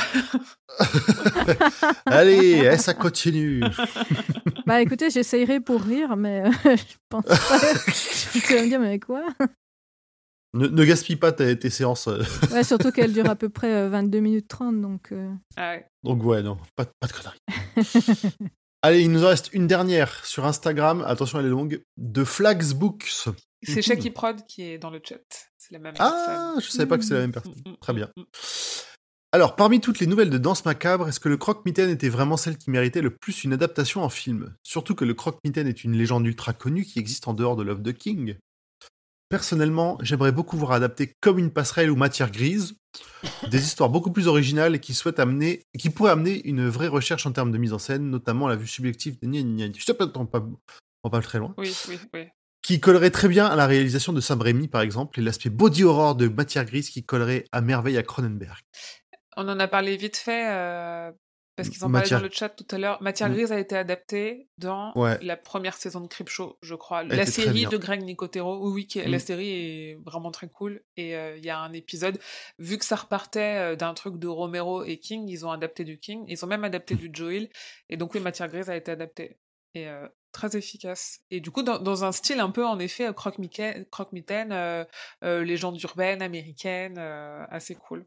Allez, eh, ça continue. Bah écoutez, j'essayerai pour rire, mais euh, je pense pas. Tu vas me dire, mais quoi? Ne, ne gaspille pas tes, tes séances. euh. Ouais, surtout qu'elle dure à peu près euh, vingt-deux minutes trente, donc. euh, Ah ouais. Donc ouais, non, pas, pas de conneries. Allez, il nous en reste une dernière sur Instagram. Attention, elle est longue. De Flags Books. C'est Shaky Prod qui est dans le chat. C'est la même Ah, personne. je savais pas que c'est la même personne. Mm, mm, Très bien. mm, mm. Alors, parmi toutes les nouvelles de Danse Macabre, est-ce que le Croque-Mitaine était vraiment celle qui méritait le plus une adaptation en film? Surtout que le Croque-Mitaine est une légende ultra connue qui existe en dehors de l'œuvre de King. personnellement, j'aimerais beaucoup voir adapter comme une passerelle ou matière grise des histoires beaucoup plus originales et qui souhaitent amener, qui pourraient amener une vraie recherche en termes de mise en scène, notamment la vue subjective de Gna Gna Gna. Je sais pas, on pas, on pas très loin. Oui, oui, oui. Qui collerait très bien à la réalisation de Sam Raimi, par exemple, et l'aspect body horror de matière grise qui collerait à merveille à Cronenberg. On en a parlé vite fait, euh, parce qu'ils en parlaient Matière- dans le chat tout à l'heure. Matière Mm. grise a été adaptée dans Ouais. la première saison de Creepshow, je crois. Elle La était très série bien. de Greg Nicotero. Oui, oui, qui est- Mm. la série est vraiment très cool. Et euh, il y a un épisode, vu que ça repartait euh, d'un truc de Romero et King, ils ont adapté du King. Ils ont même adapté du Joel. Et donc, oui, Matière grise a été adaptée. Et euh, très efficace. Et du coup, dans, dans un style un peu, en effet, euh, croque-mitaine, croque-mitaine euh, euh, légende urbaine, américaine, euh, assez cool.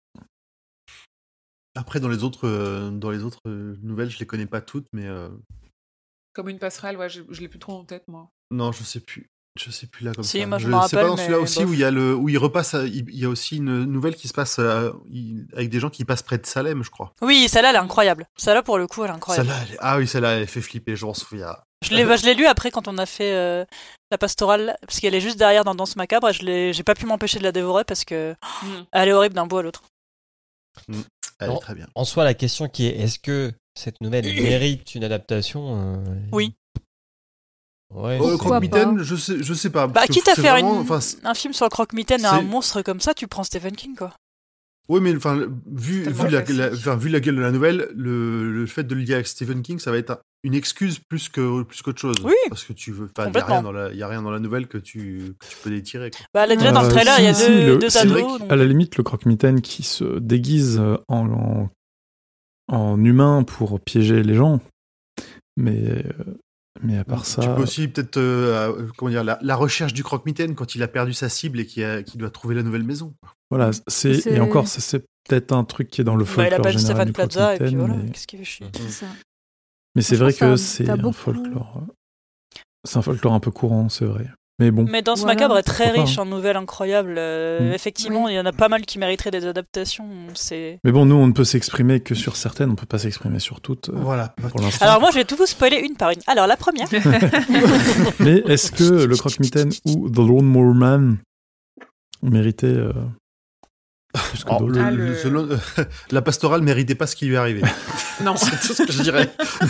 Après, dans les autres, euh, dans les autres euh, nouvelles, je les connais pas toutes, mais euh, Comme une passerelle, ouais, je, je l'ai plus trop en tête, moi. non, je sais plus. Je sais plus là comme Si, ça. moi, je je m'en sais pas rappelle, dans celui-là mais aussi bof. où il y a le où il repasse. à- Il il y a aussi une nouvelle qui se passe à- il- avec des gens qui passent près de Salem, je crois. Oui, celle-là, elle est incroyable. Celle-là, pour le coup, elle est incroyable. Celle-là, elle est- ah oui, celle-là, elle fait flipper. Je m'en souviens. Je l'ai, bah, je l'ai lu après quand on a fait euh, la pastorale, parce qu'elle est juste derrière dans Danse Macabre, et je l'ai, j'ai pas pu m'empêcher de la dévorer parce que Mm. elle est horrible d'un bout à l'autre. Elle Non. est très bien. En soi, la question qui est est-ce que cette nouvelle mérite une adaptation euh, Oui. Ouais. Oh, le c'est- Pourquoi croque-mitaine, je sais, je sais pas. Bah, parce que quitte à c'est faire vraiment- une- enfin, c'est- un film sur le croque-mitaine et un c'est- monstre comme ça, tu prends Stephen King, quoi. Oui, mais enfin, le- vu, C'est vu, tellement la, classique. la- enfin, vu la gueule de la nouvelle, le, le fait de le lier avec Stephen King, ça va être un- une excuse plus que plus qu'autre chose. Oui, Parce que tu veux, enfin, il y a complètement. rien dans la, il y a rien dans la nouvelle que tu, que tu peux détirer. Quoi. Bah, là, déjà, dans le Euh, trailer, il y a si, deux, si, le- deux c'est ados. vrai donc- À la limite, le croque-mitaine qui se déguise en, en, en humain pour piéger les gens. Mais, euh, mais à part ça. Tu peux aussi peut-être, euh, euh, comment dire, la, la recherche du croque-mitaine quand il a perdu sa cible et qu'il a- qu'il doit trouver la nouvelle maison. quoi. Voilà, c'est, C'est- et encore, ça, c'est peut-être un truc qui est dans le Bah, il folklore appelle général Stéphane du Plaza et puis croque-mitaine, voilà, mais, qu'est-ce qu'il fait chier. C'est ça. mais c'est Franchement, vrai que ça- c'est t'as un beaucoup- folklore. euh, C'est un folklore un peu courant, c'est vrai. Mais bon, Mais Danse Voilà. Macabre est très Pourquoi pas, riche en nouvelles incroyables. Euh, Mm. Effectivement, il y en a pas mal qui mériteraient des adaptations. C'est... mais bon, nous, on ne peut s'exprimer que sur certaines, on peut pas s'exprimer sur toutes. euh, Voilà. Pour l'instant. Alors moi, je vais tout vous spoiler une par une. Alors la première, Mais est-ce que le croque-mitaine ou The Lawnmower Man méritait euh, plus que Oh, d'autres le- Ah, le- le- selon- la pastorale méritait pas ce qui lui est arrivé. Non, C'est tout ce que je dirais.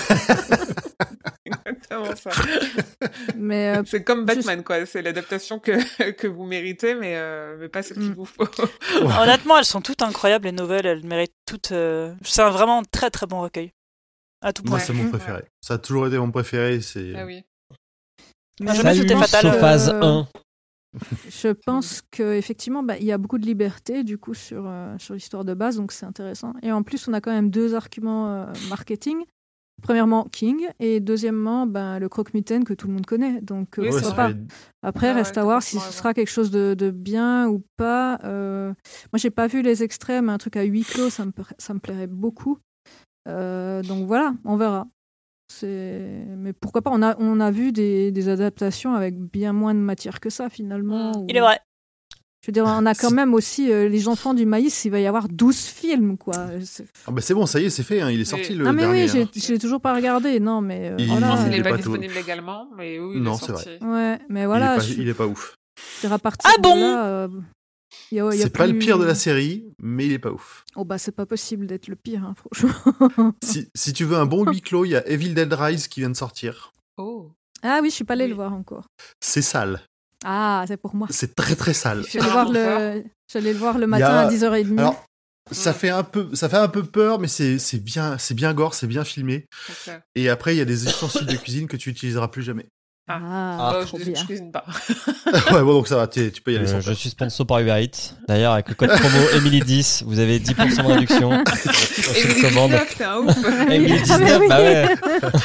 exactement ça. Mais euh, C'est comme Batman, quoi. C'est l'adaptation que, que vous méritez, mais, euh, mais pas celle qu'il Mm. vous faut. honnêtement, elles sont toutes incroyables, les nouvelles. Elles méritent toutes... euh, C'est un vraiment très très bon recueil. À tout point. Moi, Ouais. c'est mon Mm. préféré. Ça a toujours été mon préféré. C'est. Ah oui. Moi, mais jamais je c'était pense fatal. que- Sophase un. Je pense qu'effectivement, bah, il y a beaucoup de liberté du coup sur, euh, sur l'histoire de base, donc c'est intéressant. Et en plus, on a quand même deux arguments euh, marketing. Premièrement, King, et deuxièmement, ben, le croque-mitaine que tout le monde connaît. Donc, euh, Oui, Ouais, pourquoi c'est pas. vrai. fait- Après, Ah ouais, reste à t'as voir si complètement ce raison. sera quelque chose de, de bien ou pas. Euh, Moi, j'ai pas vu les extraits, mais un truc à huis clos, ça me, pa- ça me plairait beaucoup. Euh, donc voilà, on verra. C'est... Mais pourquoi pas, on a, on a vu des, des adaptations avec bien moins de matière que ça, finalement. Mm. où- Il est vrai. Je veux dire, on a quand Si- même aussi euh, Les Enfants du Maïs, il va y avoir douze films, quoi. C'est- Ah bah c'est bon, ça y est, c'est fait. hein, Il est sorti Oui. le Ah mais dernier. oui, j'ai, hein. j'ai toujours pas regardé, non, mais euh, Il- En voilà. France, il il n'est est pas, pas tout- disponible légalement, mais oui, il Non, est c'est sorti. Ouais, mais Il, voilà, est pas, je il est pas ouf. je veux dire, à partir Ah de bon là, euh, y a- y a C'est pas le plus- pire de la série, mais il est pas ouf. Oh bah c'est pas possible d'être le pire, hein, franchement. Si, si tu veux un bon huis clos, il y a Evil Dead Rise qui vient de sortir. Oh. Ah oui, je suis pas allée Oui. le voir encore. C'est sale. Ah, c'est pour moi. C'est très très sale. Il fait J'allais voir vraiment peur. le, j'allais le voir le Il y matin a- à dix heures trente. Alors, ça Mm. fait un peu, ça fait un peu peur, mais c'est c'est bien, c'est bien gore, c'est bien filmé. Ok. Et après, il y a des ustensiles de cuisine que tu utiliseras plus jamais. Ah, Oh, trop je, bien. je cuisine pas. ouais, bon, donc ça va, tu tu peux y aller Euh, sans je peur. suis sponsor par Uber Eats. D'ailleurs, avec le code promo Emily dix, vous avez dix pour cent de réduction sur Et une commande. dix-neuf, t'es un ouf. Emily Ah, mais dix-neuf, oui. bah ouais.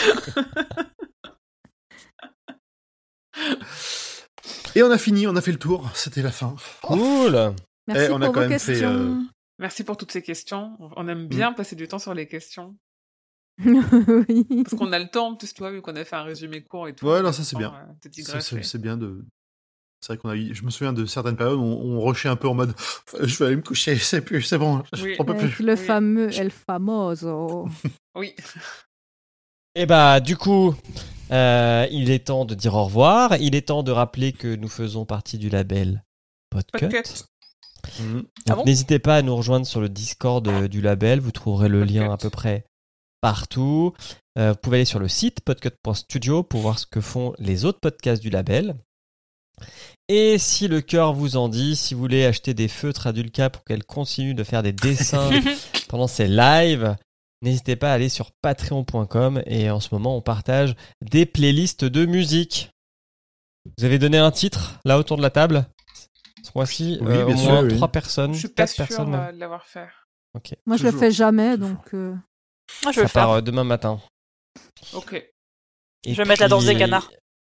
Et on a fini, on a fait le tour. C'était la fin. Cool. Merci Eh, on a pour quand vos même fait, questions. euh, Merci pour toutes ces questions. On aime bien passer du temps sur les questions. oui. Parce qu'on a le temps, en plus, toi, vu qu'on a fait un résumé court et tout. Ouais, on a non, le ça, c'est temps, bien. euh, de C'est- digresser. C'est c'est bien de. C'est vrai qu'on a eu. Je me souviens de certaines périodes où on, on rushait un peu en mode. Je vais aller me coucher, c'est plus, c'est bon, je Oui. j'en peux Avec plus. le Oui. fameux El Famoso. Oui. Et bah, du coup, euh, il est temps de dire au revoir. Il est temps de rappeler que nous faisons partie du label Podcut. Podcut. Mmh. Donc, Ah bon n'hésitez pas à nous rejoindre sur le Discord euh, du label. Vous trouverez le lien à peu près partout. Euh, vous pouvez aller sur le site podcut point studio pour voir ce que font les autres podcasts du label. Et si le cœur vous en dit, si vous voulez acheter des feutres à Dulka pour qu'elle continue de faire des dessins pendant ses lives, n'hésitez pas à aller sur patreon point com et en ce moment on partage des playlists de musique. Vous avez donné un titre là autour de la table? Ce mois-ci, Oui, euh, au bien sûr, moins oui. trois personnes, Je suis pas quatre sûre personnes même. euh, de l'avoir fait. Ok. Moi, je le Toujours. fais jamais, donc. euh, Moi, je vais Ça le faire. part euh, demain matin. Ok. Et Je vais mettre la danse des puis, canards.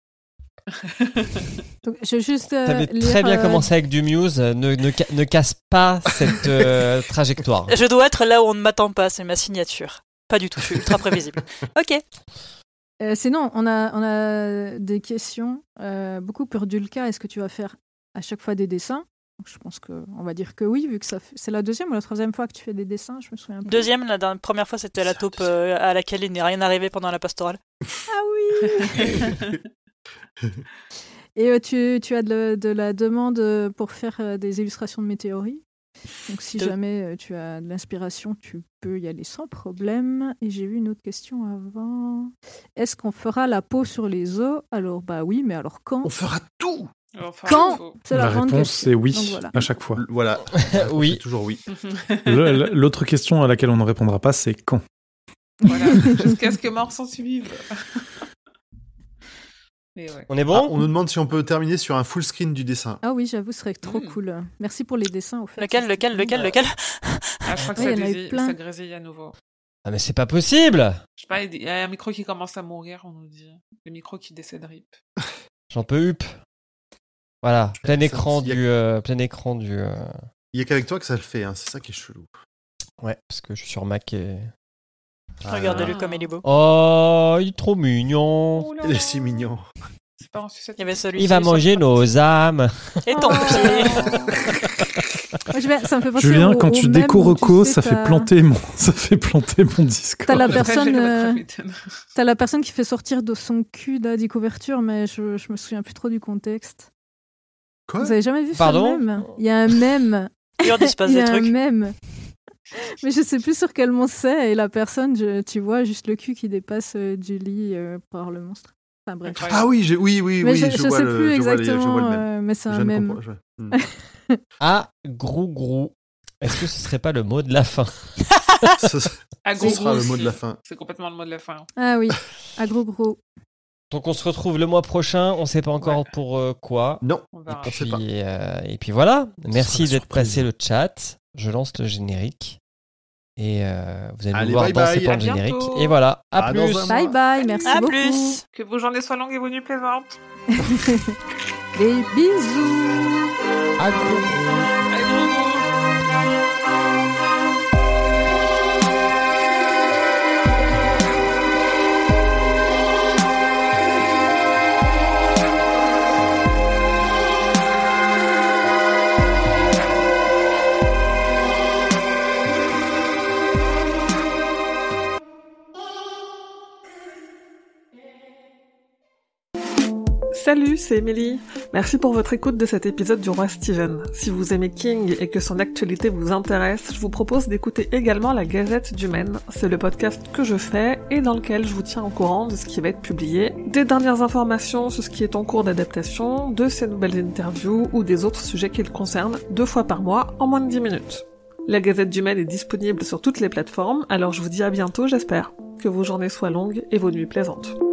donc, je vais juste. euh, T'avais lire, très bien euh, commencé avec du Muse. Ne, ne, ca- ne casse pas cette euh, trajectoire. Je dois être là où on ne m'attend pas, c'est ma signature. Pas du tout, je suis ultra prévisible. Ok. euh, sinon, on a, on a des questions. Euh, beaucoup pour Dulka. Est-ce que tu vas faire à chaque fois des dessins? Donc, je pense qu'on va dire que oui, vu que ça fait- c'est la deuxième ou la troisième fois que tu fais des dessins, je me souviens plus. Deuxième, la dernière- première fois, c'était la taupe euh, à laquelle il n'est rien arrivé pendant la pastorale. Ah oui. Et euh, tu, tu as de, de la demande euh, pour faire euh, des illustrations de météorites. Donc si De- jamais euh, tu as de l'inspiration, tu peux y aller sans problème. Et j'ai vu une autre question avant. Est-ce qu'on fera la peau sur les os? Alors bah oui, mais alors quand? On fera tout. Enfin, Quand faut- C'est La grande réponse, question. c'est oui, Donc voilà. à chaque fois. Voilà. Oui. C'est toujours oui. Le- le- L'autre question à laquelle on ne répondra pas, c'est quand. Voilà, jusqu'à ce que mort s'en suive. Mais ouais. On est Ah, bon? on nous demande si on peut terminer sur un full screen du dessin. Ah oui, j'avoue, ce serait trop Mm. cool. Merci pour les dessins au fait. Lequel, lequel, lequel, lequel Ah, je crois que Ouais, ça, il y en a eu grésille, plein. ça grésille à nouveau. Ah mais c'est pas possible. Je sais pas, il y a un micro qui commence à mourir, on nous dit. Le micro qui décède rip. J'en peux up. Voilà, plein Ça, écran il y a- du, euh, plein écran du. euh, Il y a qu'avec toi que ça le fait, hein. C'est ça qui est chelou. Ouais, parce que je suis sur Mac et. Regardez-le Ah. comme il est beau. Oh, il est trop mignon. Oh là Il est là. si mignon. C'est pas en sucette. Il y avait celui Il va manger nos âmes. Et ton Oh. pied. Moi, je vais- ça me fait penser Julien, au- quand au tu mème déco où, tu reco, sais, ça fait t'as- planter mon, ça fait planter mon disque. T'as la Après, personne, j'ai le euh, Metropolitan. T'as la personne qui fait sortir de son cul la des couvertures, mais je, je me souviens plus trop du contexte. Quoi? Vous avez jamais vu Pardon ça même? Il y a un mème. Il en se passe Il y des a un trucs. mème. Mais je sais plus sur quel monstre c'est, et la personne, je- tu vois juste le cul qui dépasse euh, du lit euh, par le monstre. Enfin bref. Incroyable. Ah oui, j'ai- oui, oui, Mais oui. je, je, je vois sais le, plus je vois les- je exactement, vois le même. euh, mais c'est Je un ne mème. comprends- je- Hmm. Ah, grou grou. Est-ce que ce serait pas le mot de la fin? Ce À ce gros sera gros le mot aussi. de la fin. C'est complètement le mot de la fin. Ah oui, à gros gros. Donc on se retrouve le mois prochain. On sait pas encore Ouais. pour euh, quoi. Non, On Et verra. On sait puis, pas. euh, et puis voilà. Merci la d'être surprise. passé le chat. Je lance le générique. Et euh, vous allez Allez, nous voir bye danser bye. pendant À le générique. bientôt. Et voilà. À À dans plus. un Bye bye, merci À beaucoup. plus. Que vos journées soient longues et vos nuits plaisantes. Des bisous. À gros gros. Allez, gros gros. Salut, c'est Emily. Merci pour votre écoute de cet épisode du Roi Steven. Si vous aimez King et que son actualité vous intéresse, je vous propose d'écouter également la Gazette du Maine. C'est le podcast que je fais et dans lequel je vous tiens au courant de ce qui va être publié, des dernières informations sur ce qui est en cours d'adaptation, de ses nouvelles interviews ou des autres sujets qui le concernent, deux fois par mois en moins de dix minutes. La Gazette du Maine est disponible sur toutes les plateformes, alors je vous dis à bientôt, j'espère. Que vos journées soient longues et vos nuits plaisantes.